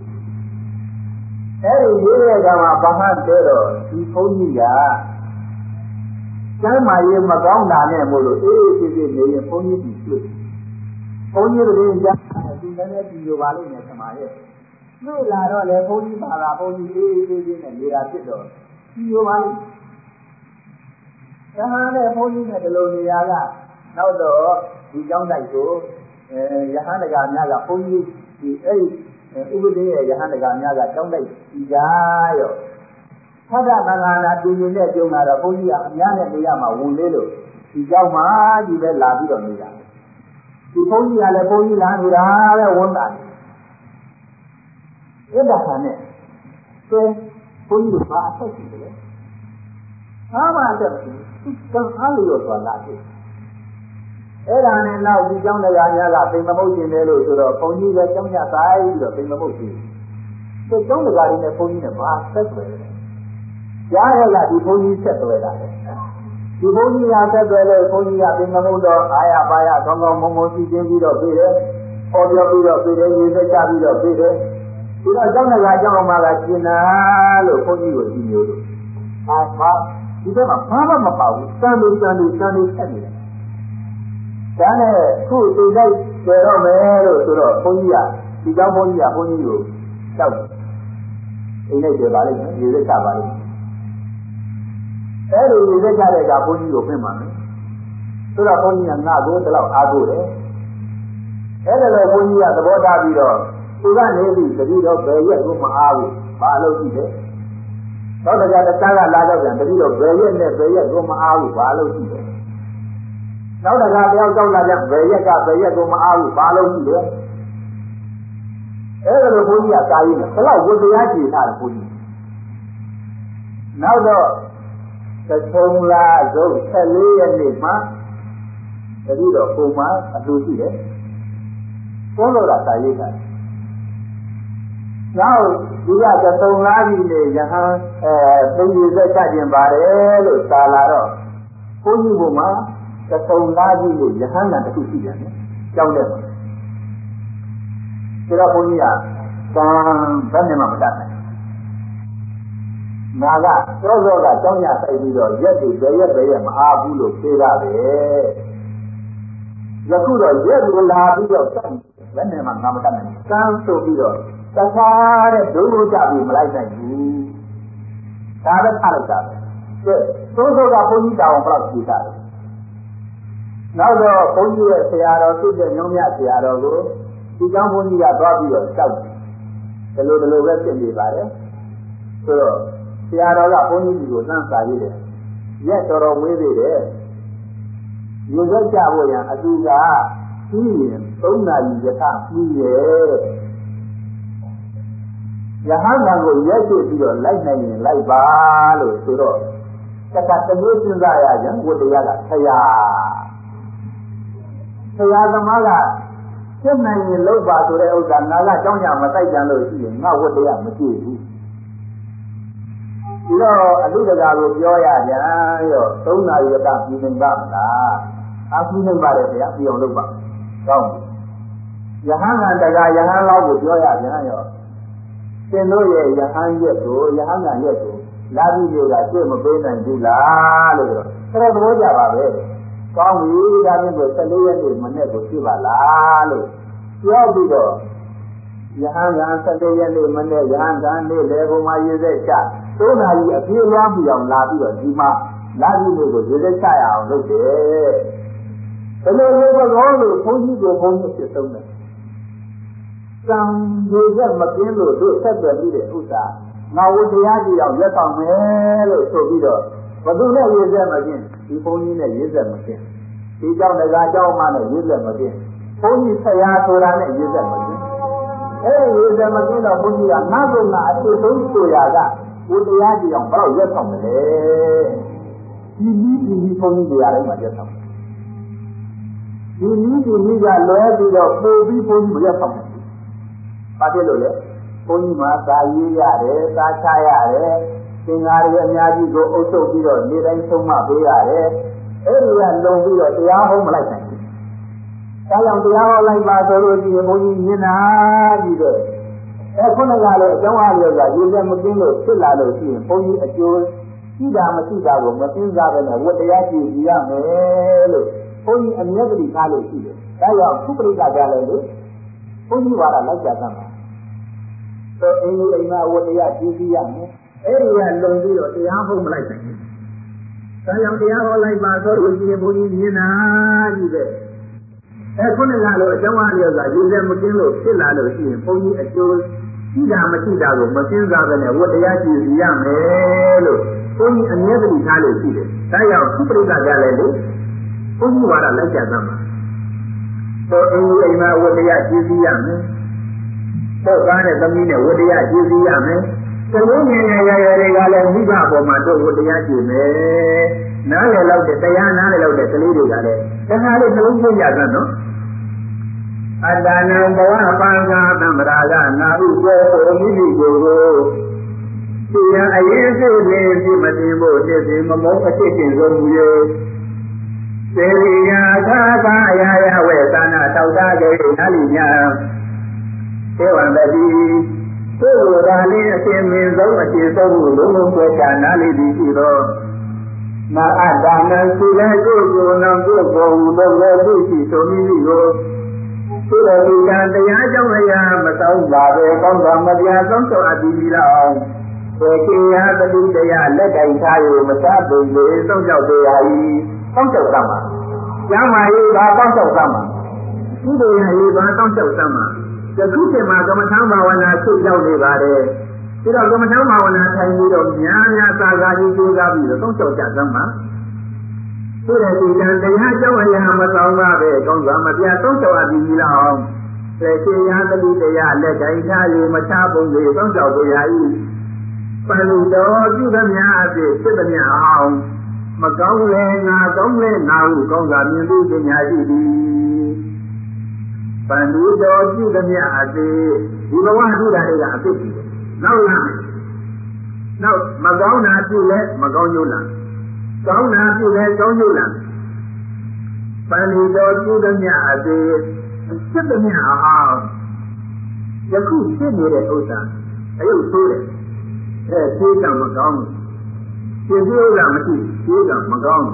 အဲဒီရေးတဲ့ကမှာဘာမှတဲတော့ဒီဘုန်းကြီးကကျမ်းမာရေးမကောင်းတာနဲ့မို့လို့အေးအေးဆေးဆေးနေရင်ဘုန်းကြီးကြီးတွေ့ဘုန်းကြီးတွေကျမ်းသူလည်းကြည့်ရပါလိမ့်မယ်ဆမာရဲ့တွေ့လာတော့လေဘုန်းကြီးပါတာဘုန်းကြီးအေးအေးဆေးဆေးနဲ့နေတာဖြစ်တော့ကြည့်ရပါလိမ့်
နဲ့ဘုန်းကြီးနဲ့ဒီလိုနေရာကနောက်တော့ဒီကျောင်းတိုက်ကိုယဟန်တကာများကဘုန်းကြီးဒီအဲ့ဒီဥပဒေရဲ့ယဟန်တကာများကကျောင်းတိုက်ကြီးကြရောသဒ္ဒသံဃာနာတူညီတဲ့ကျုံလာတော့ဘုန်းကြီးကအများနဲ့နေရာမှာဝင်လေးလို့ဒီကျောင်းမှာဒီပဲလာပြီးတော့နေတာဒီဘုန်းကြီးကလည်းဘုန်းကြီးလာနေတာပဲဝန်တာအဲ့ဒါဟာနဲ့ဘုန်းကြီးတို့ဘာအဆက်ရှိတယ်လဲဘာမှအဆက်မရှိဘူးကံအားလျော်စွာလာတယ်အဲ့ဒါနဲ့နောက်ဒီကျောင်းတရားများကပိန်မမုတ်ရှင်တယ်လို့ဆိုတော့ဘုန်းကြီးလည်းကျောင်းရဆိုင်ပြီးတော့ပိန်မမုတ်ရှင်ဒီကျောင်းတရားတွေနဲ့ဘုန်းကြီးနဲ့ဘာဆက်သွယ်လဲကြားရကဒီဘုန်းကြီးဆက်သွယ်တာလေဒီဘုန်းကြီးကဆက်သွယ်လို့ဘုန်းကြီးကပိန်မမုတ်တော့အာရပါရကောင်းကောင်းမွန်မွန်စီစဉ်ပြီးတော့ပြေးတယ်ဟောပြောပြီးတော့ပြေးတယ်ရေစက်ချပြီးတော့ပြေးတယ်ဒီတော့ကျောင်းတရားကျောင်းအောင်မှာကကျင်နာလို့ဘုန်းကြီးကိုကြည့်မျိုးလို့ဘာဒီတော့ဘာမှမပါဘူးစံနေဆက်နေတယ်ဒါနဲ့ခုသိလိုက်ကြတော့မယ်လို့ဆိုတော့ဘုန်းကြီးကဒီကျောင်းဘုန်းကြီးကဘုန်းကြီးကိုတောက်အိမ်လိုက်ကြပါလိမ့်မယ်ရေစက်ချပါလိမ့်မယ်အဲ့ဒီရေစက်ချတဲ့ကဘုန်းကြီးကိုပြင်ပါမယ်ဆိုတော့ဘုန်းကြီးကငါ့ကိုဒီလောက်အားကိုးတယ်အဲ့ဒါလည်းဘုန်းကြီးကသဘောထားပြီးတော့သူကနေပြီးတတိတော့ဘယ်ရက်ကိုမအားဘူးဘာလို့ကြည့်တယ်သောတကြတခြားကလာတော့ပြန်တတိတော့ဘယ်ရက်နဲ့ဘယ်ရက်ကိုမအားဘူးဘာလို့ကြည့်တယ်နောက်တခါတယောက်ကြောက်လာကြဘယ်ရက်ကဘယ်ရက်ကိုမအားဘူးဘာလို့ကြည့်တယ်အဲ့ဒါလိုဘုန်းကြီးကကာယနဲ့ဘယ်လောက်ဝိတရားကြည်ထားတယ်ဘုန်းကြီးနောက်တော့သုံးလာဆုံး14ရက်နေ့မှာတတိတော့ပုံမှန်အတူရှိတယ်ဘုန်းတော်ကကာယတာနောက်ဒီကသုံးလားကြီးနေယဟန်သုံးရည်သက်ချခြင်းပါတယ်လို့သာလာတော့ဘုန်းကြီးဘုံမှာသုံးလားကြီးလို့ယဟန်ကတခုရှိတယ်နော်ကြောက်တယ်ဒါတော့ဘုန်းကြီးကဘယ်နဲ့မှမတတ်နိုင်ငါကစောစောကကြောင်းရဆိုင်ပြီးတော့ရက်တွေဘယ်ရက်မအားဘူးလို့ဖြေတာပဲယခုတော့ရက်ကိုလာပြီးတော့စိုက်ဘယ်နဲ့မှငါမတတ်နိုင်ဘူးကမ်းဆိုပြီးတော့တခါတဲ့ဒုက္ခကြပြီးမလိုက်နိုင်ဘူးဒါပဲထားလိုက်တာပဲသို့သောကဘုန်းကြီးတောင်ဘယ်လောက်ကြည့်တာလဲနောက်တော့ဘုန်းကြီးရဲ့ဆရာတော်ဖြစ်တဲ့ညောင်းမြဆရာတော်ကိုဒီကျောင်းဘုန်းကြီးကသွားပြီးတော့တောက်တယ်ဒီလိုပဲဖြစ်နေပါတယ်ဆိုတော့ဆရာတော်ကဘုန်းကြီးကိုသမ်းစာရေးတယ်ရက်တော်ဝေးသေးတယ်ရေစက်ကြဖို့ရန်အတူကပြီးရင်3နာရီယထာပြီးရဲ့ယဟန်ကကိုရက်ရှိပြီးတော့လိုက်နိုင်ရင်လိုက်ပါလို့ဆိုတော့တခါတမျိုးစဉ်းစားရကြဝတ္တရားကဆရာသမားကဖြစ်နိုင်ရင်လုပ်ပါဆိုတဲ့ဥစ္စာငါကကြောင်းရမတိုက်ကြလို့ရှိရင်ငါဝတ္တရားမကြည့်ဘူးဒီတော့အလူတကာကိုပြောရကြရော3နာရီကပြည်နိုင်ပါမလားပြည်နိုင်ပါတယ်ဗျာပြည်အောင်လုပ်ပါကောင်းယဟန်ကတကာယဟန်လောက်ကိုပြောရကြရောသင်တို့ရဲ့ယဟန်ရက်ကိုယဟန်ကရက်ကိုလာပြီးလို့ကတွေ့မပေးနိုင်ဘူးလားလို့ဆိုတော့သဘောကျပါပဲကောင်းပြီဒါဖြင့်ကို14ရက်နေ့မနေ့ကိုကြည့်ပါလားလို့ပြောပြီးတော့ယဟန်က14ရက်နေ့မနေ့ယဟန်ကနေ့လေဘုံမှာရေစက်ချ3နာရီအပြေးလွှမ်းပြီးအောင်လာပြီးတော့ဒီမှာလာပြီးလို့ကိုရေစက်ချရအောင်လုပ်တယ်ဘယ်လိုလုပ်တော့လို့ဘုန်းကြီးကိုဘုန်းကြီးဖြစ်ဆုံးတယ်ကံရေစက်မကင်းလို့တို့ဆက်သွယ်ပြီးတဲ့ဥစ္စာငါဝတရားကြည့်အောင်ရက်ဆောင်မယ်လို့ဆိုပြီးတော့ဘယ်သူနဲ့ရေစက်မကင်းဒီဘုန်းကြီးနဲ့ရေစက်မကင်းဒီကြောင့်တကားကြောင့်မှနဲ့ရေစက်မကင်းဘုန်းကြီးဆရာဆိုတာနဲ့ရေစက်မကင်းအဲဒီရေစက်မကင်းတော့ဘုန်းကြီးကငါ့ကုန်းကအဖြစ်ဆုံးဆိုရကဝတရားကြည့်အောင်ဘယ်တော့ရက်ဆောင်မလဲဒီနည်းဘုန်းကြီးတရားတိုင်းမှာရက်ဆောင်ဒီနည်းကလွဲပြီးတော့ပို့ပြီးဘုန်းကြီးမရက်ဆောင်ဘူးဘာဖြစ်လို့လဲဘုန်းကြီးမှာသာရေးရတယ်သာချရတယ်သင်္ဃာတွေအများကြီးကိုအုပ်ချုပ်ပြီးတော့နေတိုင်းဆုံးမပေးရတယ်အဲ့ဒီကလုံပြီးတော့တရားဟောမလိုက်နိုင်ဘူးဒါကြောင့်တရားဟောလိုက်ပါဆိုလို့ရှိရင်ဘုန်းကြီးမျက်နှာကြည့်တော့ခုနကလည်းအကြောင်းအားလျော်စွာရေစက်မကင်းလို့ဖြစ်လာလို့ရှိရင်ဘုန်းကြီးအကျိုးရှိတာမရှိတာကိုမသိစားဘဲနဲ့ဝတ္တရားကြည့်ကြရမယ်လို့ဘုန်းကြီးအမြဲတည်းထားလို့ရှိတယ်ဒါကြောင့်ခုပရိသတ်ကြလည်းလို့ဘုန်းကြီးဝါဒလိုက်ကြသမှာတော့အင်းကြီးအိမ်မှာဝတ္တရားကြည့်ကြရမယ်အဲ့ဒီကလုံပြီးတော့တရားဟုတ်မလိုက်နိုင်ဘူးဒါကြောင့်တရားဟောလိုက်ပါဆိုလို့ရှိရင်ဘုန်းကြီးမြင်တာကြီးပဲခုနကလိုအကြောင်းအရာကယူတယ်မကင်းလို့ဖြစ်လာလို့ရှိရင်ဘုန်းကြီးအကျိုးရှိတာမရှိတာကိုမစဉ်းစားဘဲနဲ့ဝတ္တရားကြည့်ရမယ်လို့ဘုန်းကြီးအမြဲတမ်းထားလို့ရှိတယ်ဒါကြောင့်သူပရိသတ်ကြလည်းလေဘုန်းကြီးဝါဒလိုက်ကြသမှာတော့အင်းကြီးအိမ်မှာဝတ္တရားကြည့်ရမယ်တော့ကားတဲ့သမီးနဲ့ဝတ္တရားကြည့်ရမယ်ကလေးငယ်ငယ်ရရတွေကလည်းမိဘပေါ်မှာတို့ဝတ္တရားကြည့်မယ်နားလည်လောက်တဲ့တရားနားလည်လောက်တဲ့ကလေးတွေကလည်းတခါလေးနှလုံးသွင်းကြသနော်အတ္တနာဘဝပံဃာသမ္ပရာကနာဟုပြောဆိုမိမိကိုယ်ကိုသူရအရင်စိတ်လေးပြမတင်ဖို့တည်စီမမုန်းအဖြစ်တင်ဆုံးမူ၍စေရိယာသာသာအရာရဝေသနာတောက်တာကြိနာလိညာဧဝံတတိသို့လိုသာလင်းအရှင်မင်းဆုံးအရှင်ဆုံးမှုလုံးလုံးပွဲချနာလိသည်ရှိသောနာအတ္တနာစီလဲကိုယ်ကိုယ်နံကိုယ်ကိုယ်ဟူသောလည်းသိရှိဆိုမိမိကိုသို့တော်ဒီကံတရားကြောင့်အရာမဆောင်ပါပဲကောင်းစွာမပြတ်ဆုံးတော်အပ်ပြီးလောက်အောင်ေကိယတတိတရားလက်တိုင်ထား၍မစားပုံလေးသုံးကြောက်တရားဤတောင်းလျှောက်သမှာကျမ်းမာရေးပါတောင်းလျှောက်သမှာကုသိုလ်ရေးပါတောင်းလျှောက်သမှာယခုချိန်မှာကမ္မထံဘာဝနာဆုရောက်နေပါတယ်ပြီးတော့ကမ္မထံဘာဝနာထိုင်ပြီးတော့များများသာသာကြီးကြိုးစားပြီးတော့တောင်းလျှောက်ကြသမှာသို့တဲ့ဒီကံတရားကြောင့်အရာမဆောင်ပါပဲကောင်းစွာမပြတ်သုံးလျှောက်အပ်ပြီးလောက်အောင်ေကိယတတိတရားလက်တိုင်ထား၍မစားပုံလေးသုံးကြောက်တရားဤပန္နိတော်ပြုသမျှအဖြစ်ဖြစ်သမျှအောင်မကောင်းလဲငါကောင်းလဲငါဟုကောင်းစွာမြင်သိပညာရှိသည်ပန္နိတော်ပြုသမျှအဖြစ်ဒီဘဝပြုတာတွေကအဖြစ်ကြီးနောက်လာမယ်နောက်မကောင်းတာပြုလဲမကောင်းကျိုးလာကောင်းတာပြုလဲကောင်းကျိုးလာပန္နိတော်ပြုသမျှအဖြစ်ဖြစ်သမျှအောင်ယခုဖြစ်နေတဲ့ဥစ္စာအယုတ်ဆိုးတယ်ခြေကမကောင်းဘူးခြေဥစ္စာမရှိခြေကမကောင်း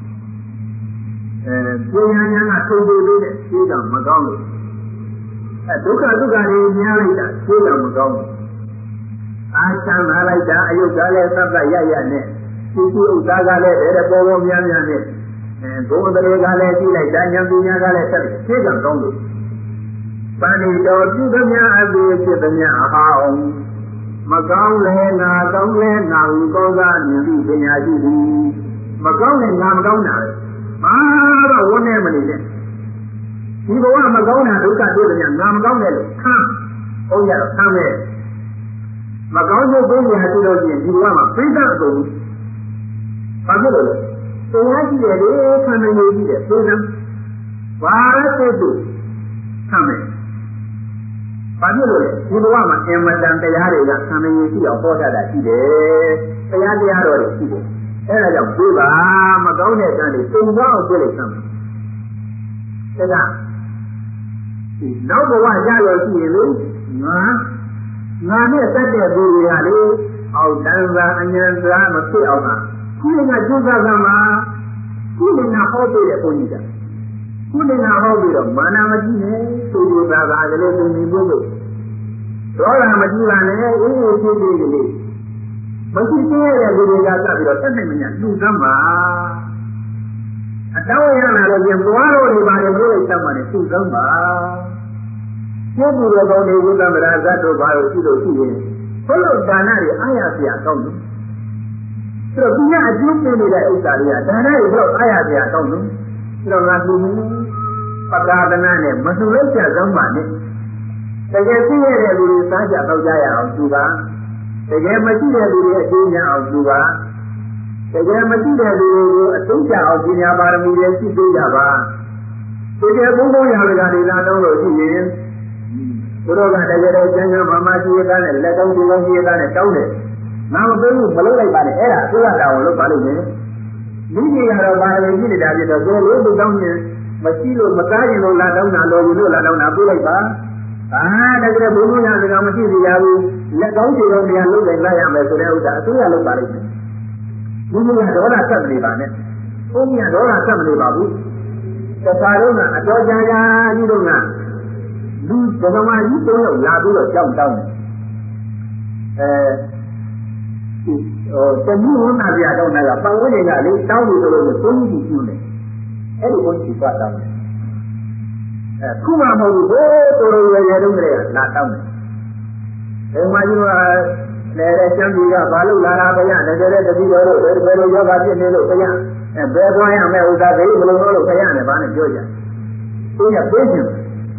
ဘူးပညာဉာဏ်ကထုံထုံလေးနဲ့ခြေကမကောင်းလို့ဒုက္ခတွေများလိုက်တာခြေကမကောင်းဘူးအာချမ်းလာလိုက်တာအယုတ်ကလည်းသတ်သတ်ရရနဲ့ခြေဥစ္စာကလည်းတဲ့ပေါ်ပေါ်များများနဲ့ဘုံတရေကလည်းကြည့်လိုက်တာဉာဏ်ပညာကလည်းဆက်ခြေကကောင်းလို့ပန္နိတော်ပြုသမျှအသေးဖြစ်သမျှအဟောင်းမကောင်းလဲငါကောင်းလဲငါဟုကောင်းသာမြင်ပြီးပညာရှိသည်မကောင်းလဲငါမကောင်းတာပဲဘာတော့ဝန်းနေမနေနဲ့ဒီဘဝမကောင်းတာဒုက္ခတွေ့တယ်ငါမကောင်းတယ်လို့ခံဘုန်းကြီးတော့ခံမယ်မကောင်းတဲ့ဘုရားရှိလို့ရှိရင်ဒီဘဝမှာပိဋကတ်ကုန်ဘာဖြစ်လို့လဲတရားရှိတယ်လေခံနေနေကြည့်တယ်သိလားဘာလဲသိသူခံမယ်ဘာဖြစ်လို့လဲဒီဘဝမှာအင်မတန်တရားတွေကသံမြင်ရှိအောင်ဟောတတ်တာရှိတယ်တရားတော်တွေရှိတယ်အဲဒါကြောင့်ဒီပါမကောင်းတဲ့ကံတွေတုံသွားအောင်ပြလိုက်သမ်းဒါကနောက်ဘဝရလို့ရှိရင်လေငါနဲ့တတ်တဲ့သူတွေကလေအောက်တန်းသာအញ្ញံသာမဖြစ်အောင်ပါခုနကကျုပ်ကသမှာခုနကဟောပြတဲ့ဘုန်းကြီးကခုနကဟောပြီးတော့မာနမကြည့်နဲ့သူတို့သာသာကလေးသူမြင်ဖို့ဒေါသမကြည့်ပါနဲ့အေးအေးသေးသေးကလေးမရှိသေးတဲ့လူတွေကစပြီးတော့တက်နိုင်မညာလူကမ်းပါအတောင်းရလာလို့ပြန်သွားလို့နေပါတယ်လို့တတ်မှလည်းသူကမ်းပါကိုယ်ပူတော်ကောင်းတွေဝိသမ္မာဇတ်တို့ဘာလို့ရှိလို့ရှိရင်ဘုလို့ဒါနတွေအားရစရာကောင်းတယ်ဆိုတော့ဒီကအကျိုးပေးနေတဲ့ဥစ္စာတွေကဒါနတွေဘလို့အားရစရာကောင်းတယ်ဆိုတော့ငါသူပကာဒနာနဲ့မလှုပ်လိုက်ကြကောင်းပါနဲ့တကယ်သိရတဲ့လူတွေစားကြတော့ကြရအောင်သူပါတကယ်မရှိတဲ့လူတွေအကျိုးများအောင်သူပါတကယ်မရှိတဲ့လူတွေကိုအသုံးချအောင်ပညာပါရမီတွေရှိသေးကြပါတကယ်ဘုံဘုံရာတွေကဒေသလုံးလို့ရှိရင်ဘုရားကတကယ်တော့ကျမ်းစာမှာမရှိရတဲ့လက်ကောင်းဒီကောင်းရှိရတဲ့တောင်းတယ်ငါမသိဘူးမလုပ်လိုက်ပါနဲ့အဲ့ဒါအစိုးရတာကိုလုပ်ပါလိမ့်မယ်မိကြီးကတော့ပါရမီရှိနေတာပြတော့ကိုယ်လို့သူတောင်းရင်မရှိလို့မကားရင်လို့လာတောင်းတာလို့ယူလို့လာတောင်းတာပြလိုက်ပါတကယ်ဘုံဘုံရာတွေကမရှိသေးရဘူးလက်ကောင်းခြေကောင်းတရားလုပ်လိုက်လိုက်ရမယ်ဆိုတဲ့ဥစ္စာအစိုးရလုပ်ပါလိမ့်မယ်ဘုရားဒေါသဆက်မနေပါနဲ့ဘုရားဒေါသဆက်မနေပါဘူးတခါတော့ကအတော်ကြာကြာကြီးတော့ကလူဓမ္မကြီးတုံးရောက်လာပြီးတော့ကြောက်တောင်းတယ်တမျိုးဝန်နာပြတော့နာကပတ်ဝန်းကျင်ကလေတောင်းလို့ဆိုလို့သုံးကြည့်ပြုတယ်အဲ့ဒီဘုန်းကြီးကတောင်းတယ်ခုမှမဟုတ်ဘူးတော်တော်ရွယ်ရွယ်တုန်းကလေးကလာတောင်းတယ်ဘုံမကြီးကလည်းကျမ်းကြီးကဘာလို့လာတာဘုရားတကယ်တတိတော်တို့ဘယ်လိုယောဂဖြစ်နေလို့ဘုရားဘယ်သွားရမလဲဥစ္စာတွေဘယ်လိုလို့ဘုရားနဲ့ဘာနဲ့ပြောကြသူကပေးခြင်း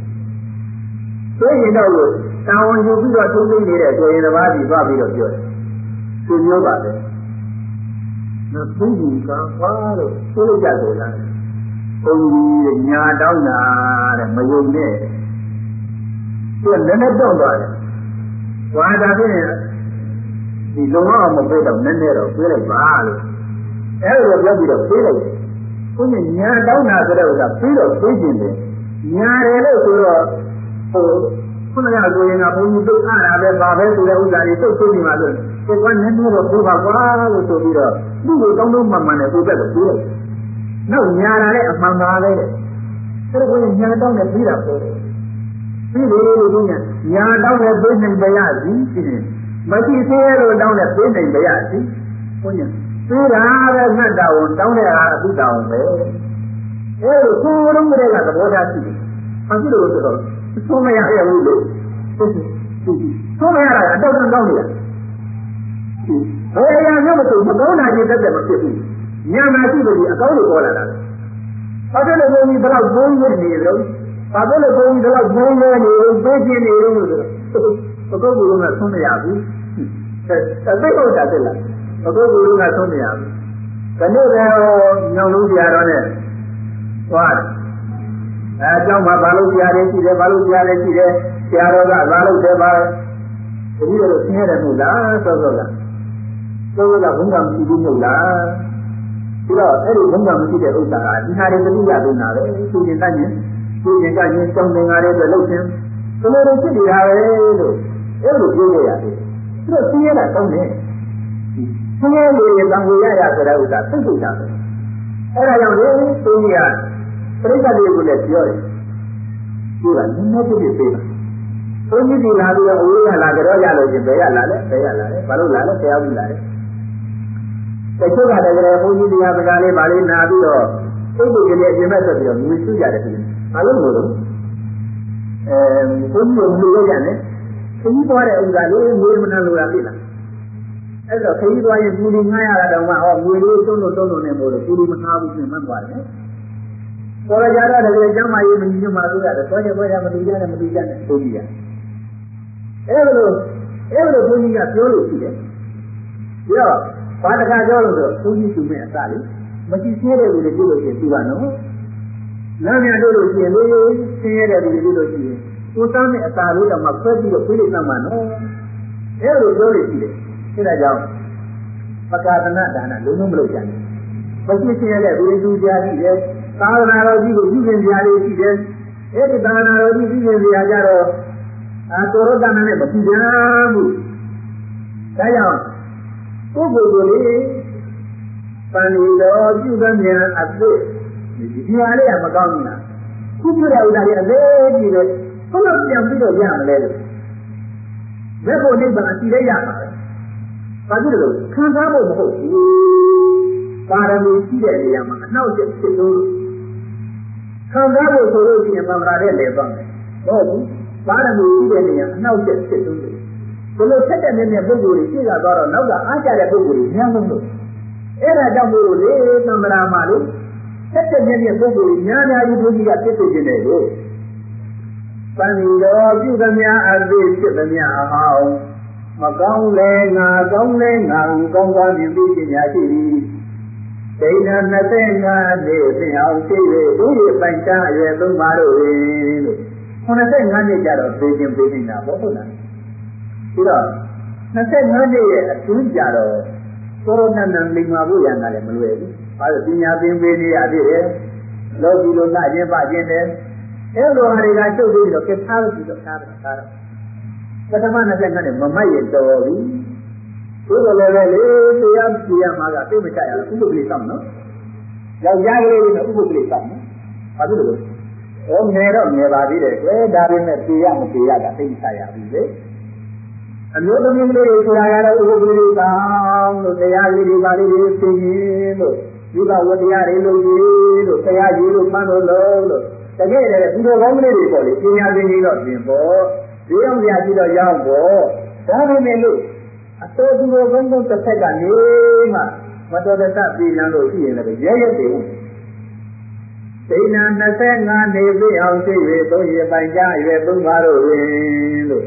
တော့လို့တာဝန်ယူပြီးတော့သုံးသိနေတဲ့ဆိုရင်တစ်ပါးပြီးသွားပြီးတော့ပြောတယ်သူမျိုးပါပဲမသိဘူးကဘာလို့သိလို့ကြတယ်လားဘုံကြီးညာတောင်းတာတဲ့မယုံနဲ့သူကလည်းနဲ့တော့သွားတယ်ဝါဒါဖြင့်ဒီလုံအောင်မပြေတော့နည်းနည်းတော့ပြေးလိုက်ပါလို့အဲ့လိုပြောပြီးတော့ပြေးလိုက်တယ်ဘုန်းကြီးညာတောင်းတာဆိုတဲ့ဥစ္စာပြီးတော့ပြေးခြင်းတယ်ညာတယ်လို့ဆိုတော့ခုနကဆိုရင်ကဘုန်းကြီးသိအားတာပဲပါပဲဆိုတဲ့ဥစ္စာတွေသိသိနေမှာလို့ဒီကနည်းနည်းတော့ပြေးပါကွာလို့ဆိုပြီးတော့သူ့ကိုတောင်းမှန်မှန်နဲ့ကိုယ်ဘက်ကိုပြေးလိုက်နောက်ညာလာတဲ့အမှန်ပါပဲတဲ့အဲ့ဒါကိုညာတောင်းနဲ့ပြေးတာပဲပြီးလေလို့သူညာတောင်းနဲ့ပြေးနိုင်ကြရစီမရှိသေးရလို့တောင်းနဲ့ပြေးနိုင်ကြရစီဘုန်းကြီးပြေးတာပဲငတ်တာကိုတောင်းတဲ့အားအသုတောင်းပဲအဲ့လိုကိုယ်လုံးကလေးကသဘောထားရှိတယ်အခုလိုဆိုတော့သုံးမရရဘူးလို့သုံးမရတာအတော့တောင်းနေရဘယ်အရာမျိုးမဆိုမကောင်းတာကြီးတက်တယ်မဖြစ်ဘူးညာနာရှိလို့ဒီအကောင်းကိုပေါ်လာတာလေဘာဖြစ်လို့ဘုန်းကြီးဘယ်တော့ဘုန်းကြီးနေလို့ဘာဖြစ်လို့ဘုန်းကြီးဘယ်တော့ဘုန်းကြီးနေလို့ပြေးပြင်းနေလို့ဆိုတော့ဘုကုတ်ကူလုံးကသုံးမရဘူးသိဟုတ်တာသိလားဘုကုတ်ကူလုံးကသုံးမရဘူးဒီနေ့ပဲညောင်လုံးပြတော်နဲ့သွားတယ်အကြောင်းမှာဘာလို့ကြားရရှိတယ်ဘာလို့ကြားရရှိတယ်ဆရာတော်ကဘာလို့တယ်ပါတတိယလို့ဆင်းရဲတယ်မဟုတ်လားစောစောကဘုံကမရှိဘူးမဟုတ်လားပြီးတော့အဲ့ဒီဘုံကမရှိတဲ့ဥစ္စာကဒီဟာတွေတတိယဒုနာပဲသူကျင်တတ်ရင်သူကျင်ကရင်ကြောင်းသင်္ကားတွေပဲလုပ်ခြင်းဘယ်လိုဖြစ်နေတာပဲလို့အဲ့လိုပြောရရတယ်သူတို့ဆင်းရဲတာတောင်းတယ်ဆင်းရဲလို့ရံကိုရရဆိုတဲ့ဥစ္စာသိသိတာပဲအဲ့ဒါကြောင့်လေသူကြီးကပြိဿတွေကိုလည်းပြောတယ်သူကနည်းနည်းပြည့်ပေးတာဘုန်းကြီးဒီလာပြီးတော့အဝေးကလာကြတော့ရလို့ရှင်ဘယ်ရလာလဲဘာလို့လာလဲဆရာကြီးလာတယ်တချို့ကတကယ်ဘုန်းကြီးတရားပဒါလေးပါလေးနာပြီးတော့ပုဂ္ဂိုလ်ကြီးရဲ့ပြင်မဲ့ဆက်ပြီးတော့မြည်စုကြတယ်ခင်ဗျဘာလို့လဲလို့ဘုန်းကြီးကမလို့ရရတယ်ခကြီးသွားတဲ့ဥစ္စာလေးငွေမနှလို့ရပြီလားအဲ့တော့ခကြီးသွားရင်ပူလီငှားရတာတော့မှငွေလေးတွန်းလို့နေမို့လို့ပူလီမနှားဘူးပြင်မှတ်သွားတယ်ပေါ်ကြတော့တကယ်ကျမ်းမာရေးမညီညွတ်မှလို့ရတယ်ဆွဲကြမတူကြနဲ့ဘုန်းကြီးရအဲ့လိုဘုန်းကြီးကပြောလို့ရှိတယ်ပြီးတော့ဘာတခါပြောလို့ဆိုဘုန်းကြီးသူမဲ့အစလေးမရှိသေးတဲ့လူတွေပြုလို့ရှိရင်သူကနော်နားမြန်တို့လို့ရှိရင်လေဆင်းရဲတဲ့လူတွေပြုလို့ရှိရင်ကိုယ်သားနဲ့အစာလေးတော့မှဆွဲပြီးတော့ပြေးလိမ့်သမှာနော်အဲ့လိုပြောလို့ရှိတယ်ဒါကြောင့်ပကာသနာဒါနလုံးလုံးမလုပ်ကြနဲ့မရှိဆင်းရဲတဲ့လူတွေသူကြားကြည့်တယ်သာသနာတော်ကြီးကိုပြုပြင်ကြရည်ရှိတယ်အဲ့ဒီသာသနာတော်ကြီးပြုပြင်ကြရကြတော့တော်ရတနာနဲ့မပြုပြန်ဘူးဒါကြောင့်ပုဂ္ဂိုလ်ကိုလေပဏိတော်ပြုသမျှအသိဒီဟာလေးကမကောင်းဘူးလားခုပြုတဲ့ဥစ္စာတွေအလေးကြီးတယ်ဘယ်လိုပြန်ပြီးတော့ရမလဲလို့လက်ဖို့နိဗ္ဗာန်အစီလေးရမှာပဲဘာဖြစ်လို့ခံစားဖို့မဟုတ်ဘူးပါရမီရှိတဲ့နေရာမှာအနောက်ကျဖြစ်လို့ခံစားဖို့ဆိုလို့ရှိရင်မင်္ဂလာတဲ့လေသွားမယ်ဟုတ်ဘူးပါရမီရှိတဲ့နေရာအနောက်ကျဖြစ်လို့ဘယ်လိုဆက်တဲ့နဲ့ပုဂ္ဂိုလ်ကြီးရှေ့ကသွားတော့နောက်ကအားကြတဲ့ပုဂ္ဂိုလ်ကြီးများဆုံးလို့အဲ့ဒါကြောင့်မို့လို့လေသံဃာမှာလို့ဆက်တဲ့နဲ့ပုဂ္ဂိုလ်ကြီးများကြီးဘုရားပြည့်စုံခြင်းတယ်လို့ပဏိတော်ပြုသမျှအသေးဖြစ်သမျှအဟောင်းမကောင်းလဲငါကောင်းလဲငါကောင်းသွားမြင်ပြီးပညာရှိသည်ဒိဋ္ဌ25နှစ်သင်အောင်ရှိ၍ဘုရားပိုင်တာအရွယ်သုံးပါတို့လို့95နှစ်ကျတော့သိခြင်းပေးနေတာပေါ့ဟုတ်လားပြီးတော့25နှစ်ရဲ့အတွင်းကြတော့သောရဏနံလိမ္မာဖို့ရံတာလည်းမလွယ်ဘူး။ဘာလို့ပညာသင်ပေးနေရသေးတယ်။လောကီလိုနှခြင်းပခြင်းတယ်။အဲလိုဟာတွေကကျုပ်ပြီးတော့ကထားလို့ပြီးတော့ထားတယ်ပထမ25နှစ်မမိုက်ရင်တော်ပြီ။ဘုရားလည်းပဲလေတရားပြရမှာကသိမချရဘူးဥပ္ပလိစောင့်နော်။ယောက်ျားကလေးတွေဥပ္ပလိစောင့်နော်။ဘာဖြစ်လို့လဲ။ငယ်တော့ငယ်ပါသေးတယ်ကွယ်ဒါပေမဲ့ပြရမပြရတာသိမချရဘူးလေ။မျိုးသမီးလေးတွေဆိုတာကတော့ဥပဒေတွေတောင်းလို့တရားလေးတွေပါလေးတွေသိရင်လို့ဒီကဝတရားတွေလုပ်ကြည့်လို့တရားကြီးလို့မှန်းလို့လို့တကယ်တည်းဒီလိုကောင်းကလေးတွေပေါ့လေပညာသင်ကြီးတော့ပြင်ပေါ့ဒီအောင်ပြကြည့်တော့ရောက်ပေါ့ဒါပေမဲ့လို့အတော်ဒီလိုကောင်းကောင်းတစ်ဖက်ကနေမှမတော်တဆပြည်လန်းလို့ရှိရင်လည်းရဲရဲတယ်ဒိဏ25နေပြအောင်ရှိ၍သုံးရပိုင်ကြရွယ်သုံးပါတို့တွင်လို့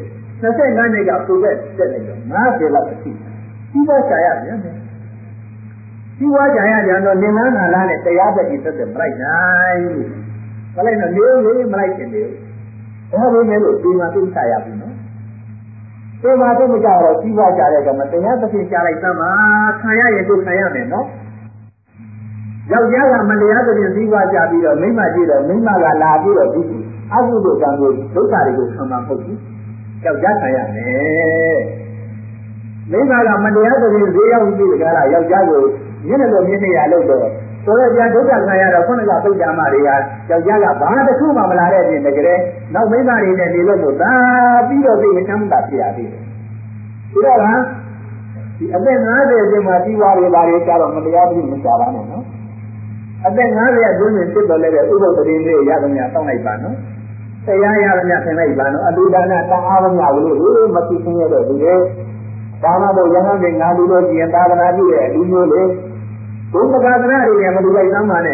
25နှစ်ကပူသက်တက်နေတော့50လောက်အထိဒီဘက်ဆရာရတယ်ဒီဝါကြရကြတော့နေမန်းငါလာနဲ့တရားသက်ကြီးသက်သက်မလိုက်နိုင်ဘူးမလိုက်တော့နေမလိုက်ခင်လေဒါပေမဲ့လို့ဒီမှာသိချရပြီနော်ဒီမှာသိမကြတော့ဒီဝါကြတဲ့ကမတရားသဖြင့်ကြားလိုက်သမှာခံရရင်တို့ခံရမယ်နော်ယောက်ျားကမတရားသဖြင့်ဒီဝါကြပြီးတော့မိန်းမကြည့်တော့မိန်းမကလာပြီးတော့ဒီအကုသိုလ်ကံကိုဒုက္ခတွေကိုခံမှာမဟုတ်ဘူးယောက်ျားခံရမယ်မိန်းမကမတရားသဖြင့်ဈေးရောက်ပြီးကြတာယောက်ျားကိုမြင့်တယ်လို့မြင့်နေရလို့တော့ဆိုတော့ပြန်ဒုက္ခခံရတော့ခုနကပုဒ်ကြမတွေကယောက်ျားကဘာတစ်ခုမှမလာတဲ့ပြင်တကယ်နောက်မိန်းမတွေနဲ့နေလို့မို့သာပြီးတော့သိမချမ်းသာဖြစ်ရသေးတယ်ဒီတော့ကဒီအသက်50အတွင်းမှာဒီဝါတွေဘာတွေကြတော့မတရားဘူးမကြပါနဲ့နော်အသက်50အတွင်းမှာဖြစ်တော်လည်းဥပုသ်တရင်လေးရသမျှတောင်းလိုက်ပါနော်တရားရသမျှသင်လိုက်ပါနော်အတုဒါနတန်အားသမျှလို့မသိသိရတဲ့သူတွေဒါမှမဟုတ်ရဟန်းတွေငါလူလို့ရှိရင်သာသနာပြုတဲ့အလူမျိုးလေဘုံသာသနာတွေလည်းမလူလိုက်သမ်းပါနဲ့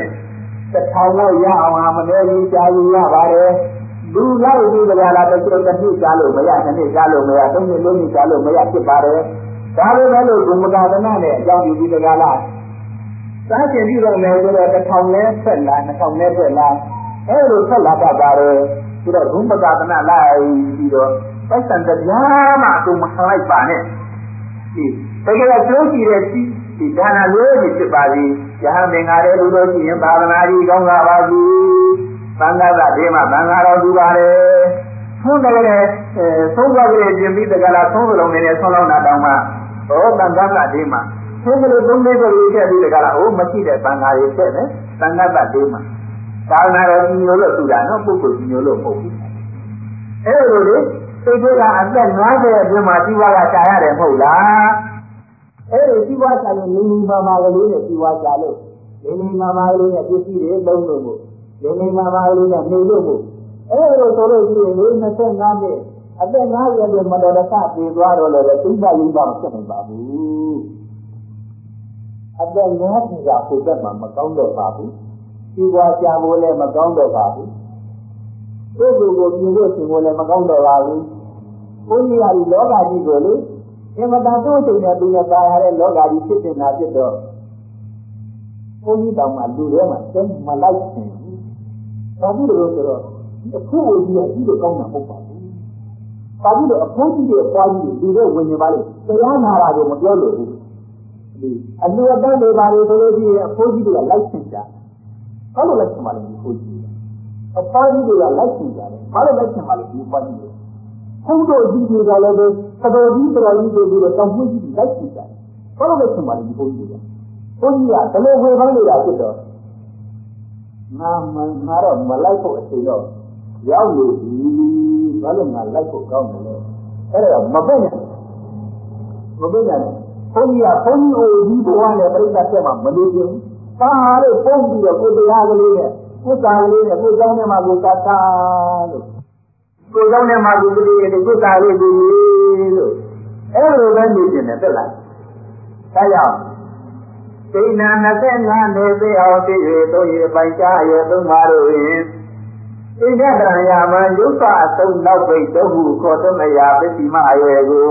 1000လောက်ရအောင်ဟာမနေဘူးကြာယူရပါတယ်လူလောက်ဒီကလာတစ်ချို့တစ်နှစ်ကြာလို့မရတစ်နှစ်ကြာလို့မရသုံးနှစ်လုံးနှစ်ကြာလို့မရဖြစ်ပါတယ်ဒါပေမဲ့လို့ဘုံသာသနာနဲ့အကြောင်းဒီကလာစားကျင်ပြီးတော့မယ်ဆိုတော့1000လဲဆက်လာ2000လဲဆက်လာအဲလိုဆက်လာတတ်ပါတယ်ဆိုတော့ဘုံသာသနာလိုက်ပြီးတော့ပိုက်ဆံတရားမှအကုန်မခံလိုက်ပါနဲ့ဒီတကယ်ကျိုးရှိတဲ့ဒီဒါနလို့ဖြစ်ပါသည်ယဟန်သင်္ဃာတဲ့လူတို့ရှိရင်သာသနာကြီးကောင်းလာပါသည်သံဃာကဒီမှာသံဃာတော်သူပါလေသုံးတယ်လေသုံးဘက်ကလေးပြင်ပြီးတကလားသုံးလုံးနေတဲ့ဆောင်းလောင်းတာတောင်းမှဟောသံဃာကဒီမှာသုံးကလေးသုံးလေးကိုထည့်ပြီးတကလားဟိုမရှိတဲ့သံဃာတွေထည့်တယ်သံဃာကဒီမှာသာသနာတော်ကြီးမျိုးလို့ထူတာနော်ပုဂ္ဂိုလ်ကြီးမျိုးလို့မဟုတ်ဘူးအဲ့လိုလေစိတ်တွေကအသက်50အတွင်းမှာဒီဝါကရှားရတယ်မဟုတ်လားအဲ့ဒီဒီဝါရှားလို့နေမာမာကလေးနဲ့ဒီဝါရှားလို့နေမာမာကလေးနဲ့ပစ္စည်းတွေလုံးလို့မို့နေမာမာကလေးနဲ့နေလို့မို့အဲ့လိုဆိုလို့ရှိရင်25နှစ်အသက်50အတွင်းမတော်တဆပြေသွားတော့လည်းသိပ္ပယုံပါမဖြစ်နိုင်ပါဘူးအသက်50ကပုံသက်မှာမကောင်းတော့ပါဘူးဒီဝါရှားဖို့လည်းမကောင်းတော့ပါဘူးပုဂ္ဂိုလ်ကိုမြင်လို့ရှင်ကိုလည်းမကောင်းတော့ပါဘူးဘုန်းကြီးကဒီလောကကြီးကိုလေအင်မတန်တိုးချိန်နဲ့သူနဲ့ပါရတဲ့လောကကြီးဖြစ်နေတာဖြစ်တော့ဘုန်းကြီးတောင်မှလူထဲမှာတဲမလိုက်ရှင်ဘူး။ဘာဖြစ်လို့ဆိုတော့အခုဝိကြီးကကြီးလို့ကောင်းတာမဟုတ်ပါဘူး။ဘာဖြစ်လို့အဖိုးကြီးတွေအပွားကြီးတွေလူတွေဝင်နေပါလေတရားနာတာကိုမပြောလို့ဘူး။ဒီအလူအတန်းတွေပါလေဆိုလို့ရှိရင်အဖိုးကြီးတွေကလိုက်ရှင်ကြ။ဘာလို့လိုက်ရှင်ပါလဲဒီဖိုးကြီး။အဖွားကြီးတွေကလိုက်ရှင်ကြတယ်။ဘာလို့လိုက်ရှင်ပါလဲဒီဖွားကြီးတွေ။ဘုန်းတော်ကြီးတွေကလည်းသတော်ကြီးတော်ကြီးတွေပြီးတော့တောင်ပွင့်ကြီးလိုက်ကြည့်တယ်။ဘာလို့လဲဆိုမှလည်းဒီဘုန်းကြီးကဘုန်းကြီးကဘယ်လိုဝေဖန်နေတာဖြစ်တော့ငါတော့မလိုက်ဖို့အချိန်တော့ရောက်နေပြီ။ဘာလို့ငါလိုက်ဖို့ကောင်းတယ်လဲ။အဲ့ဒါမပဲ့နဲ့ဘုန်းကြီးကဘုန်းကြီးအိုကြီးဘဝနဲ့ပြိဿတက်မှမလို့ဘူး။ပါလို့ပုံပြီးတော့ကိုတရားကလေးနဲ့ကိုယ်သားလေးနဲ့ကိုယ်ကြောင်းထဲမှာကိုယ်သာတာလို့ကိုယ်ကြောင့်နဲ့မှဒီလိုရဲ့ကိုယ်သားလေးဒီလို့အဲ့လိုပဲနေနေတယ်လားဒါကြောင့်ဒိဏ25နေသိအောင်သိ၍သုံးရပိုင်ကြရဲ့သုံးပါတို့ရင်ဣဒ္ဓရယာမယုတ်ကအစုံနောက်ပိတ်တို့ဟုခေါ်သမယာပစ္စည်းမအရွယ်ကို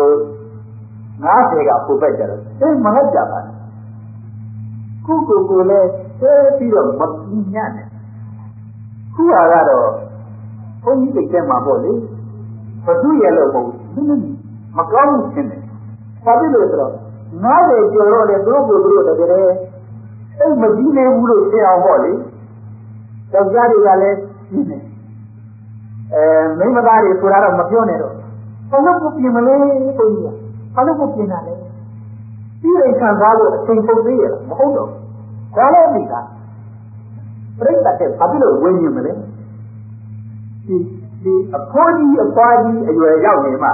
90ကပုပ္ပကြတယ်သိမလိုက်ကြပါနဲ့ခုကိုလည်းသိပြီးတော့မပြင်းညံ့နဲ့ခုကတော့ဘုန်းကြီးတိတ်ထဲမှာပေါ့လေဘသူရဲ့လို့မဟုတ်ဘူးမကောင်းဘူးရှင်းတယ်ဘာဖြစ်လို့ဆိုတော့90ကျော်တော့လေသူတို့တကယ်အဲ့မကြည့်နေဘူးလို့သိအောင်ပေါ့လေယောက်ျားတွေကလည်းရှင်းတယ်မိန်းမသားတွေဆိုတာတော့မပြောနဲ့တော့ဘာလို့ကိုပြင်မလဲဘုန်းကြီးကဘာလို့ကိုပြင်တာလဲဒီအိမ်ခံစားလို့အချိန်ပုတ်သေးရမဟုတ်တော့ဒါလည်းဒီကပြိတ္တတဲ့ဘာဖြစ်လို့ဝင်ရင်မလဲဒီအဖိုးကြီးအဖွားကြီးအရွယ်ရောက်နေမှသ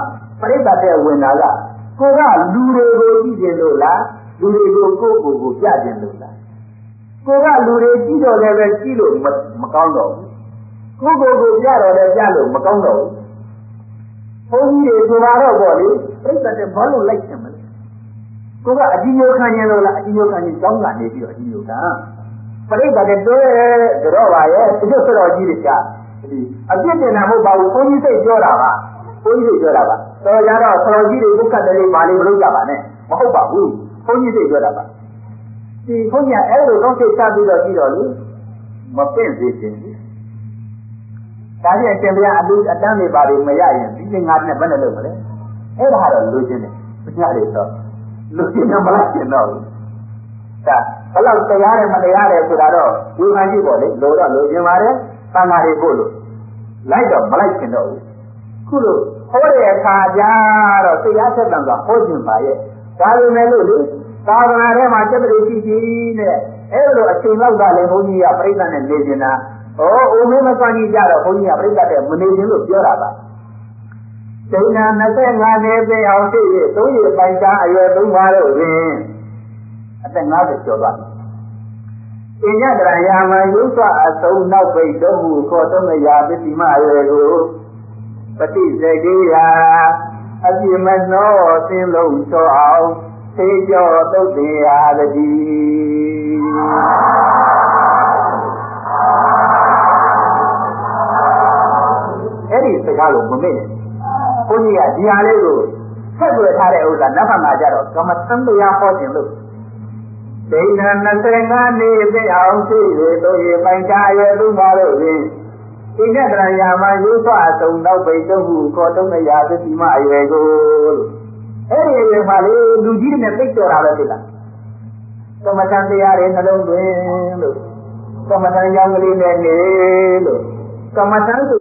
ရိသတ်တဲ့ဝင်တာကကိုကလူတွေကိုကြည့်ကျင်လို့လားလူတွေကိုကိုယ့်ကိုယ်ကိုပြကျင်လို့လားကိုကလူတွေကြည့်တော့လည်းပဲကြည့်လို့မကောင်းတော့ဘူးကိုယ့်ကိုယ်ကိုပြတော့လည်းပြလို့မကောင်းတော့ဘူးဘုန်းကြီးတွေဆိုတော့ပေါ့လေပြိဿတဲ့ဘာလို့လိုက်ချင်မလဲကိုကအကြည့်မျိုးခံရင်လို့လားအကြည့်မျိုးခံရင်ကြောင်းကနေပြီးတော့အကြည့်မျိုးခံပြိဿတဲ့တွဲကြောပါရဲ့သူတို့ဆိုတော့ကြီးတွေကအပြစ်တင်တာမဟုတ်ပါဘူးဘုန်းကြီးစိတ်ပြောတာပါဘုန်းကြီးစိတ်ပြောတာပါတော်ကြတော့ဆရာကြီးတွေဘုက္ခတည်းပါလိမလုပ်ကြပါနဲ့မဟုတ်ပါဘူးဘုန်းကြီးစိတ်ပြောတာပါဒီဘုန်းကြီးအဲ့လိုတော့စိတ်ချပြီးတော့ပြီးတော့လေမပင့်စေခြင်းဒါဖြင့်တင်ပြအတူအတန်းတွေပါလို့မရရင်ဒီငါနဲ့ဘယ်နဲ့လုပ်မလဲအဲ့ဒါတော့လိုချင်တယ်မကြရတော့လိုချင်တော့မလိုက်ချင်တော့ဘူးဒါဘယ်လောက်တရားတယ်မတရားတယ်ဆိုတာတော့ဝေဖန်ကြည့်ပေါ့လေလိုတော့လိုချင်ပါတယ်သံဃာတွေပို့လို့လိုက်တော့မလိုက်ချင်တော့ဘူးခုလိုဟောတဲ့အခါကျတော့တရားဆက်တန်ကဟောခြင်းပါရဲ့ဒါလိုမဲ့လို့လေသာသနာထဲမှာစက်ပရိရှိရှိနဲ့အဲ့လိုအချိန်လောက်ကလည်းဘုန်းကြီးကပြိဿနဲ့နေနေတာအိုမင်းမစွမ်းကြီးကြတော့ဘုန်းကြီးကပြိဿတဲ့မနေခြင်းလို့ပြောတာပါဒိဏ25နှစ်ပြည့်အောင်ရှိရသုံးရပိုင်စားအရွယ်3ပါးလို့တွင်အသက်50ကျော်သွားပြီအညတရယာမယုတ်စွအစုံနောက်ပိတ်တော်မူခေါ်သုံးရာပစ္စည်းမအရွယ်ကိုပฏิစေကေယာအပြည့်မနှောသင်လုံးချောအောင်သေကျော်သုတ်တင်ရာတည်းအဲ့ဒီစကားကိုမမေ့နဲ့ဘုန်းကြီးကဒီဟာလေးကိုဆက်သွယ်ထားတဲ့ဥစ္စာနတ်ဖတ်မှာကြတော့ကမ္မသံတရားဟောခြင်းလို့ဒိဏ25နှစ်ပြည့်အောင်ရှိရတို့ရပိုင်စားရဲ့သူပါလို့ဖြင့်ဣန္ဒတရယာမယုသအစုံနောက်ပိတ်တို့ဟုခေါ်တုံးမရာသတိမအရွယ်ကိုလို့အဲ့ဒီအရွယ်မှာလေလူကြီးတွေနဲ့သိတော်တာပဲဖြစ်တာကမ္မထံတရားတွေနှလုံးသွင်းလို့ကမ္မထံကြောင့်ကလေးနဲ့နေလို့ကမ္မထံဆို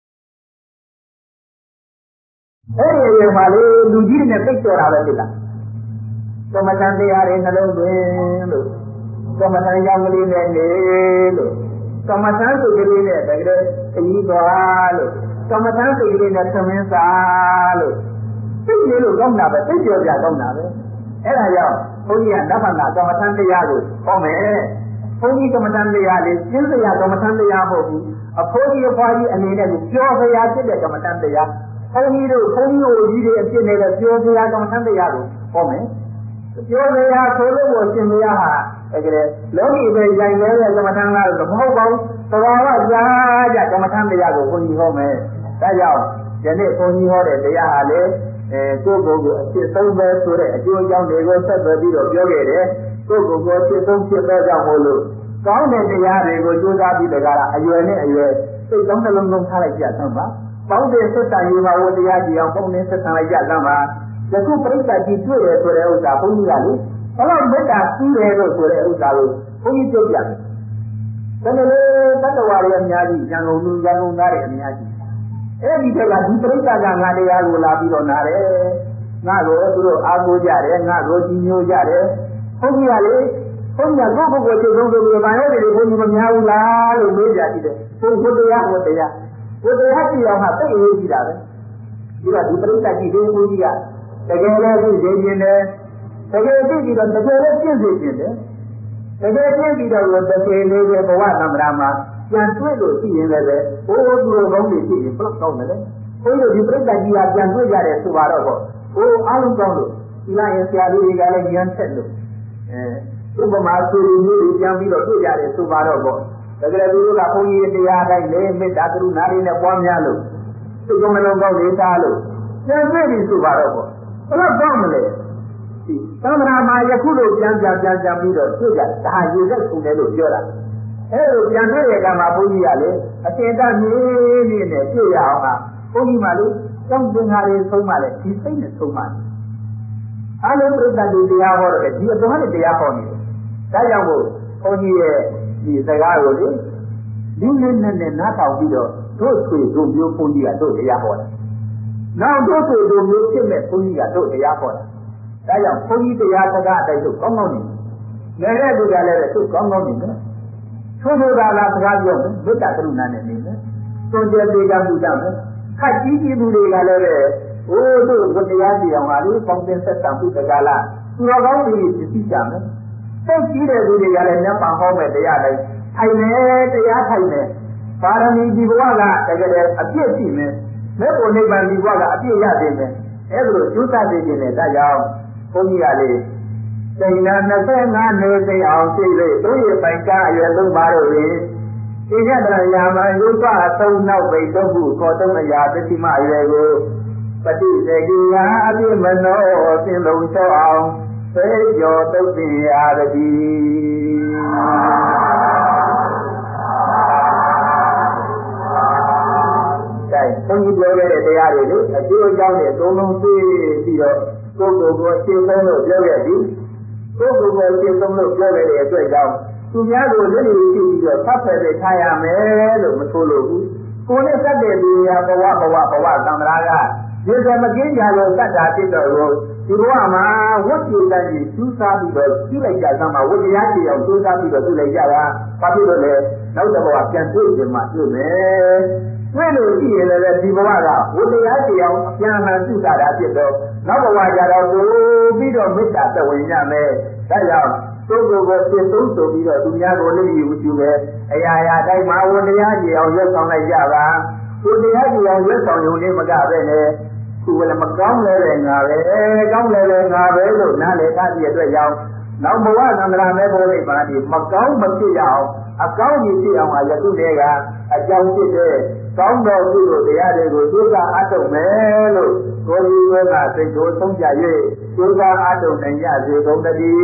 အဲ့ဒီအရွယ်မှာလေလူကြီးတွေနဲ့သိတော်တာပဲဖြစ်တာကမ္မထံတရားတွေနှလုံးသွင်းလို့ကမ္မထံကြောင့်ကလေးနဲ့နေလို့ကမ္မထံဆိုကလေးနဲ့တကယ်ခရီးသွားလို့ကမ္မထံဆိုကလေးနဲ့သမင်းစားလို့သိကြလို့ကောင်းတာပဲသိကြောကြကောင်းတာပဲအဲ့ဒါကြောင့်ဘုန်းကြီးကနတ်ဖန်ကကမ္မထံတရားကိုဟောမယ်ဘုန်းကြီးကမ္မထံတရားလေးကျင်းစရာကမ္မထံတရားမဟုတ်ဘူးအဖိုးကြီးအဖွားကြီးအနေနဲ့ကိုပြောစရာဖြစ်တဲ့ကမ္မထံတရားဘုန်းကြီးတို့ကြီးတွေအဖြစ်နဲ့လည်းပြောစရာကမ္မထံတရားကိုဟောမယ်ပြောစရာဆိုလို့ရှင်မရဟာတကယ်လောကီပဲရိုင်နေတဲ့ကမ္မထံလားတော့မဟုတ်ပါဘူးသဘာဝကြားကြကမ္မထံတရားကိုဘုန်းကြီးဟောမယ်ဒါကြောင့်ယနေ့ဘုန်းကြီးဟောတဲ့တရားဟာလေကိုယ့်ကိုယ်ကိုအဖြစ်ဆုံးပဲဆိုတဲ့အကျိုးအကြောင်းတွေကိုဆက်သွယ်ပြီးတော့ပြောခဲ့တယ်ကိုယ့်ကိုယ်ကိုအဖြစ်ဆုံးဖြစ်သောကြောင့်မို့လို့ကောင်းတဲ့တရားတွေကိုကြိုးစားပြီးတကားအရွယ်နဲ့အရွယ်စိတ်ကောင်းနှလုံးသွင်းထားလိုက်ကြသမ်းပါပေါင်းတဲ့သက်တမ်းရေးပါဝတရားကြည့်အောင်ပုံနဲ့ဆက်ဆံလိုက်ကြသမ်းပါယခုပြိဿကြီးတွေ့ရဆိုတဲ့ဥစ္စာဘုန်းကြီးကလေဘလို့မေတ္တာကူးတယ်လို့ဆိုတဲ့ဥစ္စာကိုဘုန်းကြီးပြောပြတယ်ဒါနဲ့လေတတ္တဝါတွေအများကြီးရန်ကုန်လူရန်ကုန်သားတွေအများကြီးအဲ့ဒီတက်ကဒီပြိဿကငါတရားကိုလာပြီးတော့နားတယ်ငါကိုသူတို့အားကိုးကြတယ်ငါကိုကြီးညိုကြတယ်ဘုန်းကြီးကလေဘုန်းကြီးကကိုယ့်ပုဂ္ဂိုလ်ချုပ်ဆုံးဆိုပြီးဗာရဲတွေဘုန်းကြီးမများဘူးလားလို့မေးကြည့်တယ်ဘုရားတရားကြည့်အောင်ဟာသိအရေးကြီးတာပဲပြီးတော့ဒီပြိဿကြီးဘုန်းကြီးကတကယ်လည်းသိစေခြင်းတယ်တကယ်သိပြီးတော့တကယ်လည်းပြည့်စေခြင်းတယ်တကယ်ပြည့်ပြီးတော့တကယ်လေးပဲဘဝသမ္မာမှာပြန်တွေ့လို့ရှိရင်လည်းပဲဘိုးသူတော်ကောင်းတွေရှိရင်ဘလို့ကောင်းတယ်လေဘုန်းကြီးတို့ဒီပြိဿကြီးကပြန်တွေ့ကြတယ်ဆိုပါတော့ပေါ့ဟိုအားလုံးကောင်းလို့ဒီလားရင်ဆရာလေးတွေကလည်းဉာဏ်ဆက်လို့ဥပမာဆိုရင်မျိုးတွေပြန်ပြီးတော့တွေ့ကြတယ်ဆိုပါတော့ပေါ့တကယ်သူတို့ကဘုန်းကြီးတရားတိုင်းလေမေတ္တာကရုဏာတွေနဲ့ပွားများလို့သူကမလုံးကောင်းနေသားလို့ပြန်တွေ့ပြီဆိုပါတော့ပေါ့ဘလို့ကောင်းမလဲဒီသမ္မာမှာယခုလိုပြန်ပြီးတော့တွေ့ကြဒါရေသက်ခုတယ်လို့ပြောတာအဲလိုပြန်တွေ့တဲ့ကမှာဘုန်းကြီးကလေအတင်တမြင်းနေနဲ့တွေ့ရအောင်ဟာဘုန်းကြီးမှလေကျောင်းသင်္ဃာတွေဆုံးမှလေဒီစိတ်နဲ့ဆုံးမှအားလုံးပြိဿတွေတရားဟောတယ်ဒီအတော်နဲ့တရားဟောနေတယ်ဒါကြောင့်မို့ဘုန်းကြီးရဲ့ဒီစကားကိုလေလူနဲ့နားထောင်ပြီးတော့တို့ဆွေတို့မျိုးဘုန်းကြီးကတို့တရားဟောတယ်နောက်တို့ဆွေတို့မျိုးဖြစ်မဲ့ဘုန်းကြီးကတို့တရားဟောတာဒါကြောင့်ဘုန်းကြီးတရားစကားအတိုင်းတို့ကောင်းကောင်းနေတယ်သူကလည်းသူကောင်းကောင်းနေတယ်ထိုးသာလာစကားပြောမယ်မေတ္တာကရုဏာနဲ့နေမယ်သွန်ကျဲပေးကမှုတတ်မယ်ခက်ကြီးကြီးသူတွေကလည်းဟတို့ဘုရားကြီးအောင်အားလေးပေါင်းတင်ဆက်တံပြုတကလားသူတော်ကောင်းတွေသိကြမယ်သိကြည့်တဲ့သူတွေကလည်းမျက်မှောက်ဟောမဲ့တရားတိုင်းထိုင်နေတရားထိုင်နေပါရမီဒီဘဝကတကယ်အပြည့်ရှိမယ်မဲ့ကိုနိဗ္ဗာန်ဒီဘဝကအပြည့်ရသေးမယ်အဲ့ဒါလိုကျူးတတ်နေခြင်းနဲ့ဒါကြောင့်ဘုန်းကြီးကလေစိန်နာ25နေသိအောင်သိလို့တို့ရပိုင်ကအရွယ်ဆုံးပါတော့ရင်ဣဇဒရာမယုပအသုံးနောက်ပိတ်တော့ဟုခေါ်တုံးအရာပစ္စည်းမအရွယ်ကိုပฏิစေကိယာအပြည့်မနောသင်လုံးချောအောင်သေကျော်တုတ်တင်ရသည်ဘုန်းကြီးပြောခဲ့တဲ့တရားတွေလေအကျိုးအကြောင်းတွေအကုန်လုံးသိပြီးတော့ကိုယ်ကိုယ်ရှင်းဆုံးလို့ပြောခဲ့သည်ကိုယ်ကိုယ်ရှင်းဆုံးလို့ပြောခဲ့တဲ့အတွက်ကြောင့်သူများကိုလက်ရည်ရှိပြီးတော့သတ်ဖက်ပေးထားရမယ်လို့မဆိုလိုဘူးကိုယ်နဲ့စက်တဲ့သူများဘဝသံဃာကဒီစမကင်းကြလို့စက်တာဖြစ်တော့ဒီဘဝမှာဝတ်ကြည်တတ်ပြီးကျူးစားပြီးတော့ပြုလိုက်ကြသမှာဝတ်တရားကြည်အောင်ကျူးစားပြီးတော့ပြုလိုက်ကြတာဘာဖြစ်လို့လဲနောက်တစ်ဘဝပြန်တွေ့ခြင်းမှတွေ့မယ်တွေ့လို့ရှိရင်လည်းဒီဘဝကဝိတရားကြည်အောင်အပြန်အလှန်ပြုတာဖြစ်တော့နောက်ဘဝကျတော့ပို့ပြီးတော့မေတ္တာသက်ဝင်ရမယ်ဒါကြောင့်ကိုယ်ကိုယ်ကိုပြည့်စုံဆိုပြီးတော့သူများကိုလည်းယူကြည့်ပဲအရာရာတိုင်းမှာဝိတရားကြည်အောင်ရွတ်ဆောင်လိုက်ကြပါဝိတရားကြည်အောင်ရွတ်ဆောင်ရုံနဲ့မကပဲနဲ့သူကလည်းမကောင်းလဲတဲ့ငါပဲကောင်းလဲတဲ့ငါပဲလို့နားလည်ထားပြီးအတွက်ကြောင့်နောက်ဘဝသံဃာမဲဘုရားပါတိမကောင်းမဖြစ်ရအောင်အကောင်းကြီးဖြစ်အောင်ယခုတည်းကအကြောင်းဖြစ်တဲ့ကောင်းတော်ပြုလို့တရားတွေကိုသိသာအထုတ်မယ်လို့ကိုယ်ကြီးကစိတ်ကိုဆုံးဖြတ်၍သိသာအထုတ်နိုင်ကြစေကုန်သတည်း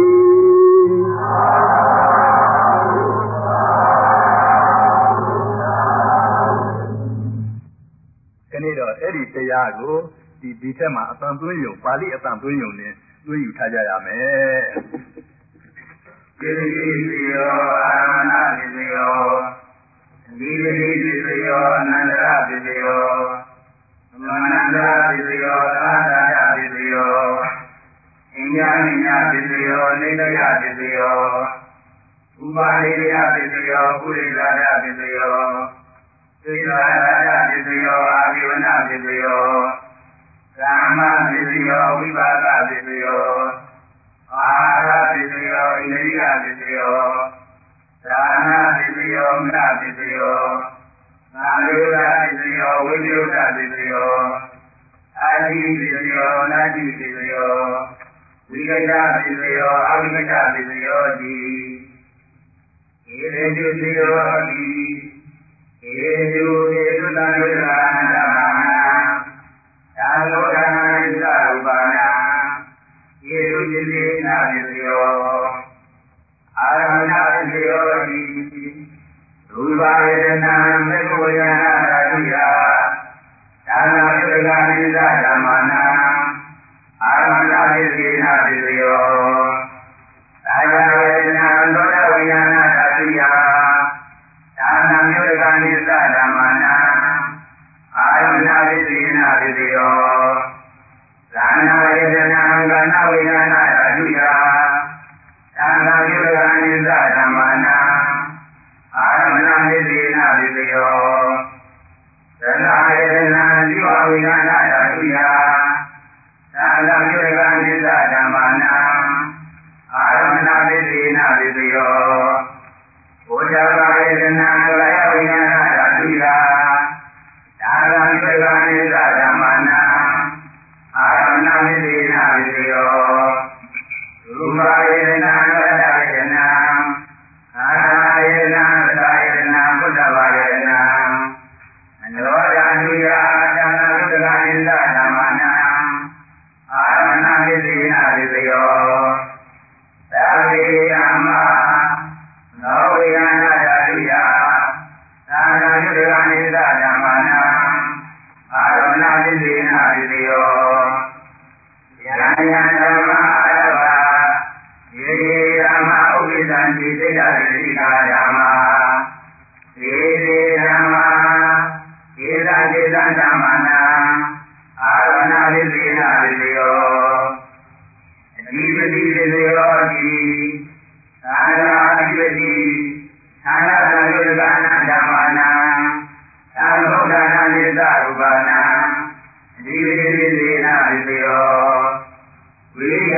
ဒီနေ့တော့အဲ့ဒီတရားကိုဒီထက်မှာအတန်သွင်းယုံပါဠိအတန်သွင်းယုံနဲ့သွင်းယူထားကြရမယ်
ကိရိယောအာရမဏပိစယောဒီတိပိစယောအနန္တရပိစယောသမန္တရပိစယောသာသာယပိစယောအညညပိစယောနေတယပိစယောဥပါရိယပိစယောပုရိသယပိစယောသေသာယပိစယောအာဝိဝနပိစယောကာမပိစယောဝိပါဒပိစယောအာရပိစယောဣရိယပိစယောဒါနပိစယောမနပိစယောသာယုဒပိစယောဝိညုဒပိစယောအာတိပိစယောနာတိပိစယောဝိကတပိစယောအဝိကတပိစယောတိဧရေတုပိယောတိဧတုဧတုတံဝိရဏဓမ္မာသာလောကနာဣသရူပါနာယေတုจิตေနာပိစယောအာရမဏပိစယောတိရူပဝေဒနာမေဃဝေယနာရာတိယသာနာပိစကာနိသဓမ္မာနာအာရမဏပိစေနာပိစယောသာယဝေဒနာသောတဝေယနာရာတိယသာနာပိစကာနိသဓမ္မာနာအာရမဏပိစေနာပိစယောသာနာဝေဒနာကဏဝေယနာရာတိယသာနာပိစကာနိသဓမ္မာနာအာရမဏပိစေနာပိစယောသနာဝေဒနာဇိဝဝေယနာရာတိယသာနာပိစကာနိသဓမ္မာနာအာရမဏပိစေနာပိစယောဘုဒ္ဓဘာဝေဒနာကာယဝေယနာရာတိယသာနာပိစကာနိသဓမ္မာနာအာရမဏပိစေနာပိစယောရူပဝေဒနာကာယဝေဒနာအာရဝေဒနာသာယဝေဒနာဘုဒ္ဓဘာဝေဒနာအနောဒာနိယသာနာပိစကာနိသဓမ္မာနာအာရမဏပိစေနာပိစယောသာဝေယမနောဝေယနာရာတိယသာနာပိစကာနိသဓမ္မာနာအာရမဏပိစေနာပိစယောယံယံဓမ္မာအရဝယေဓမ္မာဥပိသံတိစိတ္တရိကာဓမ္မာသေသေဓမ္မာဧသတိသံဓမ္မာနာအာရမဏပိစေနာပိစယောအဓိပတိပိစယောတိသာနာအဓိပတိသာနာသံဃာနာဓမ္မာနာသံဃာနာနိသရူပနာအဓိပတိပိစေနာ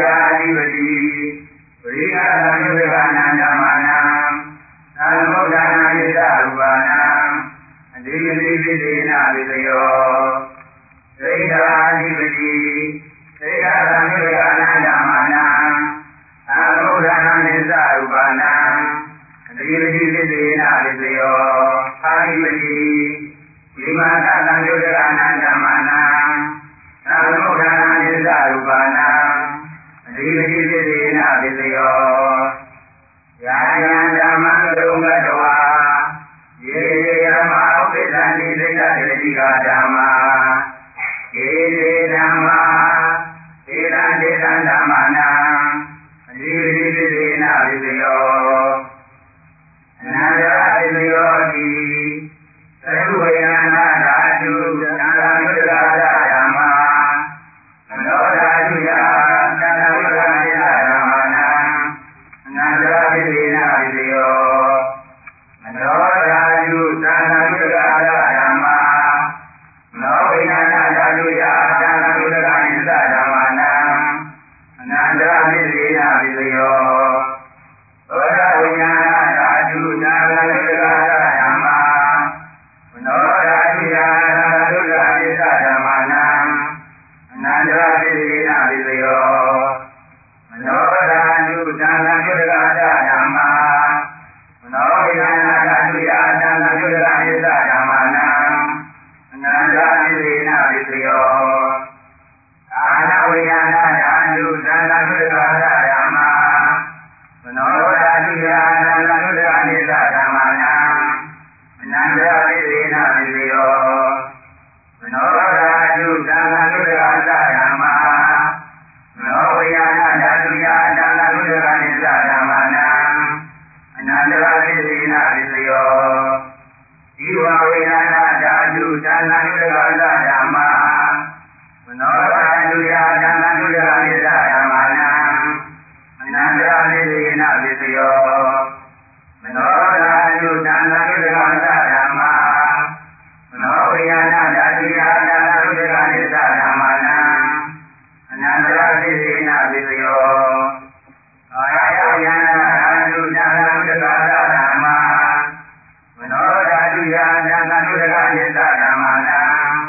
ဓိပတိဝိရိယသံယုဒကနာဓမ္မနာသမုဒ္ဒနာနိသရူပနာအဓိပတိပိသေနဝိသယောသိက္ခာဓိပတိသိက္ခာသံယုဒကနာဓမ္မနာသမုဒ္ဒနာနိသရူပနာအဓိပတိပိသေနဝိသယောအာဓိပတိဝိမာကသံယုဒကနာဓမ္မနာသမုဒ္ဒနာနိသရူပနာအဓိပတိပိသေနဝိသယောယာယံဓမ္မံဒုံကတဝါယေယမဥပ္ပဇာတိသိက္ခာတိကာဓမ္မာဧတေဓမ္မာဧတံဒေသံဓမ္မနာအဓိပတိပိသေနဝိသယောအနန္တရဝိသယောတိသရုဝေနနာဓာတုသံဃာယုဒကာဓမ္မာမနောဓာတုယသံဃာယုဒကာဓမ္မာနာအနန္တရဝိသေနဝိသယောမနောဓာတုသံဃာယုဒကာဓမ္မာမနောဝိညာဏဓာတုယသံဃာယုဒကာဓမ္မာနာအနန္တရဝိသေနဝိသယောသောတာဝိညာဏဓာတုသံဃာယုဒကာဓမ္မာမနောဓာတုယသံဃာယုဒကာဓမ္မာနာအနန္တရဝိသေနဝိသယောမနောဓာတုသံဃာယုဒကာဓမ္မာမနောဝိညာဏဓာတုယသံဃာယုဒကာဓမ္မာနာအနန္တရဝိသေနဝိသယောအာနဝိညာဏဓာတုသံဃာယုဒကာဓမ္မာမနောဓာတုယသံဃာယုဒကာဓမ္မာနာအနန္တရဝိသေနဝိသယောမနောဓာတုသံဃာယုဒကာဓမ္မာမနောဝိညာဏဓာတုယသံဃာယုဒကာဓမ္မာနာအနန္တရဝိသေနဝိသယောဇီဝဝိညာဏဓာတုသံဃာယုဒကာဓမ္မာမနောဓာတုယသံဃာယုဒကာဓမ္မာနာအနန္တရဝိသေနဝိသယောမနောဓာတုသံဃာယုဒကာဓမ္မာမနောဝိညာဏဓာတုယသံဃာယုဒကာဓမ္မာနာအနန္တရဝိသေနဝိသယောအာယဝိညာဏဓာတုသံဃာယုဒကာဓမ္မာမနောဓာတုယသံဃာယုဒကာဓမ္မာနာ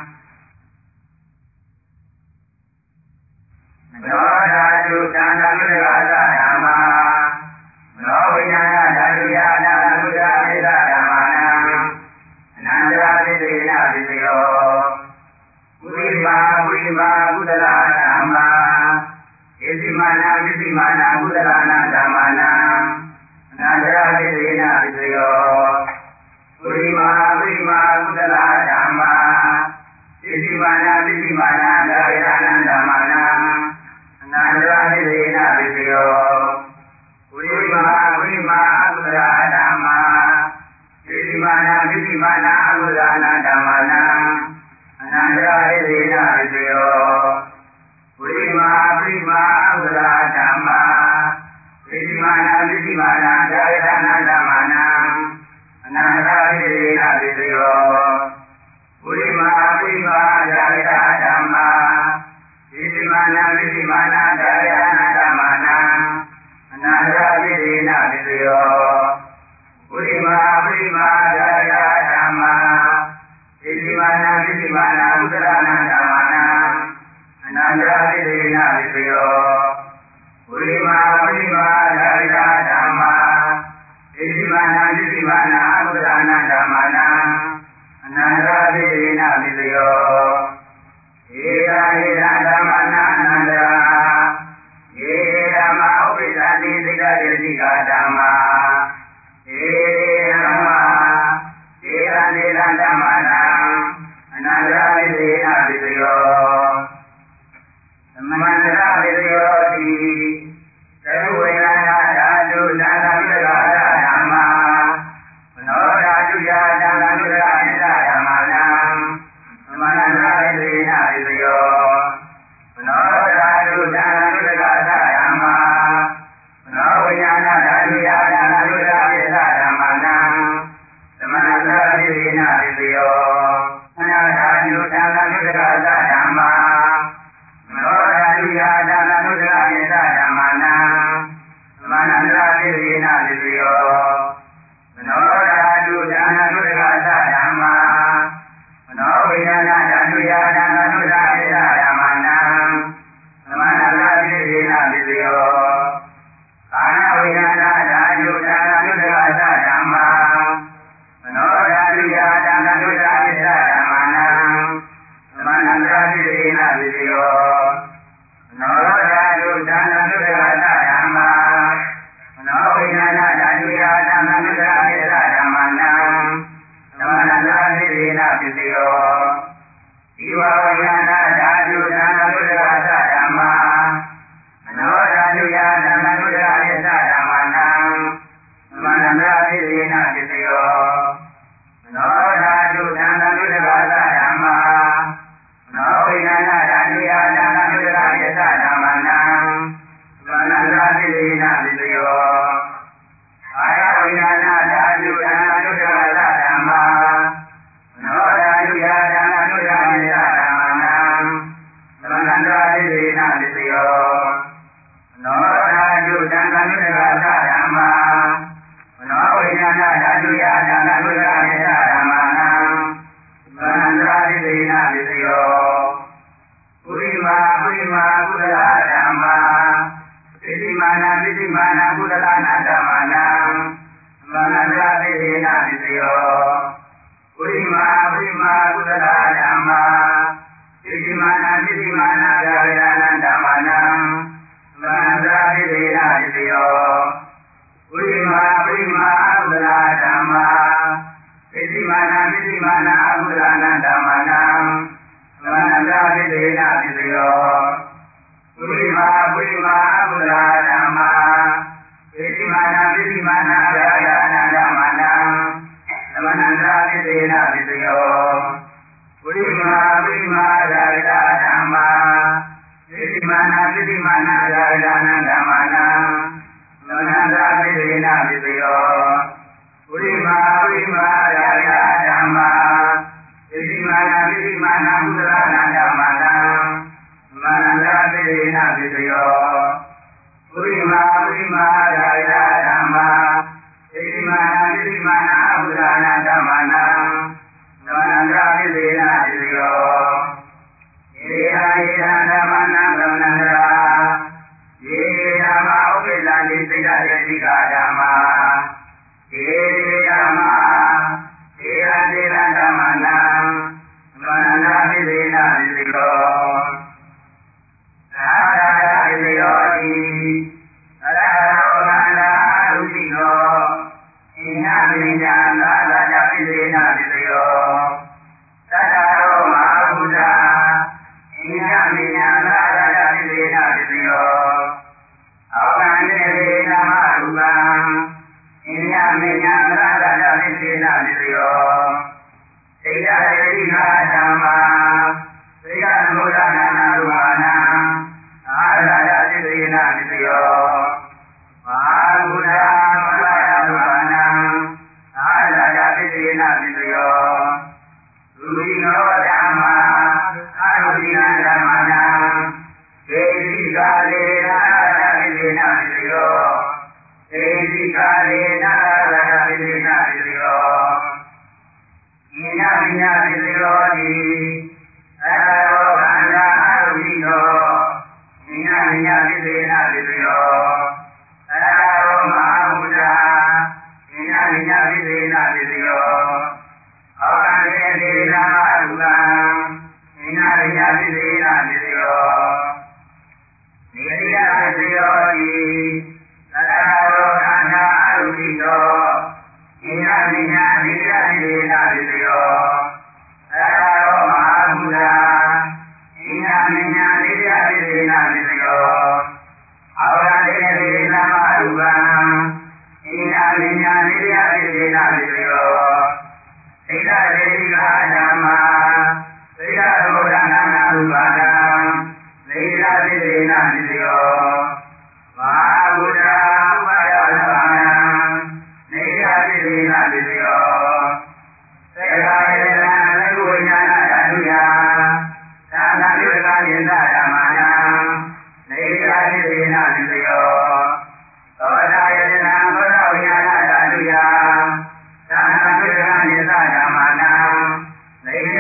မနောဓာတုသံဃာယုဒကာဓမ္မာမနောဝိညာဏဓာတုယသံဃာယုဒကာဓမ္မာနာအနန္တရဝိသေနဝိသယောဝိမာကုသလဓမ္မာဣတိမာနဝိတိမာနကုသလနာဓမ္မာနာအနန္တရဝိသေနဝိသယောဝိမာကုသလဓမ္မာဣတိမာနဝိတိမာနဒါယနာဓမ္မာနာအနန္တရဝိသေနဝိသယောဝိမာကုသလဓမ္မာဣတိမာနဝိတိမာနကုသလနာဓမ္မာနာအနန္တရဝိသေနဝိသယောဝိမာကုသလဓမ္မာဣတိမာနဝိတိမာနဒါယနာဓမ္မာနာအနန္တရဝိသေနဝိသယောဝိမာဒါယဓမ္မာဣတိမာနဝိတိမာနဒါယနာဓမ္မာနာအနန္တရဝိသေနဝိသယောဝိမာဒါယဓမ္မာဣတိမာနဝိတိမာနကုသလနာဓမ္မာနာအနန္တရဝိသေနဝိသယောဝိမာဒါယဓမ္မာဣတိမာနဝိတိမာနကုသလနာဓမ္မာနာအနန္တရဝိသေနဝိသယောဧတာဓမ္မနာအနန္တရာဧဓမ္မဥပ္ပဇာတိသိက္ခာတိကာဓမ္မာဧဓမ္မာဧတံဒေသံဓမ္မနာအနန္တရဝိသေနဝိသယောသမန္တရဝိသယောတိသရုဝေနနာဓာတုသံဃာယုဒကာဓမ္မာမနောဓာတုယသံဃာယုဒကာဓမ္မာနာသမန္တရဝိသေနဝိသယောမနောဓာတုသံဃာယုဒကာဓမ္မာမနောဝိညာဏဓာတုယသံဃာယုဒကာဓမ္မာနာသမန္တရဝိသေနဝိသယောအနာဓာတုသံဃာယုဒကာဓမ္မာမနောဓာတုယသံဃာယုဒကာဓ
သေနသစ္စယောမနောဓာတုဒါနနုဒကသဓမ္မာမနောဝိညာဏဓာတုယဒါနနုဒကေသဓမ္မနံသမဏဂတိသေနသစ္စယောကာဏဝိညာဏဓာတုဒါနနုဒကသဓမ္မာမနောဓာတုယဒါနနုဒကေသဓမ္မနံသမဏဂတိသေနသစ္စယောမနောဓာတုဒါနနုဒကသဓမ္မာမနောဝိညာဏဓာတုယဒါနနုဒကေသဓမ္မနံသမဏဂတိသေနသစ္စယောဒီဝဝိညာဏဓာတုဒါနနုဒကသဓမ္မာမနောဓာတုယဒါနနုဒကေသဓမ္မနံသမဏဂတိသေနသစ္စယောမနောဓာတုဒါနနုဒကသဓမ္မာမနောဝိညာဏဓာတုယဒါနနုဒကေသဓမ္မနံသမဏဂတိသေနသစ္စယောအာယဝိညာဏဓာတုဒါနနုဒကသဓမ္မာမနောဓာတုယဒါနနုဒကေသဓမ္မနံသမဏဂတိသေနသစ္စယောမနောဓာတုဒါနနုဒကသဓမ္မာမနောဝိညာဏဓာတုယဒါနနုဒကေသဓမ္မနံသမဏဂတိသေနသစ္စယောပုရိမာကုသလဓမ္မာပိတိမာနကုသလနာဓမ္မနံသမဏဂတိသေနသစ္စယောပုရိမာကုသလဓမ္မာပိတိမာနဂဝေဒနာဓမ္မနံသမဏဂတိသေနသစ္စယောပုရိမာကုသလဓမ္မာပိတိမာနကုသလနာဓမ္မနံသမဏဂတိသေနသစ္စယောပုရိမာကုသလဓမ္မာပိတိမာနဂဝေဒနာဓမ္မနံသမဏဂတိသေနသစ္စယောပုရိမာဂဝေဒဓမ္မာပိတိမာနဂဝေဒနာဓမ္မနံသမဏဂတိသေနသစ္စယောပုရိမာဂဝေဒဓမ္မာပိတိမာနကုသလနာဓမ္မနံသမဏဂတိသေနသစ္စယောပုရိမာဂဝေဒဓမ္မာပိတိမာနကုသလနာဓမ္မနံသမဏဂတိသေနသစ္စယောယေဟဓမ္မနံသမဏဂယေဓမ္မဥပ္ပဇာတိစိတ်ဓာတိကဓမ္မာယေဓမ္မာဧရတေရဓမ္မနံသမဏဂတိသေနသစ္စယောသာရသစ္စယောတိသရရောဂန္ဓာရုတိနောဣညာပညာသာသတပိသေနသစ္စယောသတ္တရောမဟာဘုဒ္ဓဣညာပညာသာသတပိသေနသစ္စယောအောကံတေဓမ္မရူပံဣညာပညာသာသတပိသေနသစ္စယောသိတ္တရေတိဃဓမ္မာသိတ္တသမုဒ္ဒနာနာရူပနာအာရတပိသေနသစ္စယောမဟာဘုဒ္ဓမလယရူပနာအာရတပိသေနသစ္စယောသုရိနောဓမ္မာအာရုပိနာဓမ္မနာဒေတိကာလေနာအာရတပိသေနသစ္စယောဒေတိကာလေနာအာရတပိသေနသစ္စယောဣညာပညာသစ္စယောတိသတ္တရောခန္ဓာအာရုပိနောဣညာပညာသစ္စယေနသစ္စယောသတ္တရောမဟာဘုဒ္ဓဣညာပညာသစ္စယေနသစ္စယောအောကံတေတေဓမ္မရူပံဣညာပညာသစ္စယေနသစ္စယောနိရိယသစ္စယောတိသတ္တရောခန္ဓာအာရုပိနောဣညာပညာသစ္စယေနသစ္စယောသတ္တရောမဟာဘုဒ္ဓဣညာပညာသစ္စယေနသစ္စယောအောကံတေတေဓမ္မရူပံဣညာပညာသစ္စယေနသစ္စယောသိတ္တရေတိဃဓမ္မာသိတ္တသမုဒ္ဒနာနာရူပနာသိတ္တသစ္စယေနသစ္စယောမဟာဘုဒ္ဓဥပါယဝနာနေတ္တသစ္စယေနသစ္စယောသေကာယေနသကုဝိညာဏဓာတုယသာသနုဒကယေသဓမ္မနာနေတ္တသစ္စယေနသစ္စယောသောတာယေန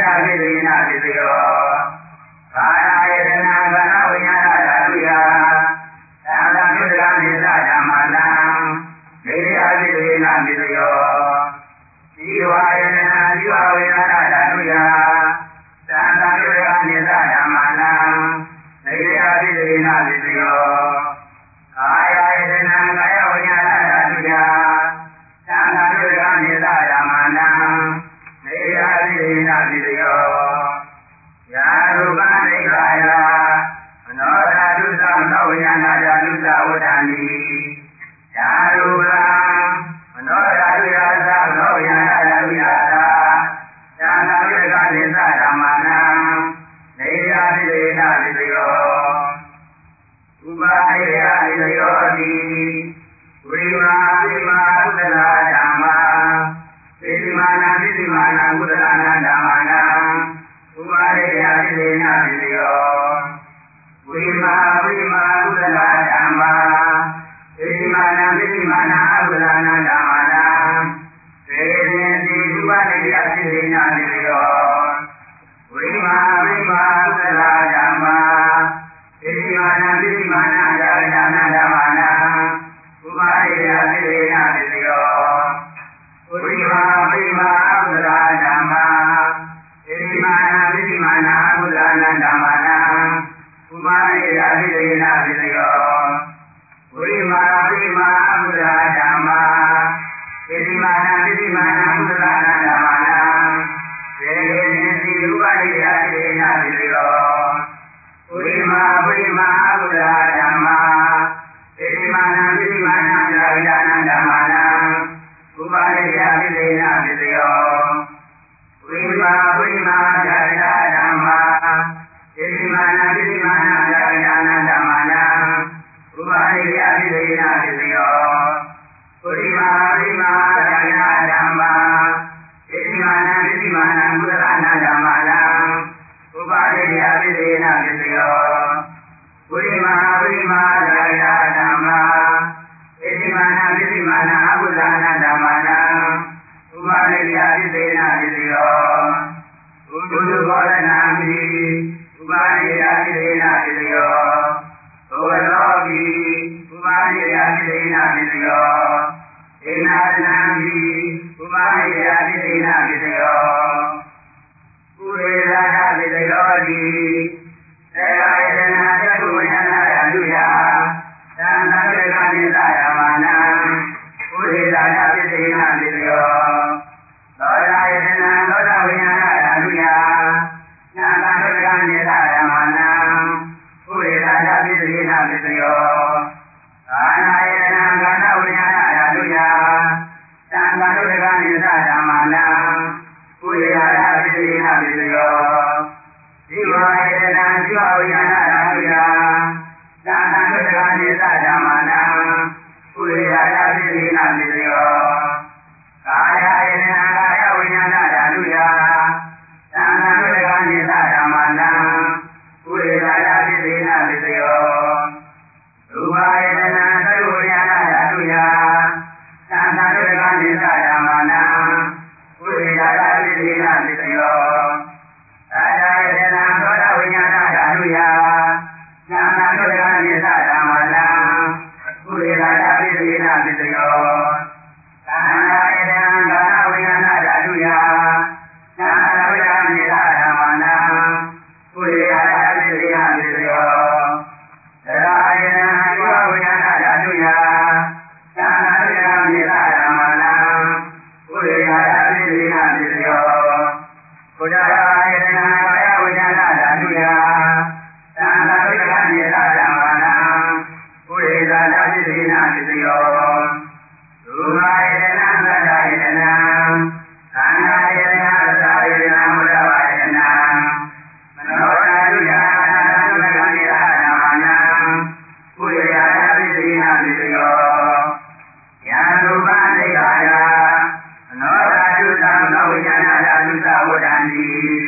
ပိသေနပိစယောကာယယတနာကနဝိညာဏဓာတုယသံဃာမြုဒ္ဒရာနိသဓမ္မနံနေယပိသေနပိစယောဇီဝယတနာဇီဝဝိညာဏဓာတုယသံဃာမြုဒ္ဒရာနိသဓမ္မနံနေယပိသေနပိစယောကာယယတနာကာယဝိညာဏဓာတုယသံဃာမြုဒ္ဒရာနိသဓမ္မနံနေယပိသေနပိစယောယာရုပနိက္ခာယမနောဓာတုသမနောဝိညာဏဓာတုသဝဋ္ဌာနိယာရုပမနောဓာတုယသမနောဝိညာဏဓာတုယသာသံဃာမြုဒ္ဒရာနိသဓမ္မနံနေယပိသေနပိစယောဥပါဒေယပိစယောတိဝိမာဝိမာကုသလဓမ္မာပိစိမာနပိစိမာနကုသလနာဓမ္မာနံဥပါဒေယပိသေနပိစယောဝိမာဝိမာကုသလဓမ္မာပိစိမာနပိစိမာနအကုသလနာဓမ္မာနံသေသေတိဥပါဒေယပိသေနပိစယောဝိမာဝိမာကုသလဓမ္မာပိစိမာနပိစိမာနဇာတနာဓမ္မာနံဥပါဒေယပိသေနပိစယောဝိမာဝိမာကုသလဓမ္မာပိစိမာနပိစိမာနကုသလနာဓမ္မာနံဥပါဒေယပိသေနပိစယောဝိမာဝိမာကုသလဓမ္မာပိစိမာနပိစိမာနကုသလနာဓမ္မာနံသေသေတိဥပါဒေယပိသေနပိစယောဝိမာဝိမာကုသလဓမ္မာပိစိမာနပိစိမာနဇာတနာဓမ္မာနံဥပါဒေယပိသေနပိစယောဝိမာဝိမာဇာတဓမ္မာပိစိမာနပိစိမာနဇာတနာဓမ္မာနံဥပါဒေယပိသေနပိစယောဝိမာဝိမာဇာတဓမ္မာပိစိမာနပိစိမာနကုသလနာဓမ္မာနံဥပါဒေယပိသေနပိစယောဝိမာဝိမာဇာတဓမ္မာပိစိမာနပိစိမာနအကုသလနာဓမ္မာနံဥပါဒေယပိသေနပိစယောဘုဒ္ဓဘောဓနာမိဥပါဒေယပိသေနပိစယောသောရောပိဥပါဒေယပိသေနပိစယောဣနာတံပိဥပါဒေယပိသေနပိစယောကုရေရာပိစယောတိသေဟာယတနာသကုဝိညာဏဓာတုယသံဃာတေကနိသဓမ္မာနံကုရေရာပိသေနပိစယောသောတာယတနာသောတာဝိညာဏဓာတုယသံဃာတေကနိသဓမ္မာနံကုရေရာပိသေနပိစယောကာနာယတနာကာနဝိညာဏဓာတုယသံဃာတေကနိသဓမ္မာနံကုရေရာပိသေနပိစယောဇိဝယတနာဇိဝဝိညာဏဓာတုယသံဃာတေကနိသဓမ္မာနံကုရေရာပိသေနပိစယောကာယယတနာကာယဝိညာဏဓာတုယသံဃာတေကနိသဓမ္မာနံကုရေရာပိသေနပိစယောရူပယတနာသကုဝိညာဏဓာတုယသံဃာတေကနိသဓမ္မာနံကုရေရာပိသေနပိစယောသာယတနာသောတာဝိညာဏဓာတုယသံဃာတေကနိသဓမ္မာနံကုရေရာပိသေနပိစယောကာနာယတနာကာနဝိညာဏဓာတုယသံဃာတေကနိသဓမ္မာနံကုရေရာပိသေနပိစယောသရာယတနာဇိဝဝိညာဏဓာတုယသံဃာတေကနိသဓမ္မာနံကုရေရာပိသေနပိစယောဘုဒ္ဓရာယတနာကာယဝိညာဏဓာတုယသံဃာတေကနိသဓမ္မာနံကုရေရာပိသေနပိစယောရူပယတနာသတ္တယတနာခန္ဓာယတနာသတ္တယတနာဘုဒ္ဓဝါယတနာမနောဓာတုယသံဃာတေကနိသဓမ္မာနံကုရေရာပိသေနပိစယောယာရူပနိက္ခာယမနောဓာတုသမနောဝိညာဏဓာတုသဝဋ္ဌာနိ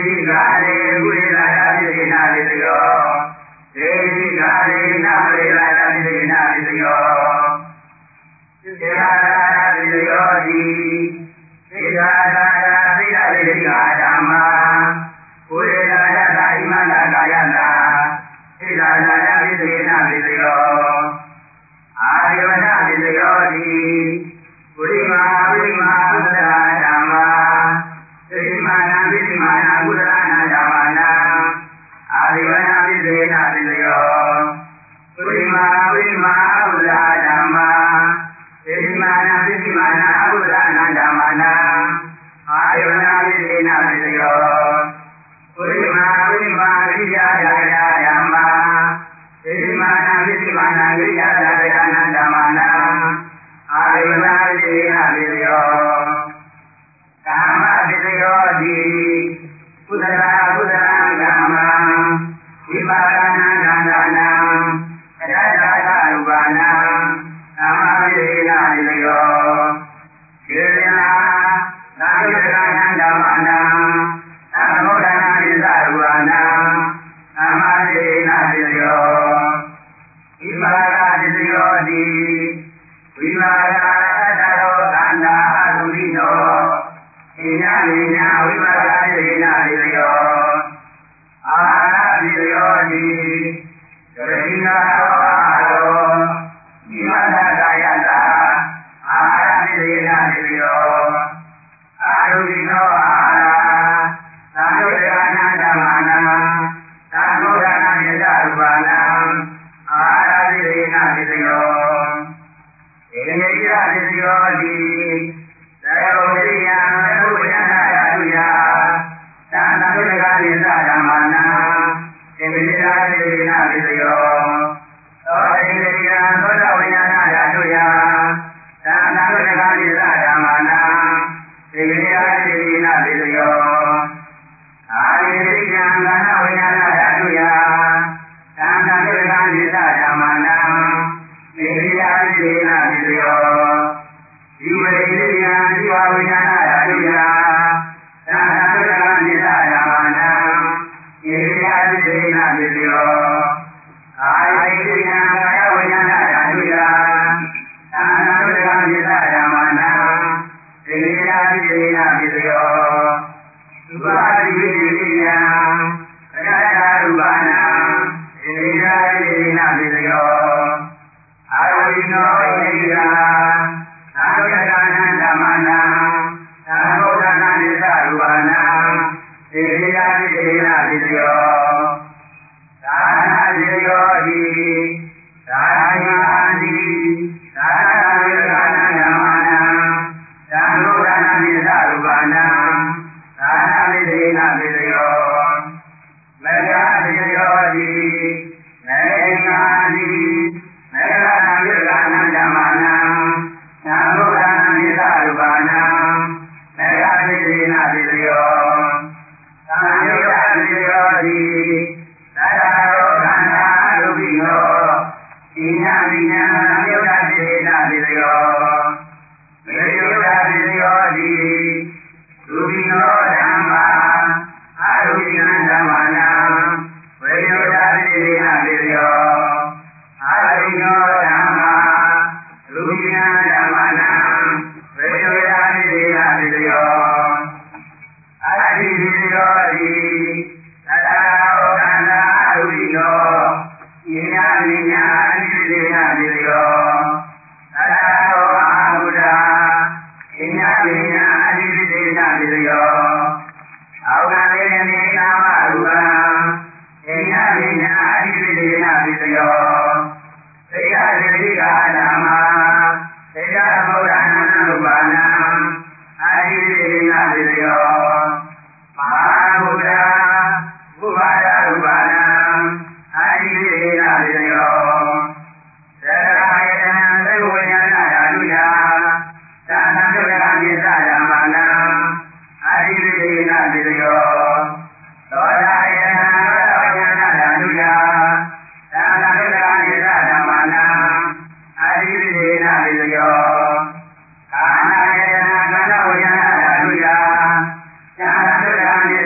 တိကာလေကုရိလာယပိစိနာပိစယောဒေတိကာလေနာဝရိလာယပိစိနာပိစယောသေဟာရာပိစယောတိသေဟာရာသိရတိကာဓမ္မာကုရိလာယသာဣမနာကာယနာသေဟာရာပိစိနာပိစယောအာယဝနာပိစယောတိဝိမာဝိမာဥဒ္ဒရာဓမ္မာသေမာနာဝိမာနာဥဒ္ဒရာနာဓမ္မာနာအာယဝနာပိစေနာပိစယောဝိမာဝိမာဥဒ္ဒရာဓမ္မာသေမာနာဝိမာနာဥဒ္ဒရာနာဓမ္မာနာအာယဝနာပိစေနာပိစယောဝိမာဝိမာရိယဒါယဓမ္မာသေမာနာဝိမာနာရိယဒါယနာဓမ္မာနာအာယဝနာပိစေနာပိစယောကာမပိစယောတိကုသလာကုသလံကာမံဝိပါဒနာနာနာနာအတ္တသာရူပနာကာမပိစေနာပိစယောခေရနာသာယုတနာဓမ္မနာသမုဒ္ဒနာပိစရူပနာကာမပိစေနာပိစယောဝိပါဒပိစယောတိဝိပါဒအတ္တရောသန္တာအသုရိနောဣညာမိညာဝိပါဒပိစေနာပိစယောအာရပိစယောတိဂရိနာရောအာရောဣမတကာယတာအာရပိစေနာပိစယောအာရုပိနောအာရသာယုတနာဓမ္မနာသာမုဒ္ဒနာပိစရူပနာအာရပိစေနာပိစယောဧကေတိရပိစယောတိသရောဝိယံဘုရားနာယတုယသာသတုတကာနိသဓမ္မနာဧကေတိရပိစေနာပိစယောသောဧကေတိယသောတဝိညာဏယတုယသာသတုတကာနိသဓမ္မနာဧကေတိရပိစေနာပိစယောအာရေတိယံကာနဝိညာဏယတုယသာသတုတကာနိသဓမ္မနာဧကေတိရပိစေနာပိစယောဒီဝေရိယံဒီဝဝိညာဏယတုယသာသတုတကာနိသဓမ္မနာဧကေတိရပိစေနာပိစယောအာရေတိယံကာယဝိညာဏယတုယသာသတုတကာနိသဓမ္မနာဧကေတိရပိစေနာပိစယောသုဘတိဝိရိယံအတ္တရူပနာဧကေတိရပိစေနာပိစယောအာရဝိနောဣတိယသာယုတနာဓမ္မနာသာမုဒ္ဒနာနိသရူပနာဧကေတိရပိစေနာပိစယောသာနာပိစယောတိသာယာတိသာသဝိကနာဓမ္မနာသာမုဒ္ဒနာနိသရူပနာသာနာပိစေနာပိစယောမဂ္ဂပိစယောတိမေဃာတိမေဃာဝိကနာဓမ္မနာသာမုဒ္ဒနာနိသရူပနာမေဃပိစေနာပိစယောသာယုတပိစယောတိသတ္တရောခန္ဓာအရုပိနောဣညာမိညာယုတပိစေနာပိစယောမေယုတပိစယောတိရူပိနောဓမ္မာအရုပိနံဓမ္မနာဝေယုတပိစေနာပိစယောအာရုပိနောဓမ္မာရူပိနံဓမ္မနာဝေယုတပိစေနာပိစယောအတ္တိပိစယောတိသတ္တရောခန္ဓာအရုပိနောဣညာမိညာအတိပိစေနာပိစယောသတ္တရောအာဟုဒာဣညာမိညာအတိပိစေနာပိစယောအောကဝေဒနေကာမရူပံဣညာမိညာအတိပိစေနာပိစယောသေယသေတိကာဓမ္မာသေယမုဒ္ဒနာရူပနာအတိပိစေနာပိစယောမဟာဗုဒ္ဓဘုရားရူပနာအတိပိစေနာပိစယောသရယတံသေဝိညာဏဓာတုယသာသတုတကာနိသဓမ္မနာအတိပိစေနာပိစယောသောတာယတံသောဝိညာဏဓာတုယသာသတုတကာနိသဓမ္မနာအတိပိစေနာပိစယောကာနာယတံကာနဝိညာဏဓာတုယသာသတုတကာနိသဓမ္မ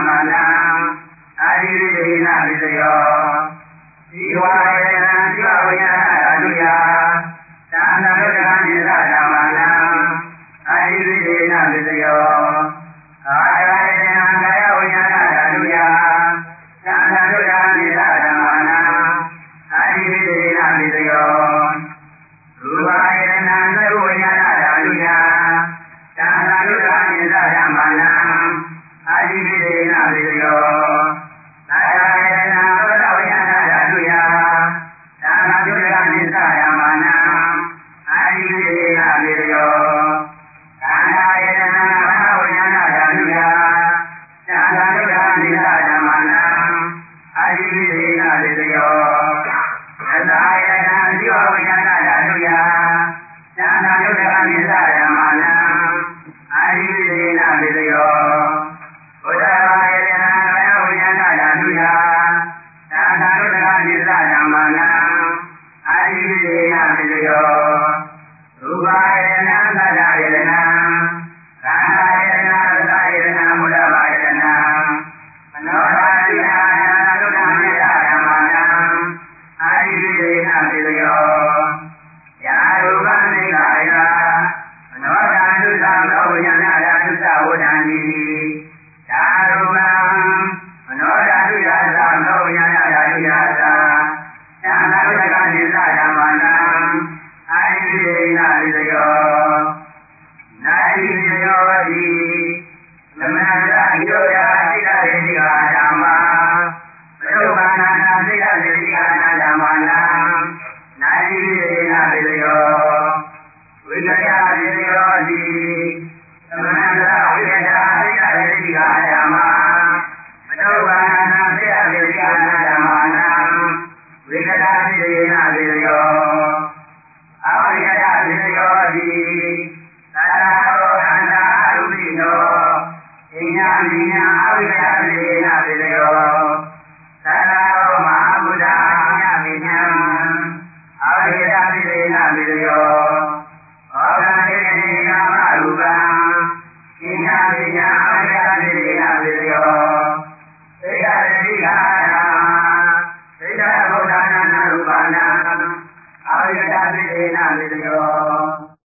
မာနအာဒီဝိဒေနဝိသယောဒီဝါယနံဒီဝဝိညာဏဓာတုယသာနာယတနိသဓမ္မာနံအာဒီဝိဒေနဝိသယောကာယယနံကာယဝိညာဏဓာတုယသာနာယတနိသဓမ္မာနံအာဒီဝိဒေနဝိသယောရူပယနံသဝိညာဏဓာတုယသာနာယတနိသဓမ္မာနံအာဒီဝိဒေနဝိသယောသာယယနံသောတဝိညာဏဓာတုယသာနာယတနိသဓမ္မာနံအာဒီဝိဒေနဝိသယောခန္ဓာယတနာဝိညာဏဓာတုယသာနာယတနိသဓမ္မာနံအာဒီဝိဒေနဝိသယောသသာယတနာဇိဝဝိညာဏဓာတုယသာနာယတနိသဓမ္မာနံအာဒီဝိဒေနဝိသယောဘုဒ္ဓဘာယတနာဘယဝိညာဏဓာတုယသာနာယတနိသဓမ္မာနံအာဒီဝိဒေနဝိသယောရူပယတနာသတ္တယတနာခန္ဓာယတနာသတ္တယတနာဘုဒ္ဓဘာယတနာမနောဓာတုယသာနာယတနိသဓမ္မာနံအာဒီဝိဒေနဝိသယောယာရူပနိကာယမနောဓာတုသသောဝိညာဏဓာတုသဝဒံတိယာရူပံမနောဓာတုယသသောဝိညာဏဓာတုယသသာနာယတနိသဓမ္မာနံအာဒီဝိဒေနဝိသယောနာတိဝိသယောတိသမဏတဟိယောယသိတရေတိကာဓမ္မာပရုပ္ပန္နာသိတရေတိကာဓမ္မာနံနာတိဝိဒေနဝိသယောဝိကယဝိသယောတိသမဏတဝိကယသိတရေတိကာဓမ္မာပရုပ္ပန္နာသိတရေတိကာဓမ္မာနံဝိကယဝိဒေနဝိသယောအဝိကယဝိသယောတိသတ္တရောခန္ဓာအရုပိနောဣညာမိညာအဝိကယဝိဒေနဝိသယောသတ္တရောမဟာဗုဒ္ဓဣညာမိညာအဝိကယဝိဒေနဝိသယောဩဃံတေနေနာမရူပံဣညာမိညာအဝိကယဝိဒေနဝိသယောသိတရေတိကာဓမ္မာသိတဗုဒ္ဓနာရူပနာအဝိကယဝိဒေနဝိသယော